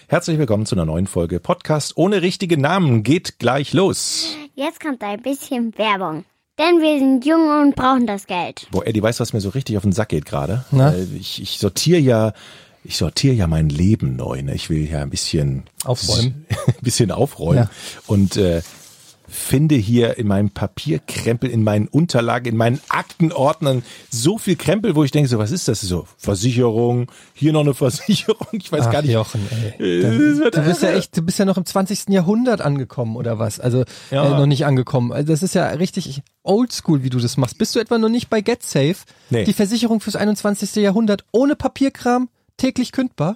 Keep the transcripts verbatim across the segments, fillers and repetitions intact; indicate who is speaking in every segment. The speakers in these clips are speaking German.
Speaker 1: Herzlich willkommen zu einer neuen Folge Podcast ohne richtige Namen. Geht gleich los.
Speaker 2: Jetzt kommt ein bisschen Werbung. Denn wir sind jung und brauchen das Geld.
Speaker 1: Boah, Eddie, weißt du, was mir so richtig auf den Sack geht gerade? Ich, ich sortiere ja, ich sortiere ja mein Leben neu. Ne? Ich will ja ein bisschen
Speaker 3: aufräumen,
Speaker 1: ein bisschen aufräumen ja. und äh, finde hier in meinem Papierkrempel, in meinen Unterlagen, in meinen Aktenordnern so viel Krempel, wo ich denke, so was ist das? So Versicherung, hier noch eine Versicherung, ich weiß
Speaker 3: Ach,
Speaker 1: gar nicht.
Speaker 3: Jochen, ey. Du, du bist ja echt, du bist ja noch im zwanzigsten Jahrhundert angekommen oder was? Also
Speaker 1: ja.
Speaker 3: äh, noch nicht angekommen. Also das ist ja richtig oldschool, wie du das machst. Bist du etwa noch nicht bei GetSafe?
Speaker 1: Nee.
Speaker 3: Die Versicherung fürs einundzwanzigsten Jahrhundert ohne Papierkram, täglich kündbar?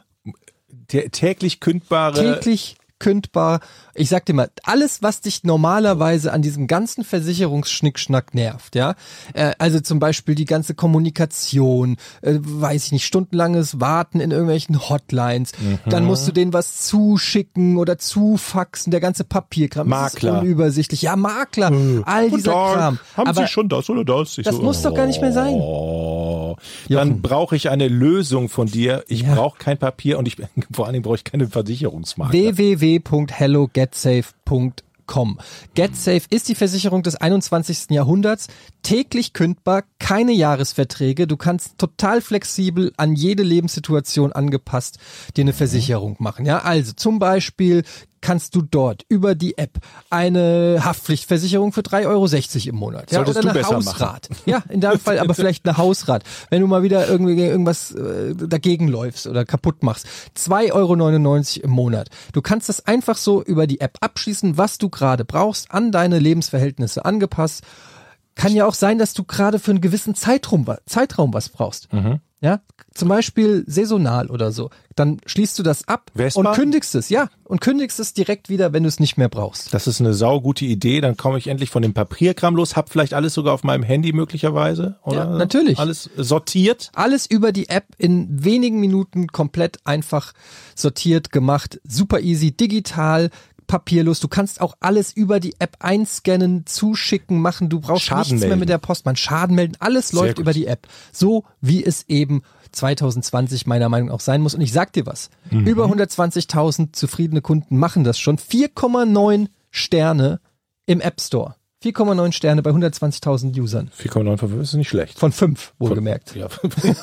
Speaker 1: Tä- täglich kündbare.
Speaker 3: Täglich kündbar. Ich sag dir mal, alles, was dich normalerweise an diesem ganzen Versicherungsschnickschnack nervt, ja, äh, also zum Beispiel die ganze Kommunikation, äh, weiß ich nicht, stundenlanges Warten in irgendwelchen Hotlines, mhm. dann musst du denen was zuschicken oder zufaxen, der ganze Papierkram,
Speaker 1: Makler.
Speaker 3: Das ist unübersichtlich, ja, Makler, äh, all dieser
Speaker 1: Tag.
Speaker 3: Kram.
Speaker 1: Haben
Speaker 3: Aber
Speaker 1: Sie schon das oder das? Ich
Speaker 3: das
Speaker 1: so,
Speaker 3: muss doch gar nicht mehr sein.
Speaker 1: Oh, dann brauche ich eine Lösung von dir. Ich
Speaker 3: Ja.
Speaker 1: brauche kein Papier und ich vor allen Dingen brauche ich keine Versicherungsmakler.
Speaker 3: w w w punkt hello get safe punkt com. GetSafe ist die Versicherung des einundzwanzigsten Jahrhunderts, täglich kündbar, keine Jahresverträge, du kannst total flexibel an jede Lebenssituation angepasst dir eine Versicherung machen. Ja, also zum Beispiel kannst du dort über die App eine Haftpflichtversicherung für drei Euro sechzig im Monat. Ja,
Speaker 1: Solltest
Speaker 3: oder
Speaker 1: du
Speaker 3: eine
Speaker 1: besser
Speaker 3: Hausrat. Ja, in deinem Fall aber vielleicht eine Hausrat. Wenn du mal wieder irgendwie irgendwas äh, dagegen läufst oder kaputt machst. zwei Euro neunundneunzig im Monat. Du kannst das einfach so über die App abschließen, was du gerade brauchst, an deine Lebensverhältnisse angepasst. Kann ja auch sein, dass du gerade für einen gewissen Zeitraum, Zeitraum was brauchst.
Speaker 1: Mhm.
Speaker 3: Ja, zum Beispiel saisonal oder so. Dann schließt du das ab
Speaker 1: Vespa?
Speaker 3: und kündigst es, ja, und kündigst es direkt wieder, wenn du es nicht mehr brauchst.
Speaker 1: Das ist eine saugute Idee, dann komme ich endlich von dem Papierkram los, hab vielleicht alles sogar auf meinem Handy möglicherweise, oder?
Speaker 3: Ja, natürlich.
Speaker 1: Alles sortiert.
Speaker 3: Alles über die App in wenigen Minuten komplett einfach sortiert, gemacht, super easy, digital, papierlos. Du kannst auch alles über die App einscannen, zuschicken, machen. Du brauchst
Speaker 1: Schaden
Speaker 3: nichts
Speaker 1: melden.
Speaker 3: mehr mit der Postmann. Schaden melden. Alles
Speaker 1: Sehr
Speaker 3: läuft
Speaker 1: gut.
Speaker 3: über die App. So wie es eben zwanzig zwanzig meiner Meinung nach auch sein muss. Und ich sag dir was.
Speaker 1: Mhm.
Speaker 3: Über hundertzwanzigtausend zufriedene Kunden machen das schon. vier Komma neun Sterne im App Store. vier Komma neun Sterne bei hundertzwanzigtausend Usern.
Speaker 1: vier Komma neun von fünf ist nicht schlecht.
Speaker 3: Von fünf, wohlgemerkt.
Speaker 1: Ja.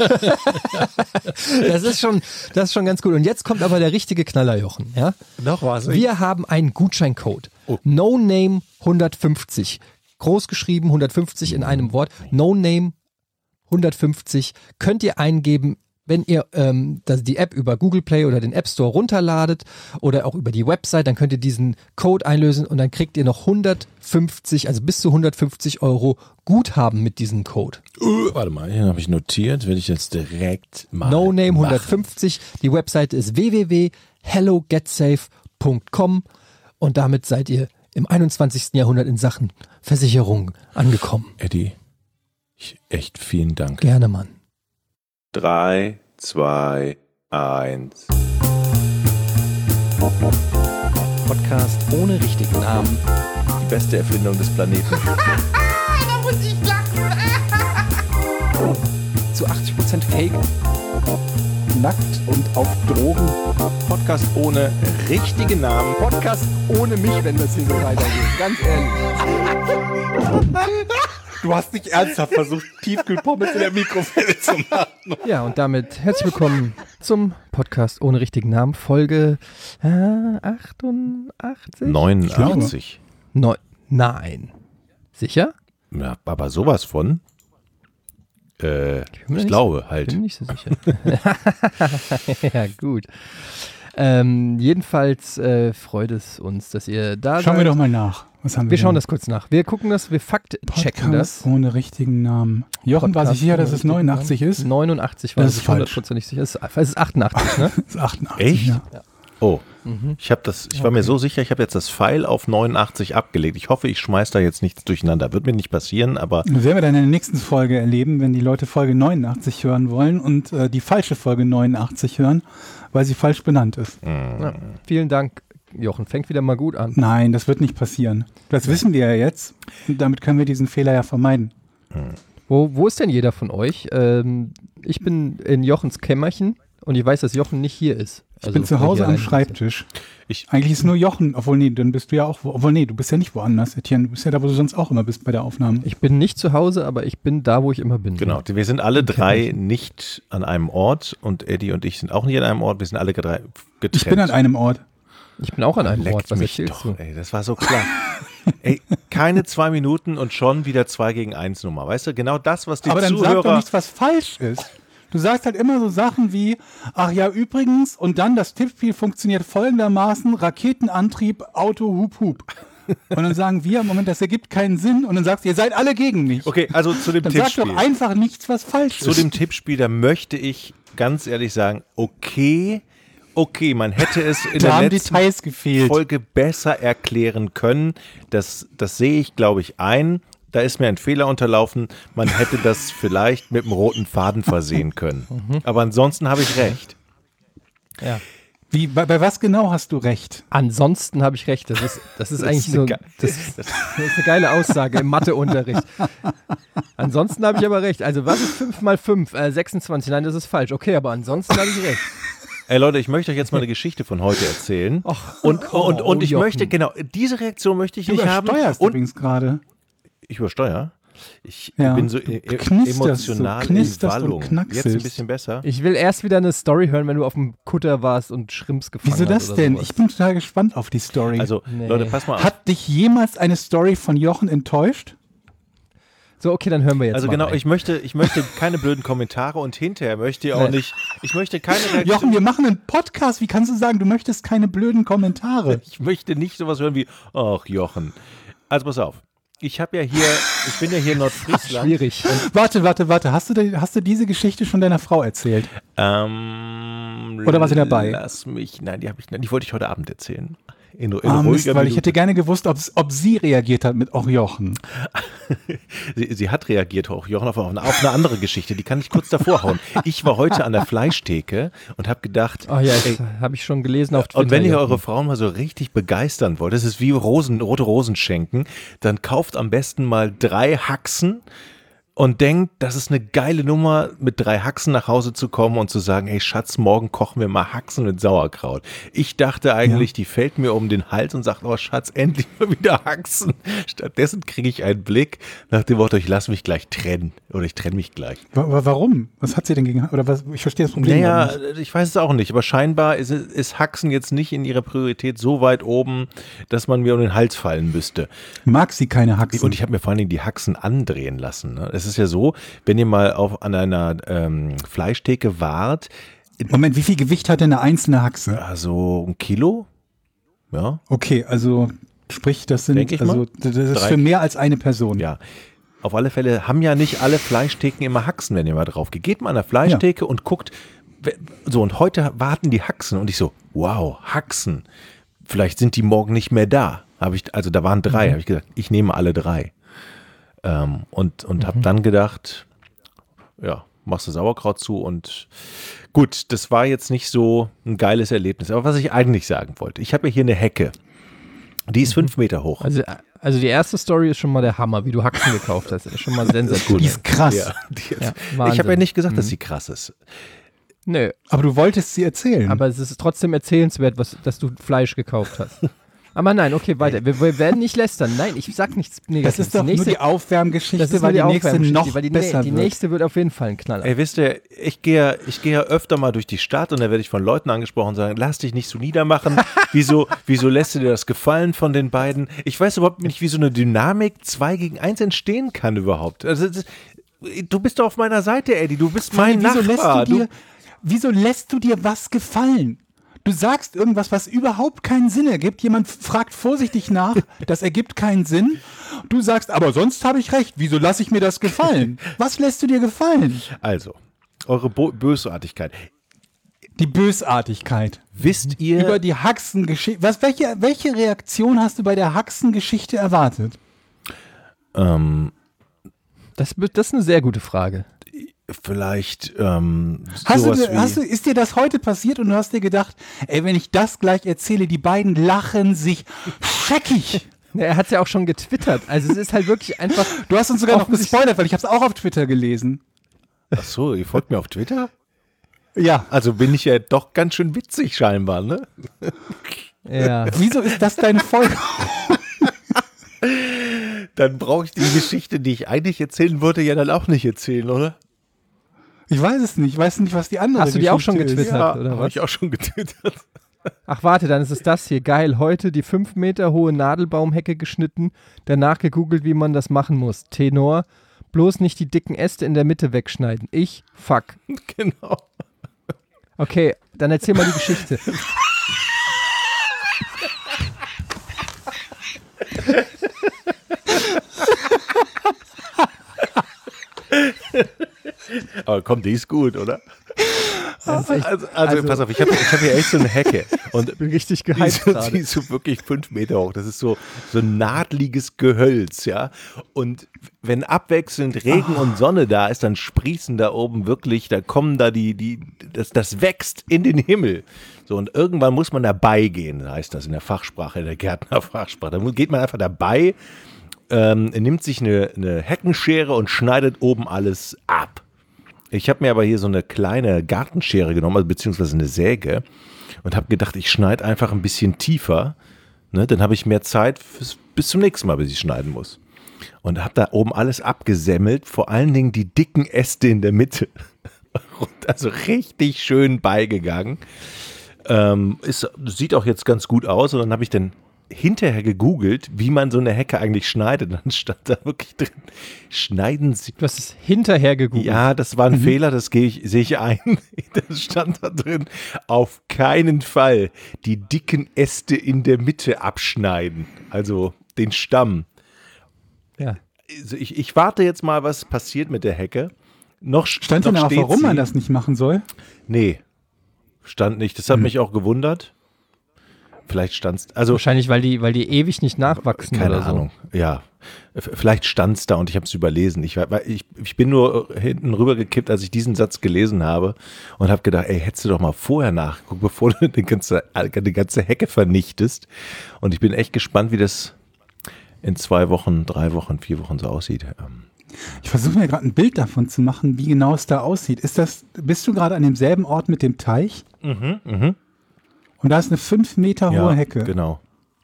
Speaker 3: Das ist schon, das ist schon ganz gut. Und jetzt kommt aber der richtige Knaller, Jochen. Ja?
Speaker 1: Noch was.
Speaker 3: Wir haben einen Gutscheincode.
Speaker 1: Oh.
Speaker 3: No Name hundertfünfzig. Groß geschrieben, hundertfünfzig in einem Wort. No Name hundertfünfzig könnt ihr eingeben, wenn ihr ähm, das, die App über Google Play oder den App Store runterladet oder auch über die Website, dann könnt ihr diesen Code einlösen und dann kriegt ihr noch hundertfünfzig, also bis zu hundertfünfzig Euro Guthaben mit diesem Code.
Speaker 1: Uh, warte mal, hier habe ich notiert, werde ich jetzt direkt mal
Speaker 3: No Name
Speaker 1: machen.
Speaker 3: hundertfünfzig. Die Webseite ist w w w punkt hello get safe punkt com und damit seid ihr im einundzwanzigsten Jahrhundert in Sachen Versicherung angekommen.
Speaker 1: Eddie, ich, echt vielen Dank.
Speaker 3: Gerne, Mann.
Speaker 4: Drei, zwei, eins.
Speaker 3: Podcast ohne richtigen Namen.
Speaker 4: Die beste Erfindung des Planeten.
Speaker 5: Da muss ich lachen.
Speaker 3: Zu achtzig Prozent Fake.
Speaker 6: Nackt und auf Drogen.
Speaker 1: Podcast ohne richtigen Namen.
Speaker 6: Podcast ohne mich, wenn das hier so weitergeht. Ganz ehrlich. Du hast nicht ernsthaft versucht, Tiefkühlpommes in der Mikrowelle zu machen.
Speaker 3: Ja, und damit herzlich willkommen zum Podcast ohne richtigen Namen. Folge äh, achtundachtzig?
Speaker 1: neunundachtzig.
Speaker 3: Neu- Nein. Sicher?
Speaker 1: Ja, aber sowas von. Äh,
Speaker 3: bin
Speaker 1: ich
Speaker 3: nicht-
Speaker 1: glaube halt.
Speaker 3: Bin nicht so sicher. Ja, gut. Ähm, jedenfalls äh, freut es uns, dass ihr da
Speaker 7: Schauen
Speaker 3: seid.
Speaker 7: wir doch mal nach. Was haben wir
Speaker 3: Wir schauen
Speaker 7: denn?
Speaker 3: das kurz nach. Wir gucken das, wir faktchecken das.
Speaker 7: Podcast ohne richtigen Namen. Jochen war sich sicher, dass es neunundachtzig ist.
Speaker 3: neunundachtzig war
Speaker 7: Das
Speaker 3: es
Speaker 7: ist falsch.
Speaker 3: hundertprozentig sicher. Es ist, es ist achtundachtzig, ne?
Speaker 7: Das ist achtundachtzig.
Speaker 1: Echt?
Speaker 7: Ja.
Speaker 1: Oh,
Speaker 3: Mhm.
Speaker 1: ich habe das, ich war mir so sicher, ich habe jetzt das Pfeil auf neunundachtzig abgelegt. Ich hoffe, ich schmeiß da jetzt nichts durcheinander. Wird mir nicht passieren, aber
Speaker 7: Das werden wir dann in der nächsten Folge erleben, wenn die Leute Folge neunundachtzig hören wollen und äh, die falsche Folge neunundachtzig hören, weil sie falsch benannt ist.
Speaker 3: Ja. Vielen Dank, Jochen. Fängt wieder mal gut an.
Speaker 7: Nein, das wird nicht passieren. Das wissen wir ja jetzt und damit können wir diesen Fehler ja vermeiden.
Speaker 3: Wo, wo ist denn jeder von euch? Ähm, ich bin in Jochens Kämmerchen. Und ich weiß, dass Jochen nicht hier ist.
Speaker 7: Ich also bin zu Hause am Schreibtisch.
Speaker 1: Ich,
Speaker 7: Eigentlich ist nur Jochen, obwohl nee, dann bist du ja auch, obwohl nee, du bist ja nicht woanders, Etienne, du bist ja da, wo du sonst auch immer bist bei der Aufnahme.
Speaker 3: Ich bin nicht zu Hause, aber ich bin da, wo ich immer bin.
Speaker 1: Genau, wir sind alle drei nicht an einem Ort und Eddie und ich sind auch nicht an einem Ort, wir sind alle drei getrennt.
Speaker 7: Ich bin an einem Ort.
Speaker 3: Ich bin auch an einem
Speaker 1: Leckt
Speaker 3: Ort, was
Speaker 1: mich
Speaker 3: erzählst
Speaker 1: doch,
Speaker 3: du?
Speaker 1: ey, das war so klar. Ey, keine zwei Minuten und schon wieder zwei gegen eins Nummer, weißt du, genau das, was die
Speaker 7: Aber dann
Speaker 1: Zuhörer...
Speaker 7: sag doch nichts, was falsch ist. Du sagst halt immer so Sachen wie, ach ja, übrigens, und dann das Tippspiel funktioniert folgendermaßen, Raketenantrieb, Auto, Hup, Hup. Und dann sagen wir, Moment, das ergibt keinen Sinn. Und dann sagst du, ihr seid alle gegen mich.
Speaker 1: Okay, also zu dem
Speaker 7: dann
Speaker 1: Tippspiel.
Speaker 7: Sag doch einfach nichts, was falsch
Speaker 1: Zu
Speaker 7: ist.
Speaker 1: dem Tippspiel, da möchte ich ganz ehrlich sagen, okay, okay, man hätte es in
Speaker 7: da
Speaker 1: der
Speaker 7: haben
Speaker 1: letzten
Speaker 7: Details gefehlt.
Speaker 1: Folge besser erklären können. Das, das sehe ich, glaube ich, ein. Da ist mir ein Fehler unterlaufen. Man hätte das vielleicht mit einem roten Faden versehen können. Aber ansonsten habe ich recht.
Speaker 3: Ja.
Speaker 7: Wie, bei, bei was genau hast du recht?
Speaker 3: Ansonsten habe ich recht. Das ist, das ist eigentlich so, das, das ist eine geile Aussage im Matheunterricht. Ansonsten habe ich aber recht. Also was ist fünf mal fünf? Äh, sechsundzwanzig. Nein, das ist falsch. Okay, aber ansonsten habe ich recht.
Speaker 1: Ey Leute, ich möchte euch jetzt mal eine Geschichte von heute erzählen.
Speaker 3: Och,
Speaker 1: und,
Speaker 3: oh,
Speaker 1: und, und ich
Speaker 3: Jochen.
Speaker 1: möchte, genau, diese Reaktion möchte ich
Speaker 7: Du
Speaker 1: nicht haben.
Speaker 7: übersteuerst
Speaker 1: Und
Speaker 7: übrigens gerade.
Speaker 1: ich übersteuere. Ich
Speaker 7: Ja.
Speaker 1: bin so
Speaker 7: Du
Speaker 1: e
Speaker 7: knisterst,
Speaker 1: emotional
Speaker 7: du knisterst
Speaker 1: in
Speaker 7: und
Speaker 1: Wallung.
Speaker 7: knackselst.
Speaker 1: Jetzt ein bisschen besser.
Speaker 3: Ich will erst wieder eine Story hören, wenn du auf dem Kutter warst und Shrimps gefangen
Speaker 7: Wieso
Speaker 3: hast.
Speaker 7: das
Speaker 3: oder
Speaker 7: denn?
Speaker 3: sowas.
Speaker 7: Ich bin total gespannt auf die Story.
Speaker 1: Also,
Speaker 3: Nee.
Speaker 1: Leute, pass mal auf.
Speaker 7: Hat dich jemals eine Story von Jochen enttäuscht?
Speaker 3: So, okay, dann hören wir jetzt
Speaker 1: Also
Speaker 3: mal
Speaker 1: genau,
Speaker 3: rein.
Speaker 1: ich möchte, ich möchte keine blöden Kommentare und hinterher möchte ich auch
Speaker 3: Nee.
Speaker 1: nicht, ich möchte keine Reaktion.
Speaker 7: Jochen, wir machen einen Podcast. Wie kannst du sagen, du möchtest keine blöden Kommentare?
Speaker 1: Ich möchte nicht sowas hören wie, ach Jochen. Also pass auf. Ich habe ja hier, ich bin ja hier in Nordfriesland.
Speaker 3: Schwierig.
Speaker 7: Warte, warte, warte. Hast du, de- hast du diese Geschichte schon deiner Frau erzählt?
Speaker 1: Ähm,
Speaker 7: Oder war sie dabei?
Speaker 1: Lass mich, nein, die habe ich, nein, die wollte ich heute Abend erzählen. In, in
Speaker 7: Ah, Mist,
Speaker 1: ruhiger
Speaker 7: weil ich
Speaker 1: Minute.
Speaker 7: hätte gerne gewusst, ob's- ob sie reagiert hat mit Och Jochen.
Speaker 1: Sie, sie hat reagiert, auch Jochen, auf eine, auf eine andere Geschichte, die kann ich kurz davor hauen. Ich war heute an der Fleischtheke und habe gedacht,
Speaker 3: Oh ja,
Speaker 1: ey,
Speaker 3: das habe ich schon gelesen auf Twitter.
Speaker 1: und wenn ihr
Speaker 3: Jochen.
Speaker 1: eure Frauen mal so richtig begeistern wollt, das ist wie Rosen, rote Rosen schenken, dann kauft am besten mal drei Haxen und denkt, das ist eine geile Nummer, mit drei Haxen nach Hause zu kommen und zu sagen, hey Schatz, morgen kochen wir mal Haxen mit Sauerkraut. Ich dachte eigentlich,
Speaker 7: Ja.
Speaker 1: die fällt mir um den Hals und sagt, oh Schatz, endlich mal wieder Haxen. Stattdessen kriege ich einen Blick nach dem Wort, ich lasse mich gleich trennen oder ich trenne mich gleich.
Speaker 7: Wa- wa- Warum? Was hat sie denn gegen... Oder was? Ich verstehe das Problem
Speaker 1: Naja,
Speaker 7: nicht.
Speaker 1: ich weiß es auch nicht, aber scheinbar ist, ist Haxen jetzt nicht in ihrer Priorität so weit oben, dass man mir um den Hals fallen müsste.
Speaker 7: Mag sie keine Haxen?
Speaker 1: Und ich habe mir vor allen Dingen die Haxen andrehen lassen. Ne? Es ist ja so, wenn ihr mal auf, an einer ähm, Fleischtheke wart,
Speaker 7: Moment, wie viel Gewicht hat denn eine einzelne Haxe?
Speaker 1: also ein Kilo, ja,
Speaker 7: Okay, also sprich, das sind...
Speaker 1: Denk ich
Speaker 7: also
Speaker 1: mal.
Speaker 7: das ist
Speaker 1: Drei-
Speaker 7: für mehr als eine Person.
Speaker 1: ja. Auf alle Fälle haben ja nicht alle Fleischtheken immer Haxen, wenn ihr mal drauf geht. Geht mal an der Fleischtheke und guckt, we- so und heute warten die Haxen und ich so, wow, Haxen, vielleicht sind die morgen nicht mehr da. Habe ich, also da waren drei,
Speaker 7: Mhm.
Speaker 1: habe ich gesagt, ich nehme alle drei. Ähm, und und
Speaker 7: Mhm.
Speaker 1: habe dann gedacht, ja, machst du Sauerkraut zu und gut, das war jetzt nicht so ein geiles Erlebnis. Aber was ich eigentlich sagen wollte, ich habe ja hier eine Hecke, die ist fünf Meter hoch.
Speaker 3: Also, also die erste Story ist schon mal der Hammer, wie du Haxen gekauft hast. Das ist schon mal
Speaker 7: Die
Speaker 3: sensationell.
Speaker 7: ist krass.
Speaker 1: Ja, die jetzt,
Speaker 3: Ja,
Speaker 1: ich
Speaker 3: Wahnsinn.
Speaker 1: habe ja nicht gesagt, dass sie krass ist.
Speaker 3: Nö,
Speaker 7: Aber du wolltest sie erzählen.
Speaker 3: aber es ist trotzdem erzählenswert, was, dass du Fleisch gekauft hast. Aber nein, okay, weiter. Wir, wir werden nicht lästern. Nein, ich sag nichts
Speaker 7: das
Speaker 3: Negatives.
Speaker 7: ist doch nur die Aufwärmgeschichte,
Speaker 3: das ist
Speaker 7: weil
Speaker 3: nur
Speaker 7: die nächste
Speaker 3: Aufwärmgeschichte,
Speaker 7: noch
Speaker 3: weil die,
Speaker 7: besser
Speaker 3: die
Speaker 7: wird.
Speaker 3: nächste wird auf jeden Fall ein Knaller.
Speaker 1: Ey, wisst ihr, ich gehe ja, ich gehe ja öfter mal durch die Stadt und da werde ich von Leuten angesprochen und sagen, lass dich nicht so niedermachen. Wieso, wieso lässt dir das gefallen von den beiden? Ich weiß überhaupt nicht, wie so eine Dynamik zwei gegen eins entstehen kann überhaupt. Also, das, du bist doch auf meiner Seite, Eddie. Du bist mein
Speaker 7: wieso lässt,
Speaker 1: Nachbar.
Speaker 7: du dir, wieso lässt du dir was gefallen? Du sagst irgendwas, was überhaupt keinen Sinn ergibt. Jemand fragt vorsichtig nach, das ergibt keinen Sinn. Du sagst, aber sonst habe ich recht. Wieso lasse ich mir das gefallen? Was lässt du dir gefallen?
Speaker 1: Also, eure Bo Bösartigkeit.
Speaker 7: Die Bösartigkeit.
Speaker 1: Wisst ihr,
Speaker 7: Über die Haxengeschichte. Was, welche, welche Reaktion hast du bei der Haxengeschichte erwartet?
Speaker 1: ähm,
Speaker 3: Das, das ist eine sehr gute Frage.
Speaker 1: vielleicht ähm,
Speaker 7: Hast du,
Speaker 1: sowas wie,
Speaker 7: hast du, ist dir das heute passiert und du hast dir gedacht, ey, wenn ich das gleich erzähle, die beiden lachen sich scheckig.
Speaker 3: Ja, er hat es ja auch schon getwittert. Also es ist halt wirklich einfach.
Speaker 7: Du hast uns sogar noch
Speaker 3: Offensichtlich-
Speaker 7: gespoilert, weil ich habe es auch auf Twitter gelesen.
Speaker 1: ach so, ihr folgt mir auf Twitter?
Speaker 7: Ja.
Speaker 1: Also bin ich ja doch ganz schön witzig scheinbar, ne?
Speaker 3: Ja.
Speaker 7: Wieso ist das deine Folge?
Speaker 1: Dann brauche ich die Geschichte, die ich eigentlich erzählen wollte, ja dann auch nicht erzählen, oder?
Speaker 7: Ich weiß es nicht. Ich weiß nicht, was die andere
Speaker 3: Hast du die auch schon
Speaker 7: Geschichte ist.
Speaker 3: getwittert,
Speaker 1: Ja,
Speaker 3: oder
Speaker 1: habe
Speaker 3: was?
Speaker 1: ich auch schon getwittert.
Speaker 3: Ach warte, dann ist es das hier. Geil, heute die fünf Meter hohe Nadelbaumhecke geschnitten, danach gegoogelt, wie man das machen muss. Tenor, bloß nicht die dicken Äste in der Mitte wegschneiden. Ich, fuck.
Speaker 1: Genau.
Speaker 3: Okay, dann erzähl mal die Geschichte.
Speaker 1: Aber komm, die ist gut, oder?
Speaker 3: Das ist echt,
Speaker 1: Also, also,
Speaker 3: also-
Speaker 1: pass auf, ich habe ich hab hier echt so eine Hecke. Und
Speaker 3: bin richtig
Speaker 1: die
Speaker 3: gehypt
Speaker 1: ist, die
Speaker 3: gerade.
Speaker 1: ist so wirklich fünf Meter hoch. Das ist so, so ein nadliges Gehölz, ja. Und wenn abwechselnd Regen und Sonne da ist, dann sprießen da oben wirklich, da kommen da die, die, das, das wächst in den Himmel. So, und irgendwann muss man dabei gehen, heißt das in der Fachsprache, in der Gärtnerfachsprache. Da geht man einfach dabei, ähm, nimmt sich eine, eine Heckenschere und schneidet oben alles ab. Ich habe mir aber hier so eine kleine Gartenschere genommen, also beziehungsweise eine Säge und habe gedacht, ich schneide einfach ein bisschen tiefer, ne, dann habe ich mehr Zeit fürs, bis zum nächsten Mal, bis ich schneiden muss. Und habe da oben alles abgesemmelt, vor allen Dingen die dicken Äste in der Mitte. Also richtig schön beigegangen. Ähm, ist, sieht auch jetzt ganz gut aus und dann habe ich dann hinterher gegoogelt, wie man so eine Hecke eigentlich schneidet. Dann stand da wirklich drin, schneiden Sie.
Speaker 3: Du hast es hinterher gegoogelt.
Speaker 1: Ja, das war ein Fehler, das gehe ich, sehe ich ein. Das stand da drin, auf keinen Fall die dicken Äste in der Mitte abschneiden, also den Stamm.
Speaker 3: Ja.
Speaker 1: Also ich, ich warte jetzt mal, was passiert mit der Hecke. Noch
Speaker 7: Stand
Speaker 1: noch
Speaker 7: denn aber,
Speaker 1: steht
Speaker 7: warum
Speaker 1: sie.
Speaker 7: man das nicht machen soll?
Speaker 1: Nee, stand nicht. Das hat mich auch gewundert. Vielleicht stand's, also
Speaker 3: Wahrscheinlich, weil die, weil die ewig nicht nachwachsen
Speaker 1: keine
Speaker 3: oder so.
Speaker 1: Ahnung. Ja, F- vielleicht stand's da und ich habe es überlesen. Ich, war- ich, ich bin nur hinten rübergekippt, als ich diesen Satz gelesen habe und habe gedacht, ey, hättest du doch mal vorher nachgeguckt, bevor du die ganze, die ganze Hecke vernichtest. Und ich bin echt gespannt, wie das in zwei Wochen, drei Wochen, vier Wochen so aussieht. Ähm,
Speaker 7: Ich versuche mir gerade ein Bild davon zu machen, wie genau es da aussieht. Ist das, bist du gerade an demselben Ort mit dem Teich?
Speaker 1: Mhm, mhm.
Speaker 7: Und da ist eine fünf Meter
Speaker 1: Ja,
Speaker 7: hohe Hecke.
Speaker 1: genau.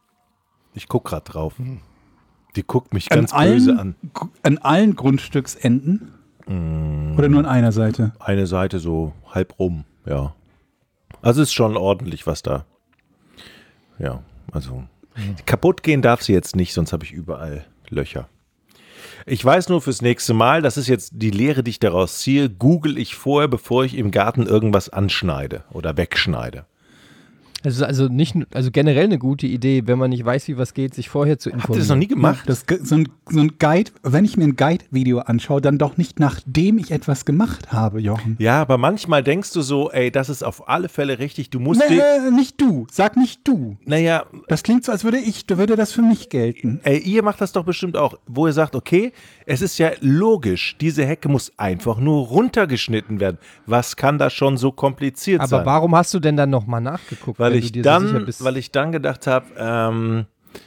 Speaker 1: Ich guck gerade drauf. Die guckt mich
Speaker 7: An
Speaker 1: ganz böse an.
Speaker 7: allen, an allen Grundstücksenden? Oder nur an einer Seite?
Speaker 1: Eine Seite so halb rum, ja. Also ist schon ordentlich, was da. Ja, also kaputt gehen darf sie jetzt nicht, sonst habe ich überall Löcher. Ich weiß nur fürs nächste Mal, das ist jetzt die Lehre, die ich daraus ziehe, google ich vorher, bevor ich im Garten irgendwas anschneide oder wegschneide.
Speaker 3: Also, also nicht, also generell eine gute Idee, wenn man nicht weiß, wie was geht, sich vorher zu informieren.
Speaker 1: Habt ihr das noch nie gemacht?
Speaker 7: Das, so, ein, so ein Guide, wenn ich mir ein Guide-Video anschaue, dann doch nicht nachdem ich etwas gemacht habe, Jochen.
Speaker 1: Ja, aber manchmal denkst du so, ey, das ist auf alle Fälle richtig, du musst dir,
Speaker 7: Nee, nicht du. Sag nicht du.
Speaker 1: naja,
Speaker 7: Das klingt so, als würde ich, würde das für mich gelten.
Speaker 1: ey, ihr macht das doch bestimmt auch, wo ihr sagt, okay, es ist ja logisch, diese Hecke muss einfach nur runtergeschnitten werden. Was kann da schon so kompliziert sein?
Speaker 3: Aber warum hast du denn dann nochmal nachgeguckt?
Speaker 1: Weil
Speaker 3: wenn
Speaker 1: ich
Speaker 3: du dir so sicher
Speaker 1: dann,
Speaker 3: bist?
Speaker 1: weil ich dann gedacht habe, ähm,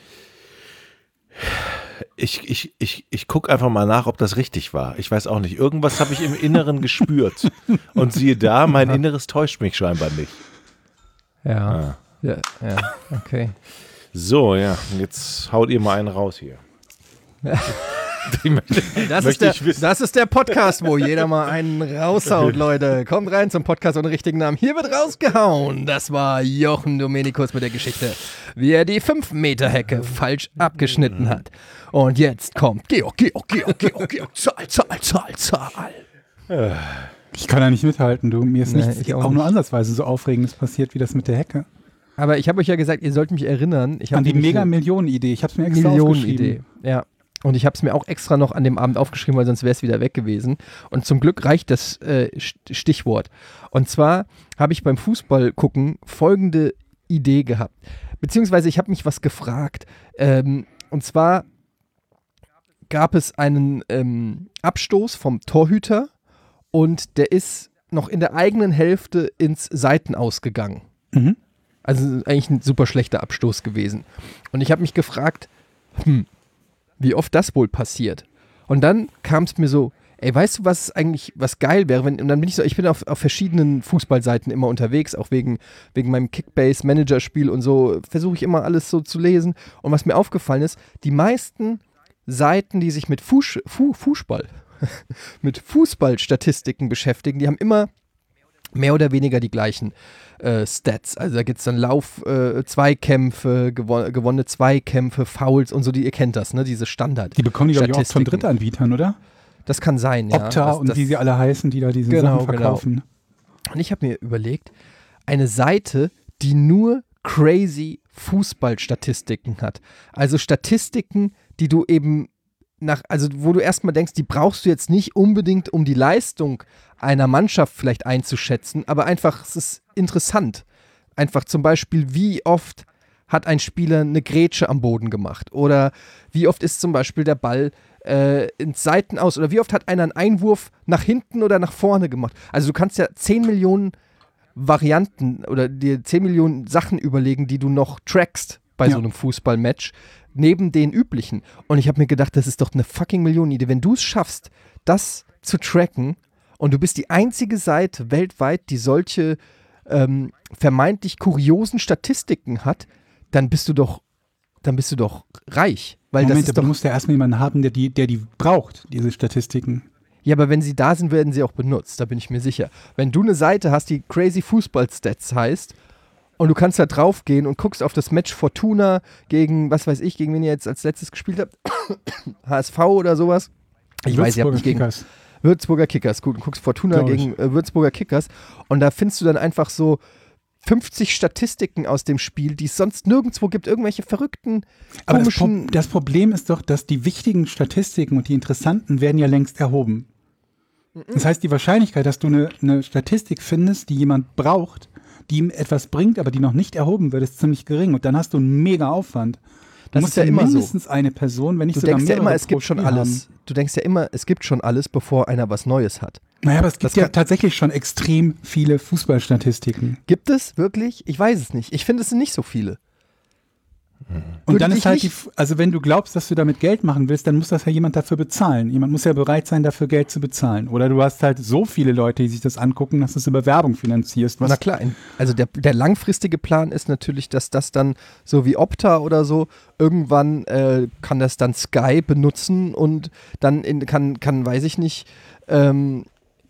Speaker 1: ich, ich, ich, ich gucke einfach mal nach, ob das richtig war. Ich weiß auch nicht. Irgendwas habe ich im Inneren gespürt. Und siehe da, mein Inneres täuscht mich scheinbar nicht.
Speaker 3: Ja.
Speaker 1: Ah.
Speaker 3: ja, ja, okay.
Speaker 1: So, ja, jetzt haut ihr mal einen raus hier. Ich möchte,
Speaker 3: Das ist,
Speaker 1: möchte
Speaker 3: der,
Speaker 1: ich wissen.
Speaker 3: das ist der Podcast, wo jeder mal einen raushaut, Leute. Kommt rein zum Podcast ohne richtigen Namen. Hier wird rausgehauen. Das war Jochen Domenikus mit der Geschichte, wie er die fünf Meter Hecke falsch abgeschnitten hat. Und jetzt kommt Georg, Georg, Georg, Georg, Georg, Zahl, Zahl, Zahl, Zahl.
Speaker 7: Ich kann da nicht mithalten, du. Mir ist
Speaker 3: Nee,
Speaker 7: nichts
Speaker 3: ich auch
Speaker 7: auch, nur
Speaker 3: nicht.
Speaker 7: ansatzweise so Aufregendes passiert wie das mit der Hecke.
Speaker 3: Aber ich habe euch ja gesagt, ihr sollt mich erinnern. Ich hab
Speaker 7: An die
Speaker 3: nämlich eine
Speaker 7: Mega-Millionen-Idee. Ich habe es mir extra
Speaker 3: Millionenidee.
Speaker 7: aufgeschrieben.
Speaker 3: Ja. Und ich habe es mir auch extra noch an dem Abend aufgeschrieben, weil sonst wäre es wieder weg gewesen. Und zum Glück reicht das äh, Stichwort. Und zwar habe ich beim Fußball gucken folgende Idee gehabt. Beziehungsweise ich habe mich was gefragt. Ähm, und zwar gab es einen ähm, Abstoß vom Torhüter und der ist noch in der eigenen Hälfte ins Seitenaus gegangen.
Speaker 7: Mhm.
Speaker 3: Also eigentlich ein super schlechter Abstoß gewesen. Und ich habe mich gefragt, hm, wie oft das wohl passiert. Und dann kam es mir so, Ey, weißt du, was eigentlich, was geil wäre, wenn, und dann bin ich so, ich bin auf, auf verschiedenen Fußballseiten immer unterwegs, auch wegen, wegen meinem Kickbase-Manager-Spiel und so, versuche ich immer alles so zu lesen. Und was mir aufgefallen ist, die meisten Seiten, die sich mit Fuß, Fu, Fußball, mit Fußballstatistiken beschäftigen, die haben immer mehr oder weniger die gleichen äh, Stats. Also da gibt es dann Lauf, äh, Zweikämpfe, gewon- gewonnene Zweikämpfe, Fouls und so, die, ihr kennt das, ne, diese Standard.
Speaker 7: Die bekommen die, glaube ich, auch von Drittanbietern, oder?
Speaker 3: Das kann sein, ja.
Speaker 7: Opta
Speaker 3: das,
Speaker 7: und
Speaker 3: das,
Speaker 7: wie sie alle heißen, die da diese
Speaker 3: genau,
Speaker 7: Sachen verkaufen.
Speaker 3: Genau. Und ich habe mir überlegt, eine Seite, die nur crazy Fußballstatistiken hat. Also Statistiken, die du eben nach, also wo du erstmal denkst, die brauchst du jetzt nicht unbedingt, um die Leistung einer Mannschaft vielleicht einzuschätzen, aber einfach, es ist interessant. Einfach zum Beispiel, wie oft hat ein Spieler eine Grätsche am Boden gemacht oder wie oft ist zum Beispiel der Ball äh, ins Seiten aus oder wie oft hat einer einen Einwurf nach hinten oder nach vorne gemacht. Also du kannst ja zehn Millionen Varianten oder dir zehn Millionen Sachen überlegen, die du noch trackst bei
Speaker 7: ja.
Speaker 3: so einem Fußballmatch, neben den üblichen. Und ich habe mir gedacht, das ist doch eine fucking Millionenidee. Wenn du es schaffst, das zu tracken und du bist die einzige Seite weltweit, die solche ähm, vermeintlich kuriosen Statistiken hat, dann bist du doch, dann bist du doch reich. Weil
Speaker 7: Moment,
Speaker 3: das ist
Speaker 7: aber
Speaker 3: doch,
Speaker 7: du musst ja erstmal jemanden haben, der die, der die braucht, diese Statistiken.
Speaker 3: ja, aber wenn sie da sind, werden sie auch benutzt, da bin ich mir sicher. Wenn du eine Seite hast, die Crazy Fußball Stats heißt und du kannst da drauf gehen und guckst auf das Match Fortuna gegen, was weiß ich, gegen wen ihr jetzt als letztes gespielt habt, H S V oder sowas. Ich weiß, ihr habt nicht gegen
Speaker 7: Kickers.
Speaker 3: Würzburger Kickers, gut, und guckst Fortuna
Speaker 7: Glaub ich.
Speaker 3: gegen äh, Würzburger Kickers und da findest du dann einfach so fünfzig Statistiken aus dem Spiel, die es sonst nirgendwo gibt, irgendwelche verrückten,
Speaker 7: Aber das, Pro-
Speaker 3: komischen...
Speaker 7: das Problem ist doch, dass die wichtigen Statistiken und die interessanten werden ja längst erhoben. Das heißt, die Wahrscheinlichkeit, dass du eine, eine Statistik findest, die jemand braucht, die ihm etwas bringt, aber die noch nicht erhoben wird, ist ziemlich gering. Und dann hast du einen mega Aufwand. Du
Speaker 3: Das
Speaker 7: musst
Speaker 3: ist ja immer so.
Speaker 7: mindestens eine Person, wenn nicht
Speaker 3: Du
Speaker 7: sogar
Speaker 3: denkst ja
Speaker 7: mehrere
Speaker 3: immer, es
Speaker 7: pro
Speaker 3: gibt schon
Speaker 7: Spiel
Speaker 3: alles.
Speaker 7: haben.
Speaker 3: Du denkst ja immer, es gibt schon alles, bevor einer was Neues hat.
Speaker 7: Naja, aber es gibt
Speaker 3: Das
Speaker 7: ja
Speaker 3: kann-
Speaker 7: tatsächlich schon extrem viele Fußballstatistiken.
Speaker 3: Gibt es wirklich? Ich weiß es nicht. Ich finde, es sind nicht so viele.
Speaker 7: Und
Speaker 3: Würde
Speaker 7: dann
Speaker 3: dich
Speaker 7: ist halt die,
Speaker 3: nicht-
Speaker 7: F- also wenn du glaubst, dass du damit Geld machen willst, dann muss das ja jemand dafür bezahlen. Jemand muss ja bereit sein, dafür Geld zu bezahlen. Oder du hast halt so viele Leute, die sich das angucken, dass du es über Werbung finanzierst. Was
Speaker 3: Na klar, in- also der, der langfristige Plan ist natürlich, dass das dann so wie Opta oder so, irgendwann äh, kann das dann Sky benutzen und dann in, kann, kann, weiß ich nicht, ähm,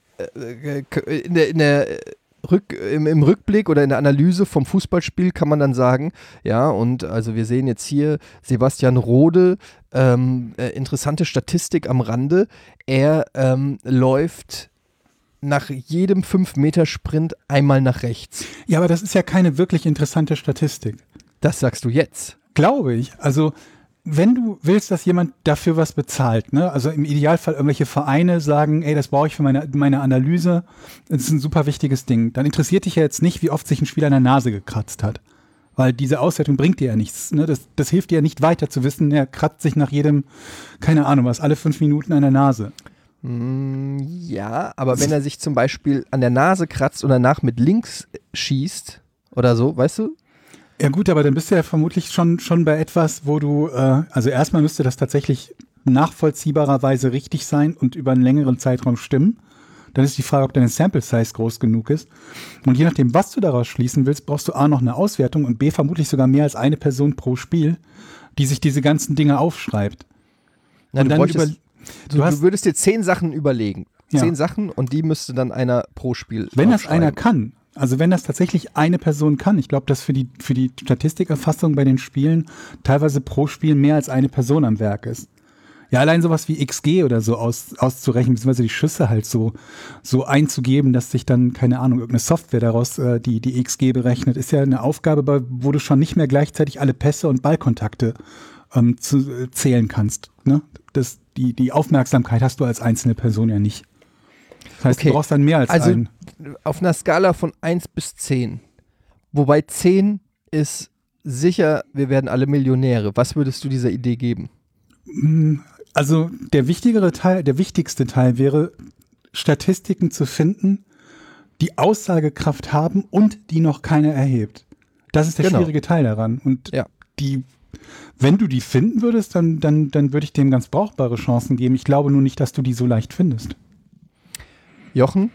Speaker 3: äh, äh, in der, in der äh, Rück, im, im Rückblick oder in der Analyse vom Fußballspiel kann man dann sagen, ja, und also wir sehen jetzt hier Sebastian Rode, ähm, äh, interessante Statistik am Rande, er ähm, läuft nach jedem fünf Meter Sprint einmal nach rechts.
Speaker 7: Ja, aber das ist ja keine wirklich interessante Statistik.
Speaker 3: Das sagst du jetzt.
Speaker 7: Glaube ich. Also, wenn du willst, dass jemand dafür was bezahlt, ne? Also im Idealfall irgendwelche Vereine sagen, ey, das brauche ich für meine, meine Analyse, das ist ein super wichtiges Ding. Dann interessiert dich ja jetzt nicht, wie oft sich ein Spieler an der Nase gekratzt hat. Weil diese Auswertung bringt dir ja nichts. Ne? Das, das hilft dir ja nicht weiter zu wissen, er kratzt sich nach jedem, keine Ahnung was, alle fünf Minuten an der Nase.
Speaker 3: Mm, ja, aber wenn er sich zum Beispiel an der Nase kratzt und danach mit links schießt oder so, weißt du?
Speaker 7: Ja gut, aber dann bist du ja vermutlich schon, schon bei etwas, wo du, äh, also erstmal müsste das tatsächlich nachvollziehbarerweise richtig sein und über einen längeren Zeitraum stimmen. Dann ist die Frage, ob deine Sample Size groß genug ist. Und je nachdem, was du daraus schließen willst, brauchst du A, noch eine Auswertung und B, vermutlich sogar mehr als eine Person pro Spiel, die sich diese ganzen Dinge aufschreibt.
Speaker 3: Na,
Speaker 7: Und
Speaker 3: du,
Speaker 7: dann
Speaker 3: wolltest,
Speaker 7: über-
Speaker 3: du,
Speaker 7: du hast-
Speaker 3: du würdest dir zehn Sachen überlegen.
Speaker 7: Ja.
Speaker 3: Zehn Sachen und die müsste dann einer pro Spiel
Speaker 7: Wenn das
Speaker 3: aufschreiben.
Speaker 7: einer kann, also wenn das tatsächlich eine Person kann, ich glaube, dass für die, für die Statistikerfassung bei den Spielen teilweise pro Spiel mehr als eine Person am Werk ist. Ja, allein sowas wie X G oder so aus, auszurechnen, beziehungsweise die Schüsse halt so, so einzugeben, dass sich dann, keine Ahnung, irgendeine Software daraus äh, die, die X G berechnet, ist ja eine Aufgabe, bei, wo du schon nicht mehr gleichzeitig alle Pässe und Ballkontakte ähm, zu, äh, zählen kannst. Ne? Das, die, die Aufmerksamkeit hast du als einzelne Person ja nicht. Das heißt,
Speaker 3: Okay.
Speaker 7: du brauchst dann mehr als
Speaker 3: Also
Speaker 7: einen.
Speaker 3: auf einer Skala von eins bis zehn, wobei zehn ist sicher, wir werden alle Millionäre. Was würdest du dieser Idee geben?
Speaker 7: Also der wichtigere Teil, der wichtigste Teil wäre, Statistiken zu finden, die Aussagekraft haben und die noch keiner erhebt. Das ist der
Speaker 3: Genau.
Speaker 7: schwierige Teil daran. Und
Speaker 3: Ja.
Speaker 7: die wenn du die finden würdest, dann, dann, dann würde ich dem ganz brauchbare Chancen geben. Ich glaube nur nicht, dass du die so leicht findest.
Speaker 3: Jochen?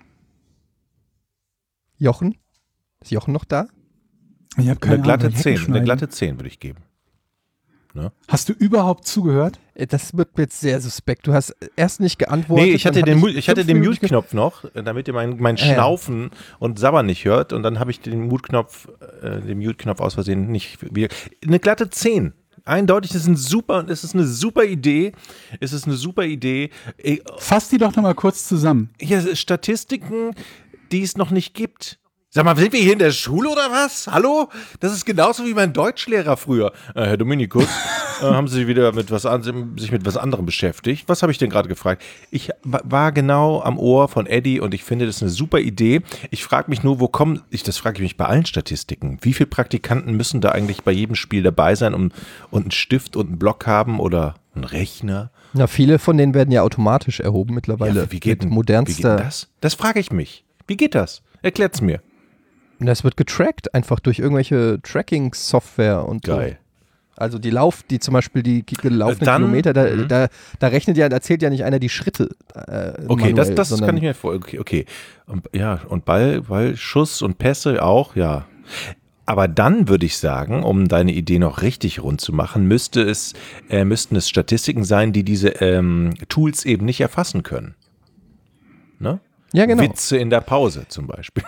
Speaker 3: Jochen? Ist Jochen noch da?
Speaker 7: Ich habe keine
Speaker 1: Eine glatte
Speaker 7: Ahnung,
Speaker 1: zehn, eine
Speaker 7: Heckenschneiden.
Speaker 1: glatte zehn würde ich geben. Ne?
Speaker 7: Hast du überhaupt zugehört?
Speaker 3: Äh, Das wird mir jetzt sehr suspekt. Du hast erst nicht geantwortet.
Speaker 1: Nee, ich hatte
Speaker 3: dann
Speaker 1: den,
Speaker 3: hab
Speaker 1: Mu- ich hatte
Speaker 3: fünf
Speaker 1: den
Speaker 3: Minuten
Speaker 1: Mute-Knopf noch, äh, damit ihr mein, mein
Speaker 3: Ah, ja.
Speaker 1: Schnaufen und Sabbern nicht hört. Und dann habe ich den Mute-Knopf, äh, den Mute-Knopf aus Versehen nicht wieder. Eine glatte zehn. Eindeutig, das ist ein super, es ist eine super Idee. Es ist eine super Idee. Äh,
Speaker 7: Fass die doch nochmal kurz zusammen.
Speaker 1: Hier sind Statistiken, die es noch nicht gibt. Sag mal, sind wir hier in der Schule oder was? Hallo? Das ist genauso wie mein Deutschlehrer früher. Äh, Herr Dominikus, äh, haben Sie wieder mit was an, sich mit was anderem beschäftigt? Was habe ich denn gerade gefragt? Ich wa- war genau am Ohr von Eddie und ich finde, das ist eine super Idee. Ich frage mich nur, wo kommen, ich, das frage ich mich bei allen Statistiken. Wie viele Praktikanten müssen da eigentlich bei jedem Spiel dabei sein um, und einen Stift und einen Block haben oder einen Rechner?
Speaker 3: Na, viele von denen werden ja automatisch erhoben mittlerweile.
Speaker 1: Ja, wie geht,
Speaker 3: mit
Speaker 1: denn-
Speaker 3: modernster.
Speaker 1: wie geht denn das? Das frage ich mich. Wie geht das? Erklärt's mir.
Speaker 3: Das wird getrackt, einfach durch irgendwelche Tracking-Software und
Speaker 1: Geil.
Speaker 3: so. Also die Lauf, die zum Beispiel die ki- gelaufenen
Speaker 1: Dann-
Speaker 3: Kilometer, da,
Speaker 1: Mhm.
Speaker 3: da, da rechnet ja, da zählt ja nicht einer die Schritte. Äh,
Speaker 1: Okay, das,
Speaker 3: manuell,
Speaker 1: das
Speaker 3: sondern-
Speaker 1: kann ich mir vorstellen. Okay, okay. Und, ja, und Ball, Ball, Schuss und Pässe auch, ja. Aber dann würde ich sagen, um deine Idee noch richtig rund zu machen, müsste es, äh, müssten es Statistiken sein, die diese ähm, Tools eben nicht erfassen können. Ne?
Speaker 3: Ja, genau.
Speaker 1: Witze in der Pause zum Beispiel.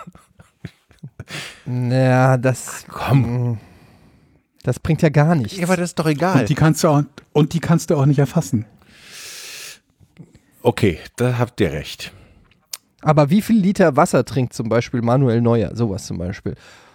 Speaker 3: Ja, das,
Speaker 1: Komm.
Speaker 3: das bringt ja gar nichts.
Speaker 1: Ja, aber das ist doch egal.
Speaker 7: Und die kannst du auch, und die kannst du auch nicht erfassen.
Speaker 1: Okay, da habt ihr recht.
Speaker 3: Aber wie viel Liter Wasser trinkt zum Beispiel Manuel Neuer? Sowas zum Beispiel.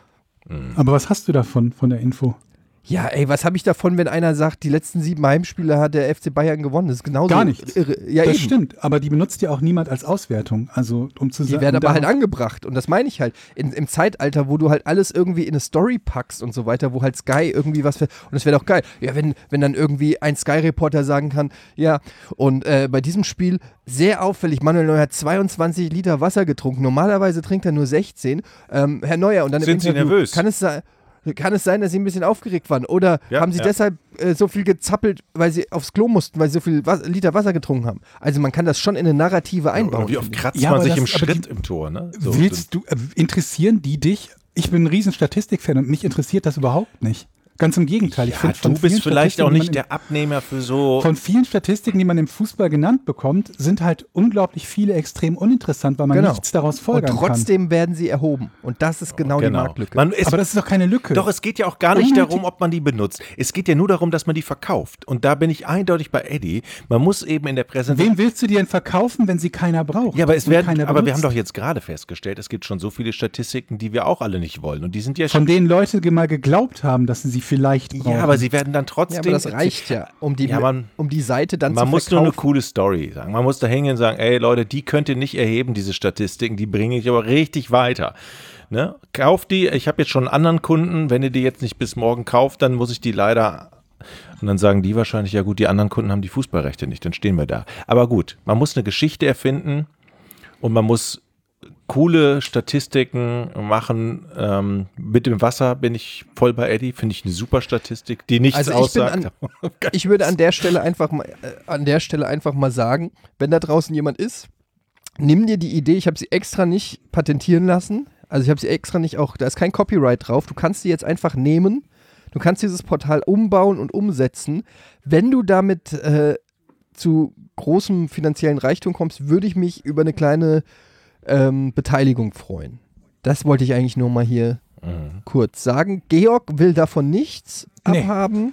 Speaker 7: Aber was hast du davon, von der Info?
Speaker 3: Ja, ey, was habe ich davon, wenn einer sagt, die letzten sieben Heimspiele hat der F C Bayern gewonnen? Das ist genauso
Speaker 7: Gar nichts.
Speaker 3: irre. Ja,
Speaker 7: das
Speaker 3: eben.
Speaker 7: stimmt, aber die benutzt ja auch niemand als Auswertung. Also um zu
Speaker 3: Die
Speaker 7: sagen,
Speaker 3: werden aber halt
Speaker 7: darauf-
Speaker 3: angebracht und das meine ich halt. In, Im Zeitalter, wo du halt alles irgendwie in eine Story packst und so weiter, wo halt Sky irgendwie was für, und das wäre doch geil. Ja, wenn, wenn dann irgendwie ein Sky-Reporter sagen kann, ja, und äh, bei diesem Spiel sehr auffällig, Manuel Neuer hat zweiundzwanzig Liter Wasser getrunken, normalerweise trinkt er nur sechzehn. Ähm, Herr Neuer, und dann im
Speaker 1: Sind Sie
Speaker 3: Interview,
Speaker 1: nervös?
Speaker 3: kann es sein, Kann es sein, dass Sie ein bisschen aufgeregt waren? Oder
Speaker 1: Ja,
Speaker 3: haben Sie
Speaker 1: ja.
Speaker 3: deshalb äh, so viel gezappelt, weil Sie aufs Klo mussten, weil Sie so viel Was- Liter Wasser getrunken haben? Also man kann das schon in eine Narrative einbauen.
Speaker 1: Oder wie oft kratzt
Speaker 7: Ja,
Speaker 1: man
Speaker 7: aber
Speaker 1: sich
Speaker 7: das-
Speaker 1: im
Speaker 7: aber die-
Speaker 1: Schritt im Tor, ne? So,
Speaker 7: Willst du, äh, interessieren die dich? Ich bin ein riesen Statistikfan und mich interessiert das überhaupt nicht. Ganz im Gegenteil. Ich
Speaker 1: ja,
Speaker 7: finde, von
Speaker 1: du bist
Speaker 7: vielen
Speaker 1: vielleicht auch
Speaker 7: Statistiken,
Speaker 1: nicht
Speaker 7: die man
Speaker 1: der Abnehmer für so.
Speaker 7: im, Von vielen Statistiken, die man im Fußball genannt bekommt, sind halt unglaublich viele extrem uninteressant, weil man
Speaker 3: Genau.
Speaker 7: nichts daraus
Speaker 3: Und
Speaker 7: folgern
Speaker 3: trotzdem werden sie erhoben. Und das ist genau, die Marktlücke.
Speaker 1: Man, es,
Speaker 7: kann. Aber das ist doch keine Lücke.
Speaker 1: doch, es geht ja auch gar nicht
Speaker 7: Unnötig-
Speaker 1: darum, ob man die benutzt. Es geht ja nur darum, dass man die verkauft. Und da bin ich eindeutig bei Eddie. Man muss eben in der Präsentation.
Speaker 7: Wem willst du die denn verkaufen, wenn sie keiner braucht?
Speaker 1: Ja, aber es
Speaker 7: und
Speaker 1: werden,
Speaker 7: keiner
Speaker 1: aber wir
Speaker 7: benutzt?
Speaker 1: haben doch jetzt gerade festgestellt, es gibt schon so viele Statistiken, die wir auch alle nicht wollen. Und die sind ja
Speaker 7: Von
Speaker 1: schon.
Speaker 7: denen Leute mal geglaubt haben, dass sie sie vielleicht brauchen.
Speaker 1: Ja, aber sie werden dann trotzdem.
Speaker 3: ja, aber das reicht ja, um die,
Speaker 1: Ja, man-
Speaker 3: um die Seite dann
Speaker 1: Man
Speaker 3: zu
Speaker 1: muss nur eine
Speaker 3: verkaufen.
Speaker 1: coole Story sagen. Man muss da hingehen und sagen, ey Leute, die könnt ihr nicht erheben, diese Statistiken, die bringe ich aber richtig weiter. Ne? Kauft die, ich habe jetzt schon einen anderen Kunden, wenn ihr die jetzt nicht bis morgen kauft, dann muss ich die leider, und dann sagen die wahrscheinlich, ja gut, die anderen Kunden haben die Fußballrechte nicht, dann stehen wir da. Aber gut, man muss eine Geschichte erfinden und man muss coole Statistiken machen. Ähm, mit dem Wasser bin ich voll bei Eddie, finde ich eine super Statistik, die nichts
Speaker 3: Also ich bin
Speaker 1: aussagt.
Speaker 3: an- Ich würde an der Stelle einfach mal, äh, an der Stelle einfach mal sagen, wenn da draußen jemand ist, nimm dir die Idee, ich habe sie extra nicht patentieren lassen, also ich habe sie extra nicht auch, da ist kein Copyright drauf, du kannst sie jetzt einfach nehmen, du kannst dieses Portal umbauen und umsetzen. Wenn du damit äh, zu großem finanziellen Reichtum kommst, würde ich mich über eine kleine ähm, Beteiligung freuen. Das wollte ich eigentlich nur mal hier
Speaker 1: Mhm.
Speaker 3: kurz sagen. Georg will davon nichts
Speaker 7: Nee.
Speaker 3: abhaben.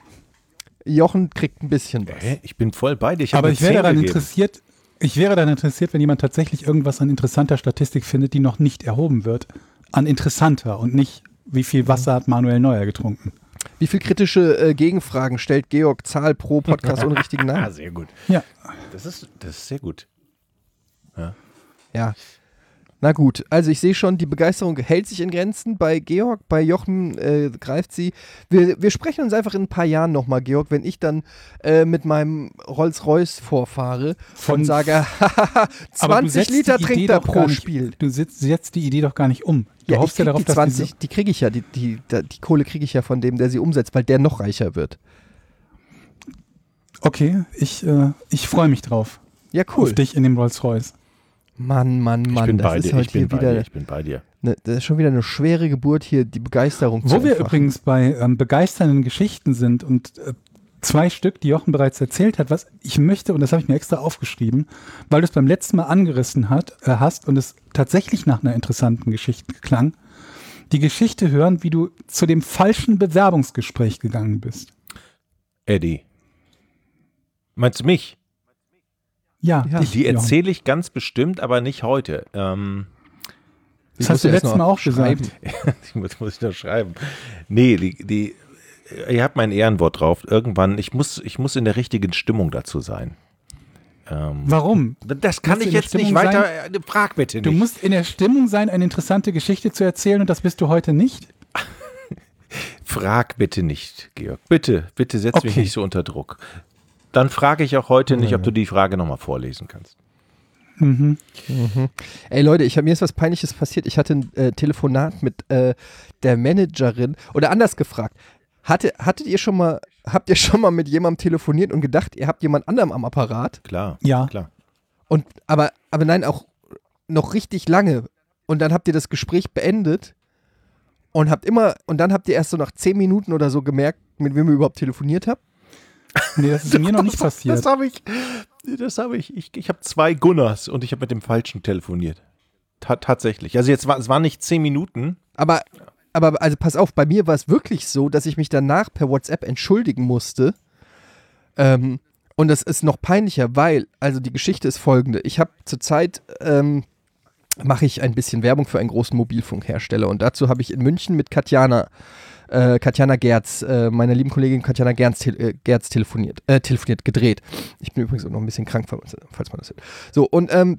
Speaker 3: Jochen kriegt ein bisschen was.
Speaker 1: Hä? Ich bin voll bei dir. Ich hab
Speaker 7: aber
Speaker 1: eine
Speaker 7: ich wäre
Speaker 1: zehn
Speaker 7: daran
Speaker 1: gegeben.
Speaker 7: interessiert, ich wäre daran interessiert, wenn jemand tatsächlich irgendwas an interessanter Statistik findet, die noch nicht erhoben wird. An interessanter und nicht, wie viel Wasser hat Manuel Neuer getrunken.
Speaker 3: Wie viel kritische äh, Gegenfragen stellt Georg Zahl pro Podcast ohne richtigen
Speaker 1: Ah,
Speaker 3: Namen?
Speaker 1: sehr gut.
Speaker 7: Ja.
Speaker 1: Das ist, das ist sehr gut.
Speaker 3: Ja. Na gut, also ich sehe schon, die Begeisterung hält sich in Grenzen bei Georg, bei Jochen äh, greift sie. Wir, wir sprechen uns einfach in ein paar Jahren nochmal, Georg, wenn ich dann äh, mit meinem Rolls-Royce vorfahre
Speaker 7: Von-
Speaker 3: und sage,
Speaker 7: Aber du
Speaker 3: zwanzig
Speaker 7: setzt
Speaker 3: Liter
Speaker 7: die
Speaker 3: trinkt
Speaker 7: Idee
Speaker 3: er
Speaker 7: doch gar
Speaker 3: pro
Speaker 7: nicht-
Speaker 3: Spiel.
Speaker 7: Du setzt, setzt die Idee doch gar nicht um. Du
Speaker 3: Ja, ich
Speaker 7: hoffst ja
Speaker 3: krieg
Speaker 7: darauf,
Speaker 3: die
Speaker 7: dass
Speaker 3: zwanzig,
Speaker 7: diese,
Speaker 3: die kriege ich ja, die, die, die, die Kohle kriege ich ja von dem, der sie umsetzt, weil der noch reicher wird.
Speaker 7: Okay, ich, äh, ich freue mich drauf.
Speaker 3: Ja, cool.
Speaker 7: Auf dich in dem Rolls-Royce.
Speaker 3: Mann, Mann, Mann,
Speaker 1: ich bin
Speaker 3: das
Speaker 1: bei
Speaker 3: ist
Speaker 1: dir,
Speaker 3: heute
Speaker 1: ich bin
Speaker 3: hier
Speaker 1: bei
Speaker 3: wieder,
Speaker 1: dir, ich bin bei dir.
Speaker 3: ne, das ist schon wieder eine schwere Geburt hier, die Begeisterung zu
Speaker 7: Wo wir
Speaker 3: entfachen.
Speaker 7: übrigens bei ähm, begeisternden Geschichten sind und äh, zwei Stück, die Jochen bereits erzählt hat, was ich möchte, und das habe ich mir extra aufgeschrieben, weil du es beim letzten Mal angerissen hat, äh, hast und es tatsächlich nach einer interessanten Geschichte klang, die Geschichte hören, wie du zu dem falschen Bewerbungsgespräch gegangen bist.
Speaker 1: Eddie. Meinst du mich?
Speaker 7: Ja,
Speaker 3: Ja,
Speaker 7: dich,
Speaker 1: Die
Speaker 7: Jochen.
Speaker 1: erzähle ich ganz bestimmt, aber nicht heute. Ähm,
Speaker 7: Das hast du letztes Mal auch gesagt.
Speaker 1: ich muss, muss ich noch schreiben. Nee, die, die, ihr habt mein Ehrenwort drauf. Irgendwann, ich muss, ich muss in der richtigen Stimmung dazu sein. Ähm,
Speaker 7: Warum?
Speaker 1: das kann
Speaker 7: Musst du
Speaker 1: ich
Speaker 7: in der
Speaker 1: jetzt nicht
Speaker 7: Stimmung
Speaker 1: weiter. Äh, frag bitte nicht.
Speaker 7: Du musst in der Stimmung sein, eine interessante Geschichte zu erzählen, und das bist du heute nicht?
Speaker 1: Frag bitte nicht, Georg. Bitte, bitte setz mich
Speaker 7: Okay.
Speaker 1: nicht so unter Druck. Dann frage ich auch heute nicht, ob du die Frage nochmal vorlesen kannst.
Speaker 7: Mhm.
Speaker 3: Ey Leute, ich hab, mir ist was Peinliches passiert. Ich hatte ein äh, Telefonat mit äh, der Managerin, oder anders gefragt, hatte, hattet ihr schon mal, habt ihr schon mal mit jemandem telefoniert und gedacht, ihr habt jemand anderem am Apparat?
Speaker 1: Klar.
Speaker 7: Ja.
Speaker 1: Klar.
Speaker 3: Und aber, aber nein, auch noch richtig lange. Und dann habt ihr das Gespräch beendet und habt immer, und dann habt ihr erst so nach zehn Minuten oder so gemerkt, mit wem ihr überhaupt telefoniert habt.
Speaker 7: Nee, das ist mir noch nicht passiert.
Speaker 1: Das habe ich. Das habe ich. Ich, ich habe zwei Gunnars und ich habe mit dem Falschen telefoniert. Ta tatsächlich. Also jetzt war es waren nicht zehn Minuten.
Speaker 3: Aber, aber also pass auf, bei mir war es wirklich so, dass ich mich danach per WhatsApp entschuldigen musste. Ähm, und das ist noch peinlicher, weil, also die Geschichte ist folgende. Ich habe zurzeit, ähm, mache ich ein bisschen Werbung für einen großen Mobilfunkhersteller. Und dazu habe ich in München mit Katjana, äh, Katjana Gerz, äh, meiner lieben Kollegin Katjana Gerz, te äh, Gerz telefoniert, äh, telefoniert, gedreht. Ich bin übrigens auch noch ein bisschen krank, falls man das hört. So, und ähm,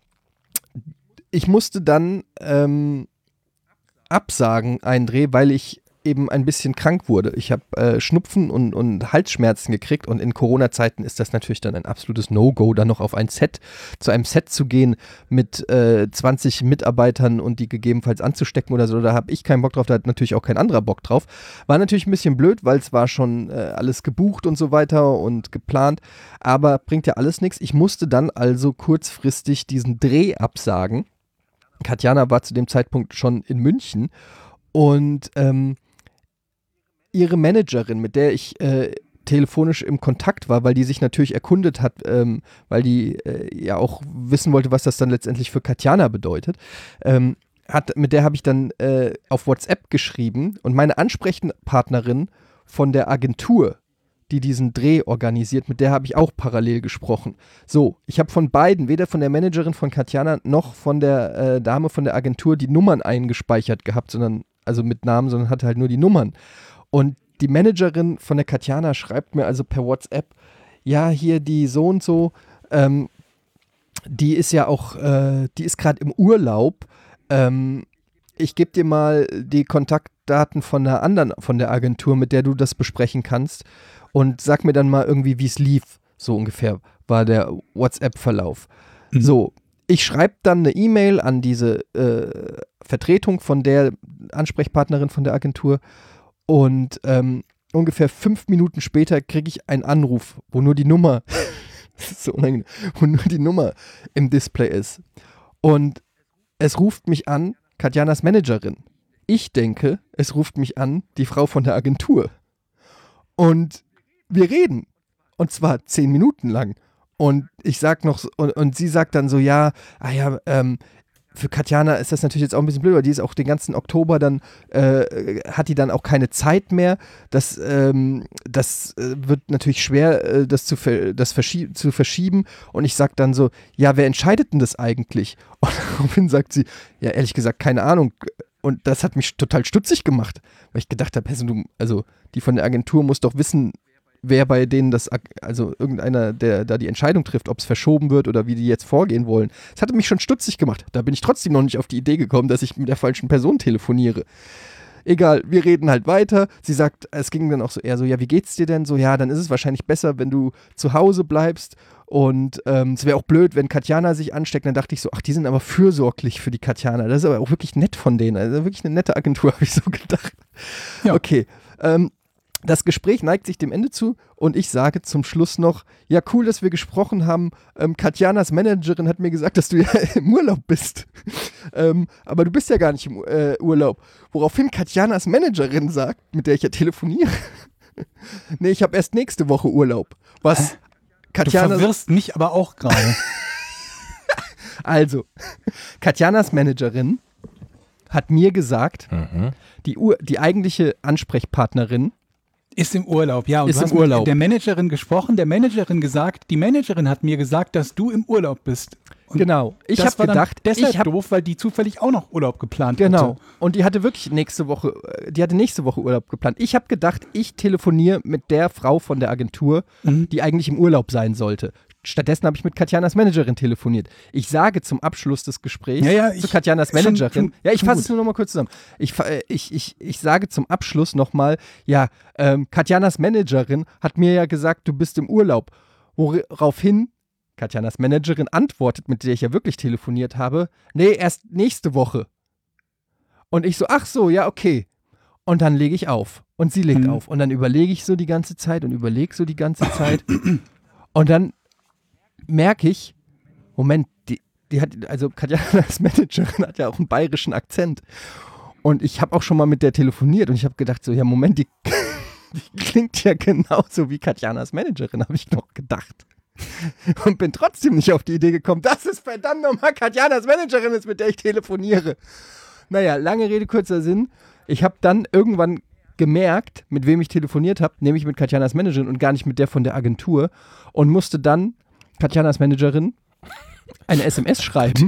Speaker 3: ich musste dann ähm, absagen, einen Dreh, weil ich eben ein bisschen krank wurde. Ich habe äh, Schnupfen und, und Halsschmerzen gekriegt, und in Corona-Zeiten ist das natürlich dann ein absolutes No-Go, dann noch auf ein Set, zu einem Set zu gehen mit äh, zwanzig Mitarbeitern und die gegebenenfalls anzustecken oder so. Da habe ich keinen Bock drauf, da hat natürlich auch kein anderer Bock drauf. War natürlich ein bisschen blöd, weil es war schon äh, alles gebucht und so weiter und geplant, aber bringt ja alles nichts. Ich musste dann also kurzfristig diesen Dreh absagen. Katjana war zu dem Zeitpunkt schon in München, und ähm, ihre Managerin, mit der ich äh, telefonisch im Kontakt war, weil die sich natürlich erkundet hat, ähm, weil die äh, ja auch wissen wollte, was das dann letztendlich für Katjana bedeutet, ähm, hat, mit der habe ich dann äh, auf WhatsApp geschrieben, und meine Ansprechpartnerin von der Agentur, die diesen Dreh organisiert, mit der habe ich auch parallel gesprochen. So, ich habe von beiden, weder von der Managerin von Katjana noch von der äh, Dame von der Agentur, die Nummern eingespeichert gehabt, sondern, also mit Namen, sondern hatte halt nur die Nummern. Und die Managerin von der Katjana schreibt mir also per WhatsApp, ja, hier die so und so, ähm, die ist ja auch, äh, die ist gerade im Urlaub, ähm, ich gebe dir mal die Kontaktdaten von einer anderen, von der Agentur, mit der du das besprechen kannst, und sag mir dann mal irgendwie, wie es lief, so ungefähr war der WhatsApp-Verlauf.
Speaker 7: Mhm.
Speaker 3: So, ich schreibe dann eine E-Mail an diese äh, Vertretung von der Ansprechpartnerin von der Agentur, und ähm, ungefähr fünf Minuten später kriege ich einen Anruf, wo nur die Nummer, das ist so unangenehm, wo nur die Nummer im Display ist. Und es ruft mich an, Katjanas Managerin. Ich denke, es ruft mich an, die Frau von der Agentur. Und wir reden. Und zwar zehn Minuten lang. Und ich sag noch, so, und, und sie sagt dann so, ja, ah ja, ähm, für Katjana ist das natürlich jetzt auch ein bisschen blöd, weil die ist auch den ganzen Oktober dann, äh, hat die dann auch keine Zeit mehr. Das, ähm, das äh, wird natürlich schwer, äh, das, zu, ver das verschie zu verschieben. Und ich sag dann so, ja, wer entscheidet denn das eigentlich? Und daraufhin sagt sie, ja, ehrlich gesagt, keine Ahnung. Und das hat mich total stutzig gemacht, weil ich gedacht habe, also, du, also die von der Agentur muss doch wissen, wer bei denen das, also irgendeiner, der da die Entscheidung trifft, ob es verschoben wird oder wie die jetzt vorgehen wollen. Das hatte mich schon stutzig gemacht. Da bin ich trotzdem noch nicht auf die Idee gekommen, dass ich mit der falschen Person telefoniere. Egal, wir reden halt weiter. Sie sagt, es ging dann auch so eher so, ja, wie geht's dir denn? So, ja, dann ist es wahrscheinlich besser, wenn du zu Hause bleibst. Und ähm, es wäre auch blöd, wenn Katjana sich ansteckt. Dann dachte ich so, ach, die sind aber fürsorglich für die Katjana. Das ist aber auch wirklich nett von denen. Also wirklich eine nette Agentur, habe ich so gedacht. Ja. Okay, ähm, das Gespräch neigt sich dem Ende zu und ich sage zum Schluss noch, ja, cool, dass wir gesprochen haben. Ähm, Katjanas Managerin hat mir gesagt, dass du ja im Urlaub bist. ähm, aber du bist ja gar nicht im äh, Urlaub. Woraufhin Katjanas Managerin sagt, mit der ich ja telefoniere, nee, ich habe erst nächste Woche Urlaub. Was? Katjana,
Speaker 7: du verwirrst mich aber auch gerade.
Speaker 3: Also, Katjanas Managerin hat mir gesagt,
Speaker 1: Mhm.
Speaker 3: die, Ur- die eigentliche Ansprechpartnerin
Speaker 7: Ist im Urlaub, ja. Und
Speaker 3: Ist
Speaker 7: du hast
Speaker 3: im Urlaub.
Speaker 7: mit der Managerin gesprochen, der Managerin gesagt, die Managerin hat mir gesagt, dass du im Urlaub bist. Und
Speaker 3: Genau. Ich
Speaker 7: das
Speaker 3: habe
Speaker 7: war dann
Speaker 3: gedacht,
Speaker 7: deshalb
Speaker 3: ich habe
Speaker 7: doof, weil die zufällig auch noch Urlaub geplant
Speaker 3: genau.
Speaker 7: hatte.
Speaker 3: Und die hatte wirklich nächste Woche, äh, die hatte nächste Woche Urlaub geplant. Ich habe gedacht, ich telefoniere mit der Frau von der Agentur,
Speaker 7: Mhm.
Speaker 3: die eigentlich im Urlaub sein sollte. Stattdessen habe ich mit Katjanas Managerin telefoniert. Ich sage zum Abschluss des Gesprächs
Speaker 7: Ja, ja,
Speaker 3: zu
Speaker 7: ich-
Speaker 3: Katjanas
Speaker 7: schon-
Speaker 3: Managerin,
Speaker 7: schon-
Speaker 3: ja, ich
Speaker 7: schon
Speaker 3: fasse
Speaker 7: gut.
Speaker 3: es nur noch mal kurz zusammen. Ich, fa- äh, ich, ich, ich sage zum Abschluss nochmal, ja, ähm, Katjanas Managerin hat mir ja gesagt, du bist im Urlaub. Woraufhin Katjanas Managerin antwortet, mit der ich ja wirklich telefoniert habe, nee, erst nächste Woche. Und ich so, ach so, ja, okay. Und dann lege ich auf. Und sie legt
Speaker 7: Mhm.
Speaker 3: auf. Und dann überlege ich so die ganze Zeit und überlege so die ganze Zeit. Und dann merke ich, Moment, die, die hat, also Katjanas Managerin hat ja auch einen bayerischen Akzent. Und ich habe auch schon mal mit der telefoniert und ich habe gedacht, so, ja, Moment, die, die klingt ja genauso wie Katjanas Managerin, habe ich noch gedacht. Und bin trotzdem nicht auf die Idee gekommen, dass es verdammt nochmal Katjanas Managerin ist, mit der ich telefoniere. Naja, lange Rede, kurzer Sinn. Ich habe dann irgendwann gemerkt, mit wem ich telefoniert habe, nämlich mit Katjanas Managerin und gar nicht mit der von der Agentur und musste dann Katjanas Managerin eine S M S schreiben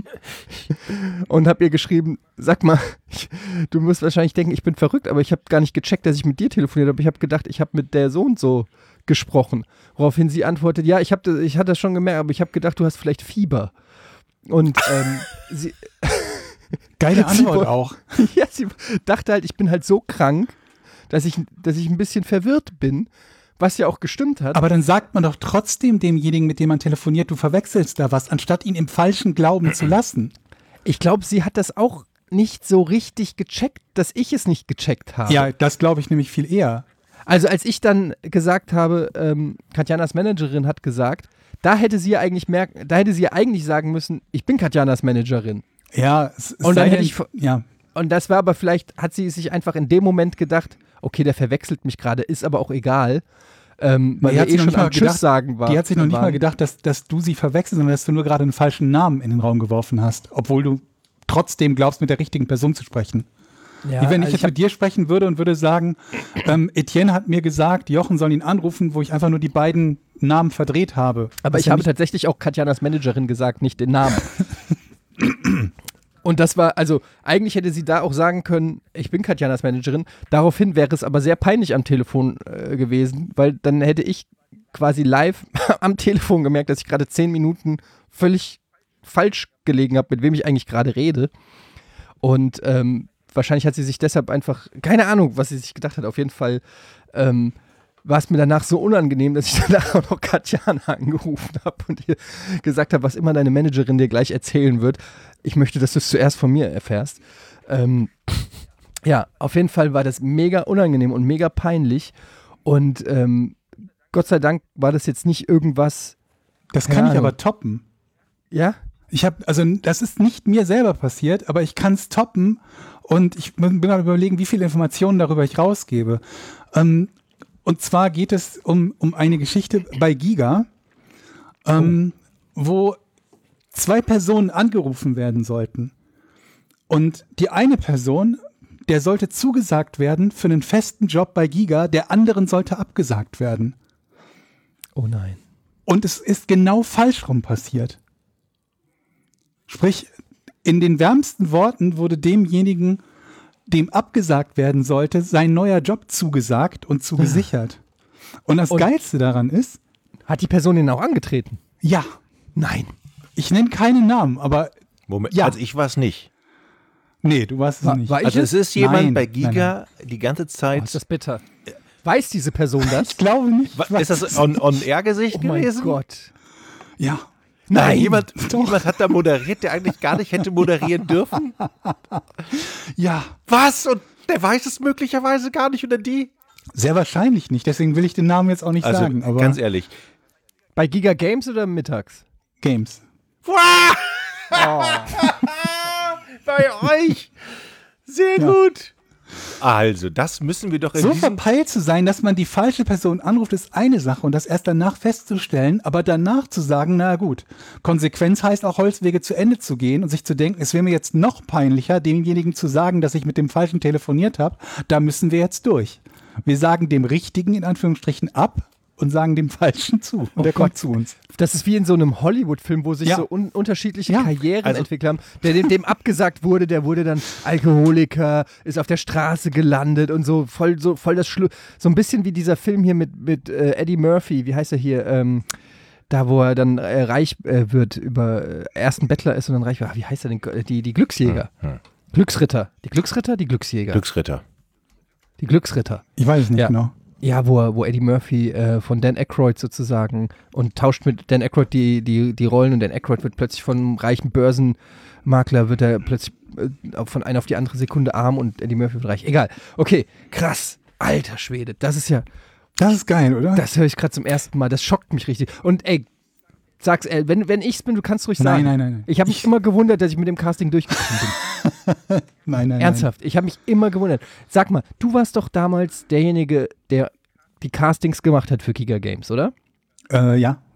Speaker 3: und habe ihr geschrieben, sag mal, ich, du musst wahrscheinlich denken, ich bin verrückt, aber ich habe gar nicht gecheckt, dass ich mit dir telefoniert habe. Ich habe gedacht, ich habe mit der so und so gesprochen. Woraufhin sie antwortet, ja, ich, hab das, ich hatte das schon gemerkt, aber ich habe gedacht, du hast vielleicht Fieber. Und ähm, sie...
Speaker 7: Geile
Speaker 3: Sie
Speaker 7: Antwort
Speaker 3: woll-
Speaker 7: auch.
Speaker 3: Ja, sie dachte halt, ich bin halt so krank, dass ich, dass ich ein bisschen verwirrt bin, was ja auch gestimmt hat.
Speaker 7: Aber dann sagt man doch trotzdem demjenigen, mit dem man telefoniert, du verwechselst da was, anstatt ihn im falschen Glauben zu lassen.
Speaker 3: Ich glaube, sie hat das auch nicht so richtig gecheckt, dass ich es nicht gecheckt habe.
Speaker 7: Ja, das glaube ich nämlich viel eher.
Speaker 3: Also als ich dann gesagt habe, ähm, Katjanas Managerin hat gesagt, da hätte sie ja eigentlich merken, da hätte sie ja eigentlich sagen müssen, ich bin Katjanas Managerin.
Speaker 7: Ja, es, es
Speaker 3: Und dann
Speaker 7: sei
Speaker 3: hätte
Speaker 7: denn-
Speaker 3: ich-
Speaker 7: ja.
Speaker 3: Und das war aber vielleicht, hat sie sich einfach in dem Moment gedacht, okay, der verwechselt mich gerade, ist aber auch egal. Ähm, weil
Speaker 7: Die
Speaker 3: wir
Speaker 7: hat
Speaker 3: eh
Speaker 7: sich noch
Speaker 3: schon
Speaker 7: nicht mal
Speaker 3: am Tschüss
Speaker 7: gedacht-
Speaker 3: sagen war.
Speaker 7: Die hat sich noch nicht
Speaker 3: waren.
Speaker 7: mal gedacht, dass, dass du sie verwechselst, sondern dass du nur gerade einen falschen Namen in den Raum geworfen hast, obwohl du trotzdem glaubst, mit der richtigen Person zu sprechen.
Speaker 3: Ja,
Speaker 7: Wie wenn ich
Speaker 3: also
Speaker 7: jetzt
Speaker 3: hab-
Speaker 7: mit dir sprechen würde und würde sagen, ähm, Etienne hat mir gesagt, Jochen soll ihn anrufen, wo ich einfach nur die beiden Namen verdreht habe.
Speaker 3: Aber
Speaker 7: Was
Speaker 3: ich
Speaker 7: ja
Speaker 3: habe
Speaker 7: nicht-
Speaker 3: tatsächlich auch Katjanas Managerin gesagt, nicht den Namen. Und das war, also eigentlich hätte sie da auch sagen können, ich bin Katjanas Managerin. Daraufhin wäre es aber sehr peinlich am Telefon äh, gewesen, weil dann hätte ich quasi live am Telefon gemerkt, dass ich gerade zehn Minuten völlig falsch gelegen habe, mit wem ich eigentlich gerade rede. Und ähm, wahrscheinlich hat sie sich deshalb einfach, keine Ahnung, was sie sich gedacht hat, auf jeden Fall ähm, war es mir danach so unangenehm, dass ich danach auch noch Katjana angerufen habe und ihr gesagt habe, was immer deine Managerin dir gleich erzählen wird. Ich möchte, dass du es zuerst von mir erfährst. Ähm, ja, auf jeden Fall war das mega unangenehm und mega peinlich. Und ähm, Gott sei Dank war das jetzt nicht irgendwas,
Speaker 7: Das
Speaker 3: keine
Speaker 7: kann ich
Speaker 3: Ahnung.
Speaker 7: aber toppen.
Speaker 3: ja?
Speaker 7: Ich habe, also das ist nicht mir selber passiert, aber ich kann es toppen und ich bin bin am überlegen, wie viele Informationen darüber ich rausgebe. Ähm, und zwar geht es um, um eine Geschichte bei Giga, ähm, wo zwei Personen angerufen werden sollten. Und die eine Person, der sollte zugesagt werden für einen festen Job bei Giga, der anderen sollte abgesagt werden.
Speaker 3: Oh nein.
Speaker 7: Und es ist genau falsch rum passiert. Sprich, in den wärmsten Worten wurde demjenigen, dem abgesagt werden sollte, sein neuer Job zugesagt und zugesichert. Und das
Speaker 3: Und-
Speaker 7: Geilste daran ist,
Speaker 3: Hat die Person ihn auch angetreten?
Speaker 7: ja,
Speaker 3: Nein.
Speaker 7: ich nenne keinen Namen, aber
Speaker 1: Moment,
Speaker 7: Ja.
Speaker 1: also ich war es nicht.
Speaker 7: nee, du warst es
Speaker 3: War,
Speaker 7: nicht.
Speaker 3: war ich
Speaker 1: Also
Speaker 3: es?
Speaker 1: es ist jemand
Speaker 7: Nein,
Speaker 1: bei
Speaker 7: nein,
Speaker 1: Giga die ganze
Speaker 3: Oh,
Speaker 1: Zeit.
Speaker 3: ist das bitter. Weiß diese Person das?
Speaker 7: Ich glaube nicht.
Speaker 1: Wa- ist das on, on Air-Gesicht
Speaker 3: Oh mein
Speaker 1: gewesen?
Speaker 3: Gott.
Speaker 7: Ja.
Speaker 1: Nein, jemand, jemand hat da moderiert, der eigentlich gar nicht hätte moderieren dürfen.
Speaker 7: Ja,
Speaker 1: Was? Und der weiß es möglicherweise gar nicht oder die?
Speaker 7: sehr wahrscheinlich nicht. Deswegen will ich den Namen jetzt auch nicht
Speaker 1: Also
Speaker 7: sagen. Aber
Speaker 1: ganz ehrlich.
Speaker 3: Bei Giga Games oder mittags?
Speaker 7: Games.
Speaker 1: Bei euch. Sehr
Speaker 7: Ja.
Speaker 1: gut. Also, das müssen wir doch in
Speaker 7: So
Speaker 1: diesem...
Speaker 7: verpeilt zu sein, dass man die falsche Person anruft, ist eine Sache und das erst danach festzustellen, aber danach zu sagen, na gut, Konsequenz heißt auch Holzwege zu Ende zu gehen und sich zu denken, es wäre mir jetzt noch peinlicher, demjenigen zu sagen, dass ich mit dem Falschen telefoniert habe, da müssen wir jetzt durch. Wir sagen dem Richtigen in Anführungsstrichen ab und sagen dem Falschen zu und der kommt zu uns.
Speaker 3: Das ist wie in so einem Hollywood-Film, wo sich
Speaker 7: Ja.
Speaker 3: so un unterschiedliche
Speaker 7: Ja.
Speaker 3: Karrieren
Speaker 1: Also-
Speaker 3: entwickelt haben. Der dem, dem abgesagt wurde, der wurde dann Alkoholiker, ist auf der Straße gelandet und so voll so voll das Schlu so ein bisschen wie dieser Film hier mit mit äh, Eddie Murphy, wie heißt er hier? Ähm, da wo er dann äh, reich äh, wird, über äh, ersten Bettler ist und dann reich wird. Ah, wie heißt er denn? Die die Glücksjäger.
Speaker 1: Hm.
Speaker 3: Glücksritter. Die Glücksritter, die Glücksjäger.
Speaker 1: Glücksritter.
Speaker 3: die Glücksritter.
Speaker 7: Ich weiß es nicht
Speaker 3: Ja.
Speaker 7: genau.
Speaker 3: Ja, wo, er- wo Eddie Murphy äh, von Dan Aykroyd sozusagen und tauscht mit Dan Aykroyd die, die, die Rollen und Dan Aykroyd wird plötzlich von einem reichen Börsenmakler, wird er plötzlich äh, von einer auf die andere Sekunde arm und Eddie Murphy wird reich. Egal. Okay, krass. Alter Schwede, das ist ja,
Speaker 7: Das ist geil, oder?
Speaker 3: das höre ich gerade zum ersten Mal. Das schockt mich richtig. Und ey, sag's, ey, wenn, wenn ich's bin, du kannst ruhig sagen.
Speaker 7: Nein, nein, nein, nein.
Speaker 3: Ich habe mich immer gewundert, dass ich mit dem Casting durchgekommen bin.
Speaker 7: nein, nein,
Speaker 3: Ernsthaft, ich habe mich immer gewundert. Sag mal, du warst doch damals derjenige, der die Castings gemacht hat für Giga Games, oder?
Speaker 7: Nein. Äh, ja.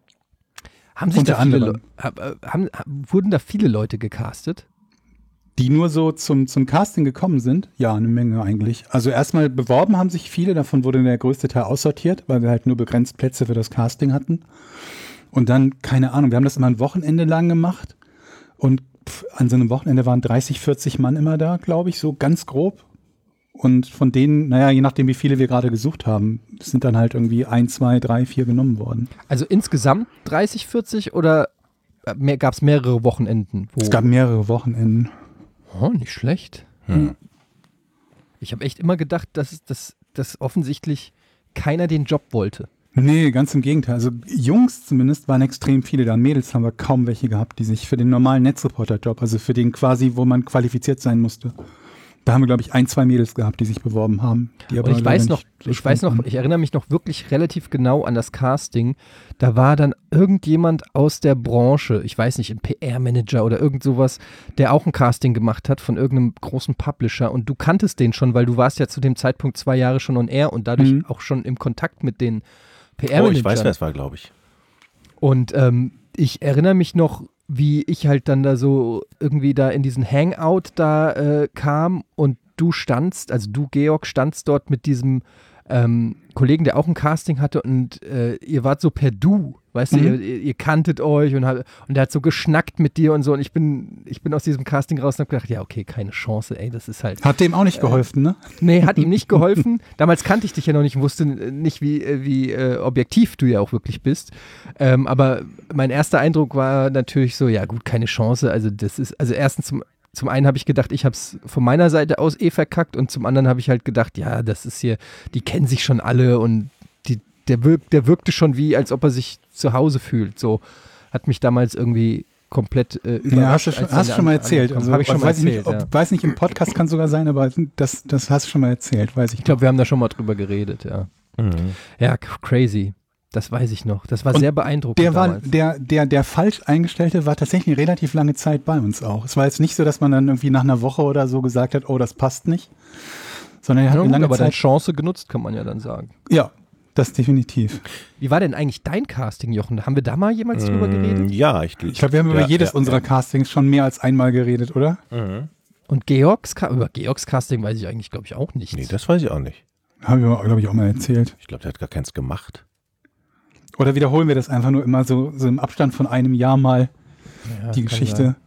Speaker 3: Haben sich
Speaker 7: Unter
Speaker 3: da viele
Speaker 7: anderem.
Speaker 3: Leu- hab- äh, haben, haben, wurden da viele Leute gecastet?
Speaker 7: Die nur so zum, zum Casting gekommen sind? Ja, eine Menge eigentlich. Also erstmal beworben haben sich viele, davon wurde der größte Teil aussortiert, weil wir halt nur begrenzt Plätze für das Casting hatten. Und dann, keine Ahnung, wir haben das immer ein Wochenende lang gemacht und pff, an so einem Wochenende waren dreißig, vierzig Mann immer da, glaube ich, so ganz grob. Und von denen, naja, je nachdem, wie viele wir gerade gesucht haben, sind dann halt irgendwie ein, zwei, drei, vier genommen worden.
Speaker 3: Also insgesamt dreißig, vierzig oder äh, mehr, gab es mehrere Wochenenden? Wo
Speaker 7: Es gab mehrere Wochenenden.
Speaker 3: oh, nicht schlecht.
Speaker 1: Hm.
Speaker 3: Ich habe echt immer gedacht, dass, dass, dass offensichtlich keiner den Job wollte.
Speaker 7: Nee, ganz im Gegenteil. Also Jungs zumindest waren extrem viele da. Mädels haben wir kaum welche gehabt, die sich für den normalen Netzreporter-Job, also für den quasi, wo man qualifiziert sein musste. Da haben wir, glaube ich, ein, zwei Mädels gehabt, die sich beworben haben. Die aber
Speaker 3: Und ich
Speaker 7: leider
Speaker 3: weiß noch,
Speaker 7: nicht so
Speaker 3: ich weiß noch,
Speaker 7: spannend
Speaker 3: ich erinnere mich noch wirklich relativ genau an das Casting. Da war dann irgendjemand aus der Branche, ich weiß nicht, ein P R-Manager oder irgend sowas, der auch ein Casting gemacht hat von irgendeinem großen Publisher und du kanntest den schon, weil du warst ja zu dem Zeitpunkt zwei Jahre schon on air und dadurch
Speaker 7: Mhm.
Speaker 3: auch schon im Kontakt mit den P
Speaker 1: Oh,
Speaker 3: R-Managern.
Speaker 1: ich weiß, wer es war, glaube ich.
Speaker 3: Und ähm, ich erinnere mich noch, wie ich halt dann da so irgendwie da in diesen Hangout da äh, kam und du standst, also du, Georg, standst dort mit diesem ähm, Kollegen, der auch ein Casting hatte und äh, ihr wart so per Du, weißt
Speaker 7: Mhm.
Speaker 3: du, ihr, ihr, ihr kanntet euch und, hat, und der hat so geschnackt mit dir und so und ich bin, ich bin aus diesem Casting raus und hab gedacht, ja okay, keine Chance, ey, das ist halt,
Speaker 7: Hat dem auch nicht geholfen, ne?
Speaker 3: nee, hat ihm nicht geholfen. Damals kannte ich dich ja noch nicht und wusste nicht, wie, äh, wie äh, objektiv du ja auch wirklich bist. Ähm, aber mein erster Eindruck war natürlich so, ja gut, keine Chance. Also das ist, also erstens zum, zum einen habe ich gedacht, ich habe es von meiner Seite aus eh verkackt und zum anderen habe ich halt gedacht, ja, das ist hier, die kennen sich schon alle und die, der, wirk, der wirkte schon wie, als ob er sich zu Hause fühlt. So hat mich damals irgendwie komplett äh, überrascht.
Speaker 7: Ja, hast du schon,
Speaker 3: als dann
Speaker 7: hast
Speaker 3: der
Speaker 7: schon mal
Speaker 3: An-
Speaker 7: erzählt.
Speaker 3: ankam.
Speaker 7: Also,
Speaker 3: Hab ich schon mal
Speaker 7: weiß
Speaker 3: erzählt,
Speaker 7: nicht, ob,
Speaker 3: ja.
Speaker 7: weiß nicht, im Podcast kann sogar sein, aber das, das hast du schon mal erzählt, weiß ich.
Speaker 3: Ich glaube, wir haben da schon mal drüber geredet, ja.
Speaker 1: Mhm.
Speaker 3: Ja, crazy. Das weiß ich noch. Das war
Speaker 7: Und
Speaker 3: sehr beeindruckend
Speaker 7: Der, war,
Speaker 3: damals.
Speaker 7: der, der, der falsch eingestellte war tatsächlich eine relativ lange Zeit bei uns auch. Es war jetzt nicht so, dass man dann irgendwie nach einer Woche oder so gesagt hat, oh, das passt nicht. Sondern er hat
Speaker 3: Ja,
Speaker 7: eine
Speaker 3: gut,
Speaker 7: lange
Speaker 3: aber dann
Speaker 7: Zeit.
Speaker 3: Chance genutzt, kann man ja dann sagen.
Speaker 7: Ja, das definitiv.
Speaker 3: Wie war denn eigentlich dein Casting, Jochen? Haben wir da mal jemals drüber
Speaker 1: Mm,
Speaker 3: geredet?
Speaker 1: Ja, ich,
Speaker 7: Ich glaube, wir haben
Speaker 1: ja,
Speaker 7: über jedes
Speaker 1: ja,
Speaker 7: unserer Castings schon mehr als einmal geredet, oder?
Speaker 1: ja. Mhm.
Speaker 3: Und Georgs, Ca- über Georgs Casting weiß ich eigentlich, glaube ich, auch nichts.
Speaker 1: Nee, das weiß ich auch nicht.
Speaker 7: Haben wir, glaube ich, auch mal erzählt.
Speaker 1: Ich glaube, der hat gar keins gemacht.
Speaker 7: Oder wiederholen wir das einfach nur immer so, so im Abstand von einem Jahr mal,
Speaker 3: Ja,
Speaker 7: die
Speaker 3: kann
Speaker 7: Geschichte?
Speaker 3: sein.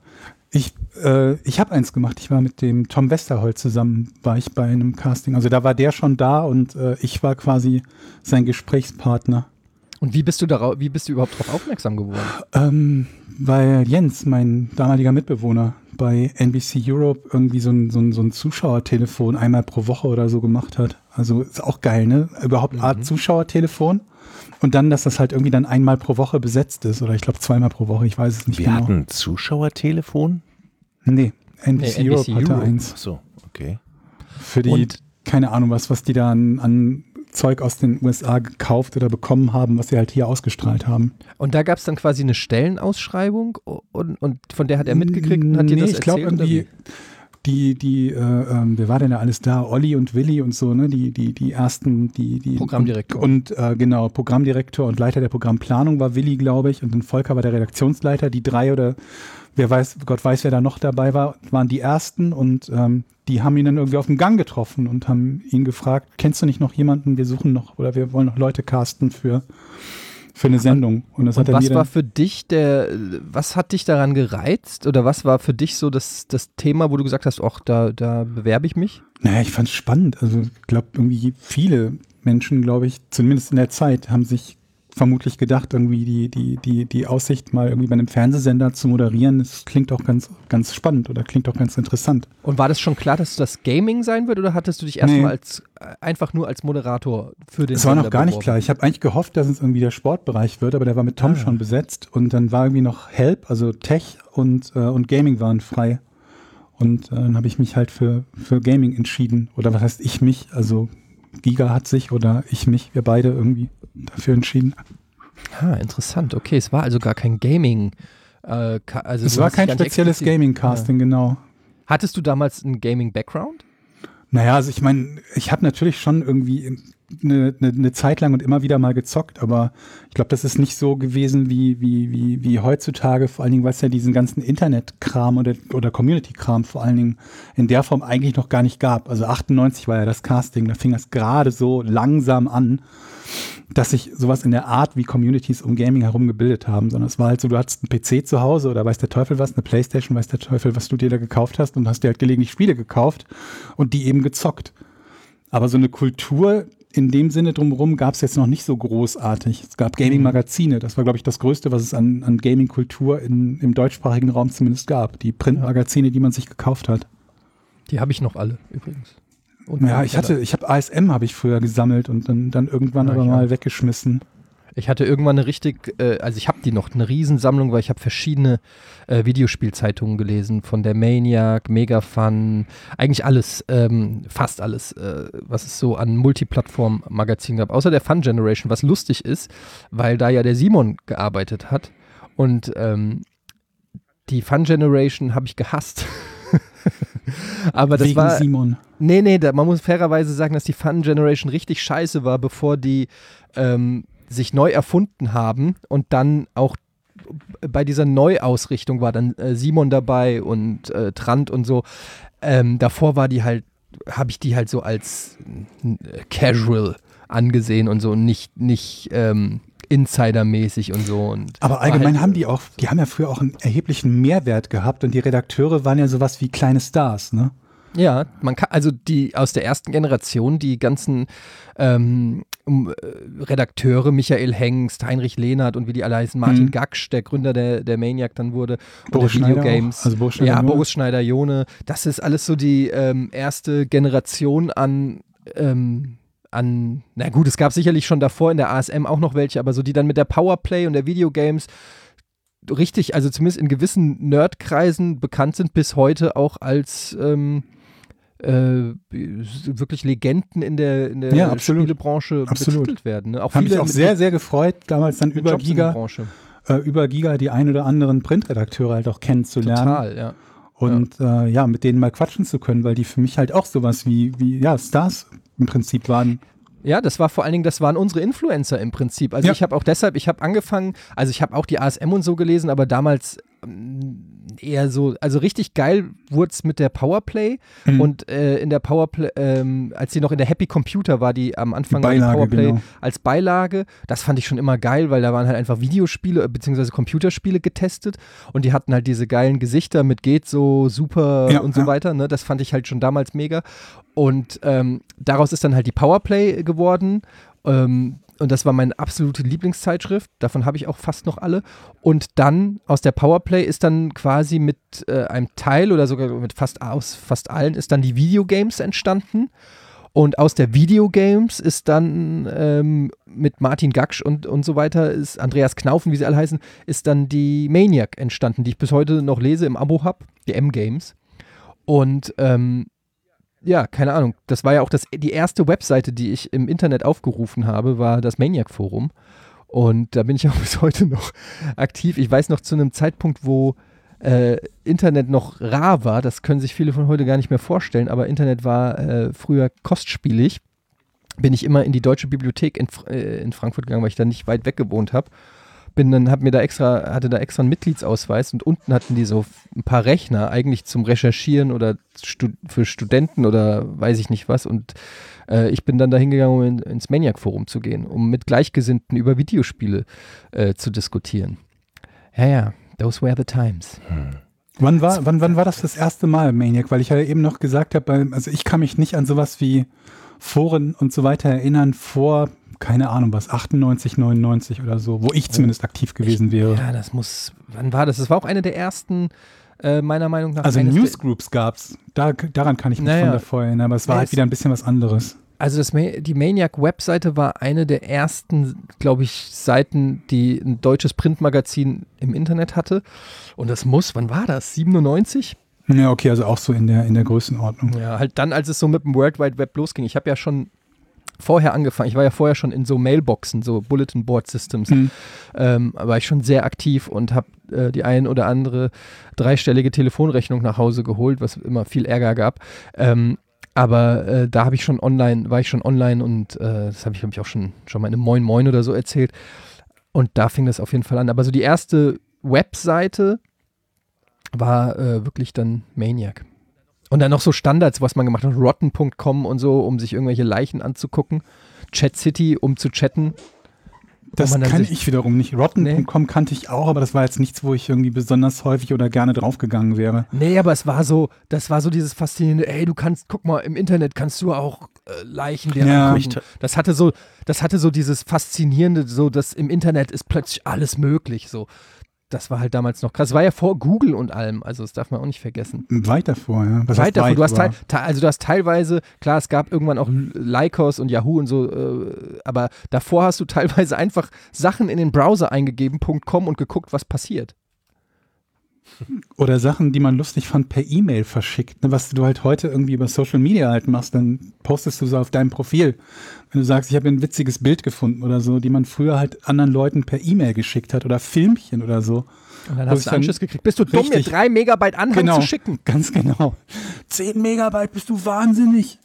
Speaker 7: Ich, äh, ich habe eins gemacht. Ich war mit dem Tom Westerholt zusammen, war ich bei einem Casting. Also da war der schon da und äh, ich war quasi sein Gesprächspartner.
Speaker 3: Und wie bist du darauf, wie bist du überhaupt darauf aufmerksam geworden?
Speaker 7: Ähm, weil Jens, mein damaliger Mitbewohner, bei N B C Europe irgendwie so ein, so ein, so ein Zuschauertelefon einmal pro Woche oder so gemacht hat. Also ist auch geil, ne? Überhaupt mhm. Art Zuschauertelefon. Und dann, dass das halt irgendwie dann einmal pro Woche besetzt ist. Oder ich glaube zweimal pro Woche, ich weiß es nicht
Speaker 1: Wir
Speaker 7: genau.
Speaker 1: hatten ein Zuschauertelefon?
Speaker 7: Nee, N B C
Speaker 3: Nee,
Speaker 7: Europe
Speaker 3: N B C
Speaker 7: hatte
Speaker 3: Europe.
Speaker 7: eins.
Speaker 1: Ach so, okay.
Speaker 7: Für die,
Speaker 3: Und-
Speaker 7: keine Ahnung was, was die da an, an Zeug aus den U S A gekauft oder bekommen haben, was sie halt hier ausgestrahlt haben.
Speaker 3: Und da gab es dann quasi eine Stellenausschreibung und, und von der hat er mitgekriegt und hat dir
Speaker 7: nee,
Speaker 3: das
Speaker 7: ich glaube
Speaker 3: erzählt?
Speaker 7: irgendwie, die, die, äh, ähm, wer war denn da alles da? Olli und Willi und so, ne? Die, die, die ersten, die, die
Speaker 3: Programmdirektor.
Speaker 7: Und, und äh, genau, Programmdirektor und Leiter der Programmplanung war Willi, glaube ich, und dann Volker war der Redaktionsleiter. Die drei oder wer weiß, Gott weiß, wer da noch dabei war, waren die ersten und ähm, die haben ihn dann irgendwie auf dem Gang getroffen und haben ihn gefragt, kennst du nicht noch jemanden? Wir suchen noch oder wir wollen noch Leute casten für für eine Sendung. Und, das
Speaker 3: Und
Speaker 7: hat er
Speaker 3: was
Speaker 7: mir
Speaker 3: war
Speaker 7: dann,
Speaker 3: für dich der, was hat dich daran gereizt oder was war für dich so das, das Thema, wo du gesagt hast, ach, da, da bewerbe ich mich?
Speaker 7: Naja, ich fand es spannend. Also ich glaube, irgendwie viele Menschen, glaube ich, zumindest in der Zeit, haben sich vermutlich gedacht, irgendwie die, die, die, die Aussicht, mal irgendwie bei einem Fernsehsender zu moderieren, das klingt auch ganz, ganz spannend oder klingt auch ganz interessant.
Speaker 3: Und war das schon klar, dass das Gaming sein wird oder hattest du dich erstmal
Speaker 7: Nee.
Speaker 3: als äh, einfach nur als Moderator für den
Speaker 7: Es war noch
Speaker 3: Sender
Speaker 7: gar nicht
Speaker 3: beworben?
Speaker 7: klar. Ich habe eigentlich gehofft, dass es irgendwie der Sportbereich wird, aber der war mit Tom
Speaker 3: Ah.
Speaker 7: schon besetzt und dann war irgendwie noch Help, also Tech und, äh, und Gaming waren frei. Und äh, dann habe ich mich halt für, für Gaming entschieden. Oder was heißt ich mich? Also Giga hat sich oder ich mich, wir beide irgendwie dafür entschieden.
Speaker 3: Ah, interessant. Okay, es war also gar kein Gaming. Äh, ka- also
Speaker 7: Es
Speaker 3: du
Speaker 7: war
Speaker 3: hast dich
Speaker 7: kein
Speaker 3: gar nicht
Speaker 7: spezielles
Speaker 3: explizit-
Speaker 7: Gaming-Casting, genau.
Speaker 3: Hattest du damals einen Gaming-Background?
Speaker 7: Naja, also ich meine, ich habe natürlich schon irgendwie eine, eine, eine Zeit lang und immer wieder mal gezockt, aber ich glaube, das ist nicht so gewesen wie, wie, wie, wie heutzutage, vor allen Dingen, weil es ja diesen ganzen Internet-Kram oder, oder Community-Kram vor allen Dingen in der Form eigentlich noch gar nicht gab. Also achtundneunzig war ja das Casting, da fing das gerade so langsam an, dass sich sowas in der Art wie Communities um Gaming herum gebildet haben, sondern es war halt so, du hattest einen P C zu Hause oder weiß der Teufel was, eine Playstation, weiß der Teufel, was du dir da gekauft hast und hast dir halt gelegentlich Spiele gekauft und die eben gezockt. Aber so eine Kultur in dem Sinne drumherum gab es jetzt noch nicht so großartig. Es gab Gaming-Magazine, das war, glaube ich, das Größte, was es an, an Gaming-Kultur in, im deutschsprachigen Raum zumindest gab. Die Printmagazine, die man sich gekauft hat.
Speaker 3: Die habe ich noch alle übrigens. Und
Speaker 7: Ja, ich hatte, ich habe A S M habe ich früher gesammelt und dann, dann irgendwann
Speaker 3: Ja,
Speaker 7: aber
Speaker 3: ich
Speaker 7: mal
Speaker 3: auch.
Speaker 7: weggeschmissen.
Speaker 3: Ich hatte irgendwann eine richtig, äh, also ich habe die noch, eine Riesensammlung, weil ich habe verschiedene äh, Videospielzeitungen gelesen, von der Maniac, Megafun, eigentlich alles, ähm, fast alles, äh, was es so an Multiplattform-Magazinen gab, außer der Fun Generation, was lustig ist, weil da ja der Simon gearbeitet hat und ähm, die Fun Generation habe ich gehasst. Aber das
Speaker 7: Wegen
Speaker 3: war,
Speaker 7: Simon.
Speaker 3: Nee, nee, da, man muss fairerweise sagen, dass die Fun Generation richtig scheiße war, bevor die ähm, sich neu erfunden haben und dann auch bei dieser Neuausrichtung war dann äh, Simon dabei und äh, Trant und so. Ähm, davor war die halt, habe ich die halt so als äh, casual angesehen und so, nicht, nicht ähm, Insider-mäßig und so. Und
Speaker 7: Aber allgemein
Speaker 3: halt,
Speaker 7: haben die auch, die haben ja früher auch einen erheblichen Mehrwert gehabt und die Redakteure waren ja sowas wie kleine Stars, ne?
Speaker 3: Ja, man kann, also die aus der ersten Generation, die ganzen ähm, um, äh, Redakteure, Michael Hengst, Heinrich Lehnert und wie die alle heißen, Martin
Speaker 7: Mhm.
Speaker 3: Gaksch, der Gründer der, der Maniac dann wurde, und
Speaker 7: Boris
Speaker 3: der
Speaker 7: Schneider
Speaker 3: Videogames.
Speaker 7: auch. Also Boris
Speaker 3: ja,
Speaker 7: Schneider-Jone.
Speaker 3: Boris Schneider-Jone. Das ist alles so die ähm, erste Generation an ähm, an, na gut, es gab sicherlich schon davor in der A S M auch noch welche, aber so die dann mit der Powerplay und der Videogames richtig, also zumindest in gewissen Nerdkreisen bekannt sind, bis heute auch als ähm, äh, wirklich Legenden in der, in der
Speaker 7: Ja, absolut.
Speaker 3: Spielebranche
Speaker 7: Absolut.
Speaker 3: betitelt werden. Ne? Auch
Speaker 7: Haben mich
Speaker 3: viele
Speaker 7: auch
Speaker 3: mit-
Speaker 7: sehr, sehr gefreut, damals dann
Speaker 3: mit
Speaker 7: über
Speaker 3: Jobs in der
Speaker 7: Giga,
Speaker 3: Branche.
Speaker 7: äh, über Giga die ein oder anderen Printredakteure halt auch kennenzulernen.
Speaker 3: Total, ja.
Speaker 7: Und ja. Äh, ja, mit denen mal quatschen zu können, weil die für mich halt auch sowas wie, wie ja, Stars im Prinzip waren.
Speaker 3: Ja, das war vor allen Dingen, das waren unsere Influencer im Prinzip. Also
Speaker 7: Ja.
Speaker 3: ich habe auch deshalb, ich habe angefangen, also ich habe auch die A S M und so gelesen, aber damals eher so, also richtig geil wurde es mit der Powerplay
Speaker 7: Mhm.
Speaker 3: und äh, in der Powerplay, ähm, als sie noch in der Happy Computer war, die am Anfang
Speaker 7: Die Beilage,
Speaker 3: war die Powerplay
Speaker 7: genau.
Speaker 3: als Beilage, das fand ich schon immer geil, weil da waren halt einfach Videospiele äh, beziehungsweise Computerspiele getestet und die hatten halt diese geilen Gesichter mit geht so super
Speaker 7: Ja,
Speaker 3: und so
Speaker 7: ja.
Speaker 3: weiter, ne? Das fand ich halt schon damals mega und ähm, daraus ist dann halt die Powerplay geworden. Ähm, Und das war meine absolute Lieblingszeitschrift. Davon habe ich auch fast noch alle. Und dann aus der Powerplay ist dann quasi mit äh, einem Teil oder sogar mit fast aus fast allen ist dann die Videogames entstanden. Und aus der Videogames ist dann ähm, mit Martin Gaksch und, und so weiter, ist Andreas Knaufen, wie sie alle heißen, ist dann die Maniac entstanden, die ich bis heute noch lese, im Abo habe, die M-Games. Und ähm, ja, keine Ahnung. Das war ja auch das, die erste Webseite, die ich im Internet aufgerufen habe, war das Maniac-Forum. Und da bin ich auch bis heute noch aktiv. Ich weiß noch zu einem Zeitpunkt, wo äh, Internet noch rar war, das können sich viele von heute gar nicht mehr vorstellen, aber Internet war äh, früher kostspielig, bin ich immer in die Deutsche Bibliothek in, äh, in Frankfurt gegangen, weil ich da nicht weit weg gewohnt habe. Bin dann, hab mir da extra, hatte da extra einen Mitgliedsausweis und unten hatten die so ein paar Rechner, eigentlich zum Recherchieren oder stu- für Studenten oder weiß ich nicht was. Und äh, ich bin dann da hingegangen, um in, ins Maniac-Forum zu gehen, um mit Gleichgesinnten über Videospiele äh, zu diskutieren. Ja, ja, those were the times.
Speaker 7: Wann war, wann, wann war das das erste Mal, Maniac? Weil ich ja eben noch gesagt habe, also ich kann mich nicht an sowas wie Foren und so weiter erinnern vor, keine Ahnung was, achtundneunzig, neunundneunzig oder so, wo ich zumindest aktiv gewesen wäre.
Speaker 3: Ja, das muss, wann war das? Das war auch eine der ersten, äh, meiner Meinung nach.
Speaker 7: Also
Speaker 3: eines der-
Speaker 7: Newsgroups gab's, da, daran kann ich mich
Speaker 3: Naja.
Speaker 7: von davor erinnern, aber es war
Speaker 3: Ja,
Speaker 7: halt
Speaker 3: es-
Speaker 7: wieder ein bisschen was anderes.
Speaker 3: Also das, Ma- die Maniac-Webseite war eine der ersten, glaube ich, Seiten, die ein deutsches Printmagazin im Internet hatte. Und das muss, wann war das? siebenundneunzig?
Speaker 7: Ja, okay, also auch so in der, in der Größenordnung.
Speaker 3: Ja, halt dann, als es so mit dem World Wide Web losging. Ich habe ja schon vorher angefangen, ich war ja vorher schon in so Mailboxen, so Bulletin Board Systems,
Speaker 7: Mhm.
Speaker 3: ähm, war ich schon sehr aktiv und habe äh, die ein oder andere dreistellige Telefonrechnung nach Hause geholt, was immer viel Ärger gab. Ähm, aber äh, da habe ich schon online, war ich schon online und äh, das habe ich, glaube ich, auch schon, schon mal in einem Moin Moin oder so erzählt. Und da fing das auf jeden Fall an. Aber so die erste Webseite war äh, wirklich dann Maniac. Und dann noch so Standards, was man gemacht hat, rotten Punkt com und so, um sich irgendwelche Leichen anzugucken. Chat City, um zu chatten.
Speaker 7: Das
Speaker 3: man dann
Speaker 7: kann
Speaker 3: sich-
Speaker 7: ich wiederum nicht. rotten Punkt com kannte ich auch, aber das war jetzt nichts, wo ich irgendwie besonders häufig oder gerne draufgegangen wäre.
Speaker 3: Nee, aber es war so, das war so dieses faszinierende, ey, du kannst, guck mal, im Internet kannst du auch äh, Leichen dir
Speaker 7: Ja.
Speaker 3: angucken. Das hatte so, das hatte so dieses Faszinierende, so, dass im Internet ist plötzlich alles möglich, so. Das war halt damals noch krass. Das war ja vor Google und allem, also das darf man auch nicht vergessen.
Speaker 7: Weit davor, ja. Was heißt
Speaker 3: Weiter,
Speaker 7: weit,
Speaker 3: du hast
Speaker 7: aber-
Speaker 3: teil, te- also du hast teilweise, klar, es gab irgendwann auch Lycos und Yahoo und so, äh, aber davor hast du teilweise einfach Sachen in den Browser eingegeben, .com und geguckt, was passiert.
Speaker 7: Oder Sachen, die man lustig fand, per E-Mail verschickt. Ne, was du halt heute irgendwie über Social Media halt machst, dann postest du so auf deinem Profil. Wenn du sagst, ich habe ein witziges Bild gefunden oder so, die man früher halt anderen Leuten per E-Mail geschickt hat oder Filmchen oder so.
Speaker 3: Und dann
Speaker 7: Wo
Speaker 3: hast
Speaker 7: ich
Speaker 3: du
Speaker 7: dann-
Speaker 3: Anschluss gekriegt. Bist du dumm, mir
Speaker 7: Richtig.
Speaker 3: drei Megabyte Anhang
Speaker 7: Genau,
Speaker 3: zu schicken?
Speaker 7: ganz genau. Zehn Megabyte, bist du wahnsinnig.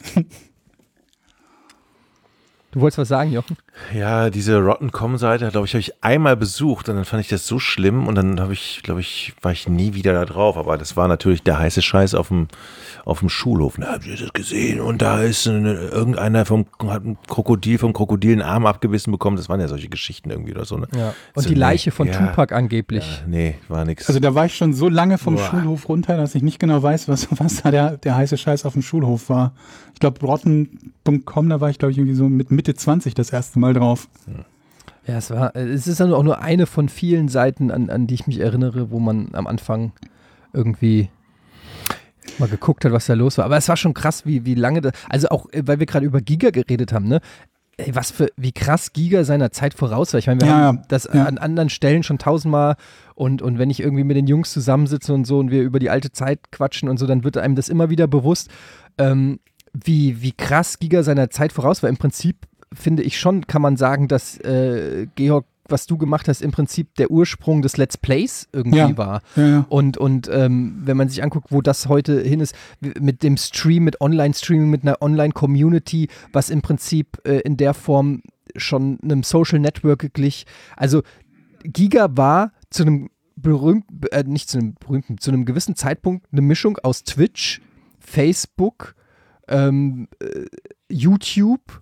Speaker 3: Du wolltest was sagen, Jochen?
Speaker 1: Ja, diese Rotten Punkt com-Seite, glaube ich, habe ich einmal besucht und dann fand ich das so schlimm und dann habe ich, glaube ich, war ich nie wieder da drauf. Aber das war natürlich der heiße Scheiß auf dem, auf dem Schulhof. Na, habt ihr das gesehen? Und da ist eine, irgendeiner vom, hat ein Krokodil vom Krokodil einen Arm abgebissen bekommen. Das waren ja solche Geschichten irgendwie oder so. Ne?
Speaker 3: Ja. Und
Speaker 1: So,
Speaker 3: die
Speaker 1: nee,
Speaker 3: Leiche von
Speaker 1: ja,
Speaker 3: Tupac angeblich.
Speaker 1: Ja, nee, war nix.
Speaker 7: Also da war ich schon so lange vom
Speaker 1: Boah.
Speaker 7: Schulhof runter, dass ich nicht genau weiß, was, was da der, der heiße Scheiß auf dem Schulhof war. Ich glaube, rotten Punkt com, da war ich, glaube ich, irgendwie so mit Mitte zwanzig das erste Mal drauf.
Speaker 3: Ja, es war, es ist dann auch nur eine von vielen Seiten, an, an die ich mich erinnere, wo man am Anfang irgendwie mal geguckt hat, was da los war. Aber es war schon krass, wie, wie lange das, also auch, äh, weil wir gerade über Giga geredet haben, ne? Ey, was für, wie krass Giga seiner Zeit voraus war. Ich meine, wir
Speaker 7: Ja,
Speaker 3: haben
Speaker 7: ja,
Speaker 3: das
Speaker 7: ja.
Speaker 3: an anderen Stellen schon tausendmal und, und wenn ich irgendwie mit den Jungs zusammensitze und so und wir über die alte Zeit quatschen und so, dann wird einem das immer wieder bewusst, ähm, wie, wie krass Giga seiner Zeit voraus war. Im Prinzip finde ich schon, kann man sagen, dass äh, Georg, was du gemacht hast, im Prinzip der Ursprung des Let's Plays irgendwie
Speaker 7: Ja.
Speaker 3: war.
Speaker 7: Ja, ja.
Speaker 3: Und, und ähm, wenn man sich anguckt, wo das heute hin ist, w- mit dem Stream, mit Online-Streaming, mit einer Online-Community, was im Prinzip äh, in der Form schon einem Social Network glich. Also Giga war zu einem berühmt, äh, nicht zu einem berühmten, zu einem gewissen Zeitpunkt eine Mischung aus Twitch, Facebook, ähm, äh, YouTube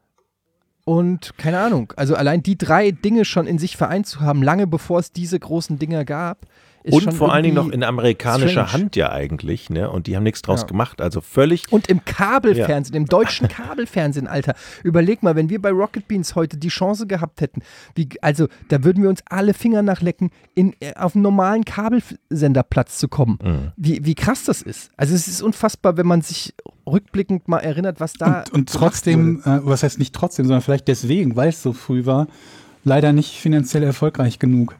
Speaker 3: und keine Ahnung. Also allein die drei Dinge schon in sich vereint zu haben, lange bevor es diese großen Dinger gab, ist
Speaker 1: Und
Speaker 3: schon
Speaker 1: vor allen Dingen noch
Speaker 3: irgendwie
Speaker 1: in amerikanischer
Speaker 3: strange.
Speaker 1: Hand ja eigentlich, ne? Und die haben nichts draus
Speaker 3: Ja.
Speaker 1: gemacht. Also völlig.
Speaker 3: Und im Kabelfernsehen, im deutschen Kabelfernsehen, Alter. Überleg mal, wenn wir bei Rocket Beans heute die Chance gehabt hätten, wie, also da würden wir uns alle Finger nachlecken, in, äh, auf einen normalen Kabelsenderplatz zu kommen.
Speaker 1: Mhm.
Speaker 3: Wie, wie krass das ist. Also es ist unfassbar, wenn man sich rückblickend mal erinnert, was da
Speaker 7: Und, und trotzdem, äh, was heißt nicht trotzdem, sondern vielleicht deswegen, weil es so früh war, leider nicht finanziell erfolgreich genug.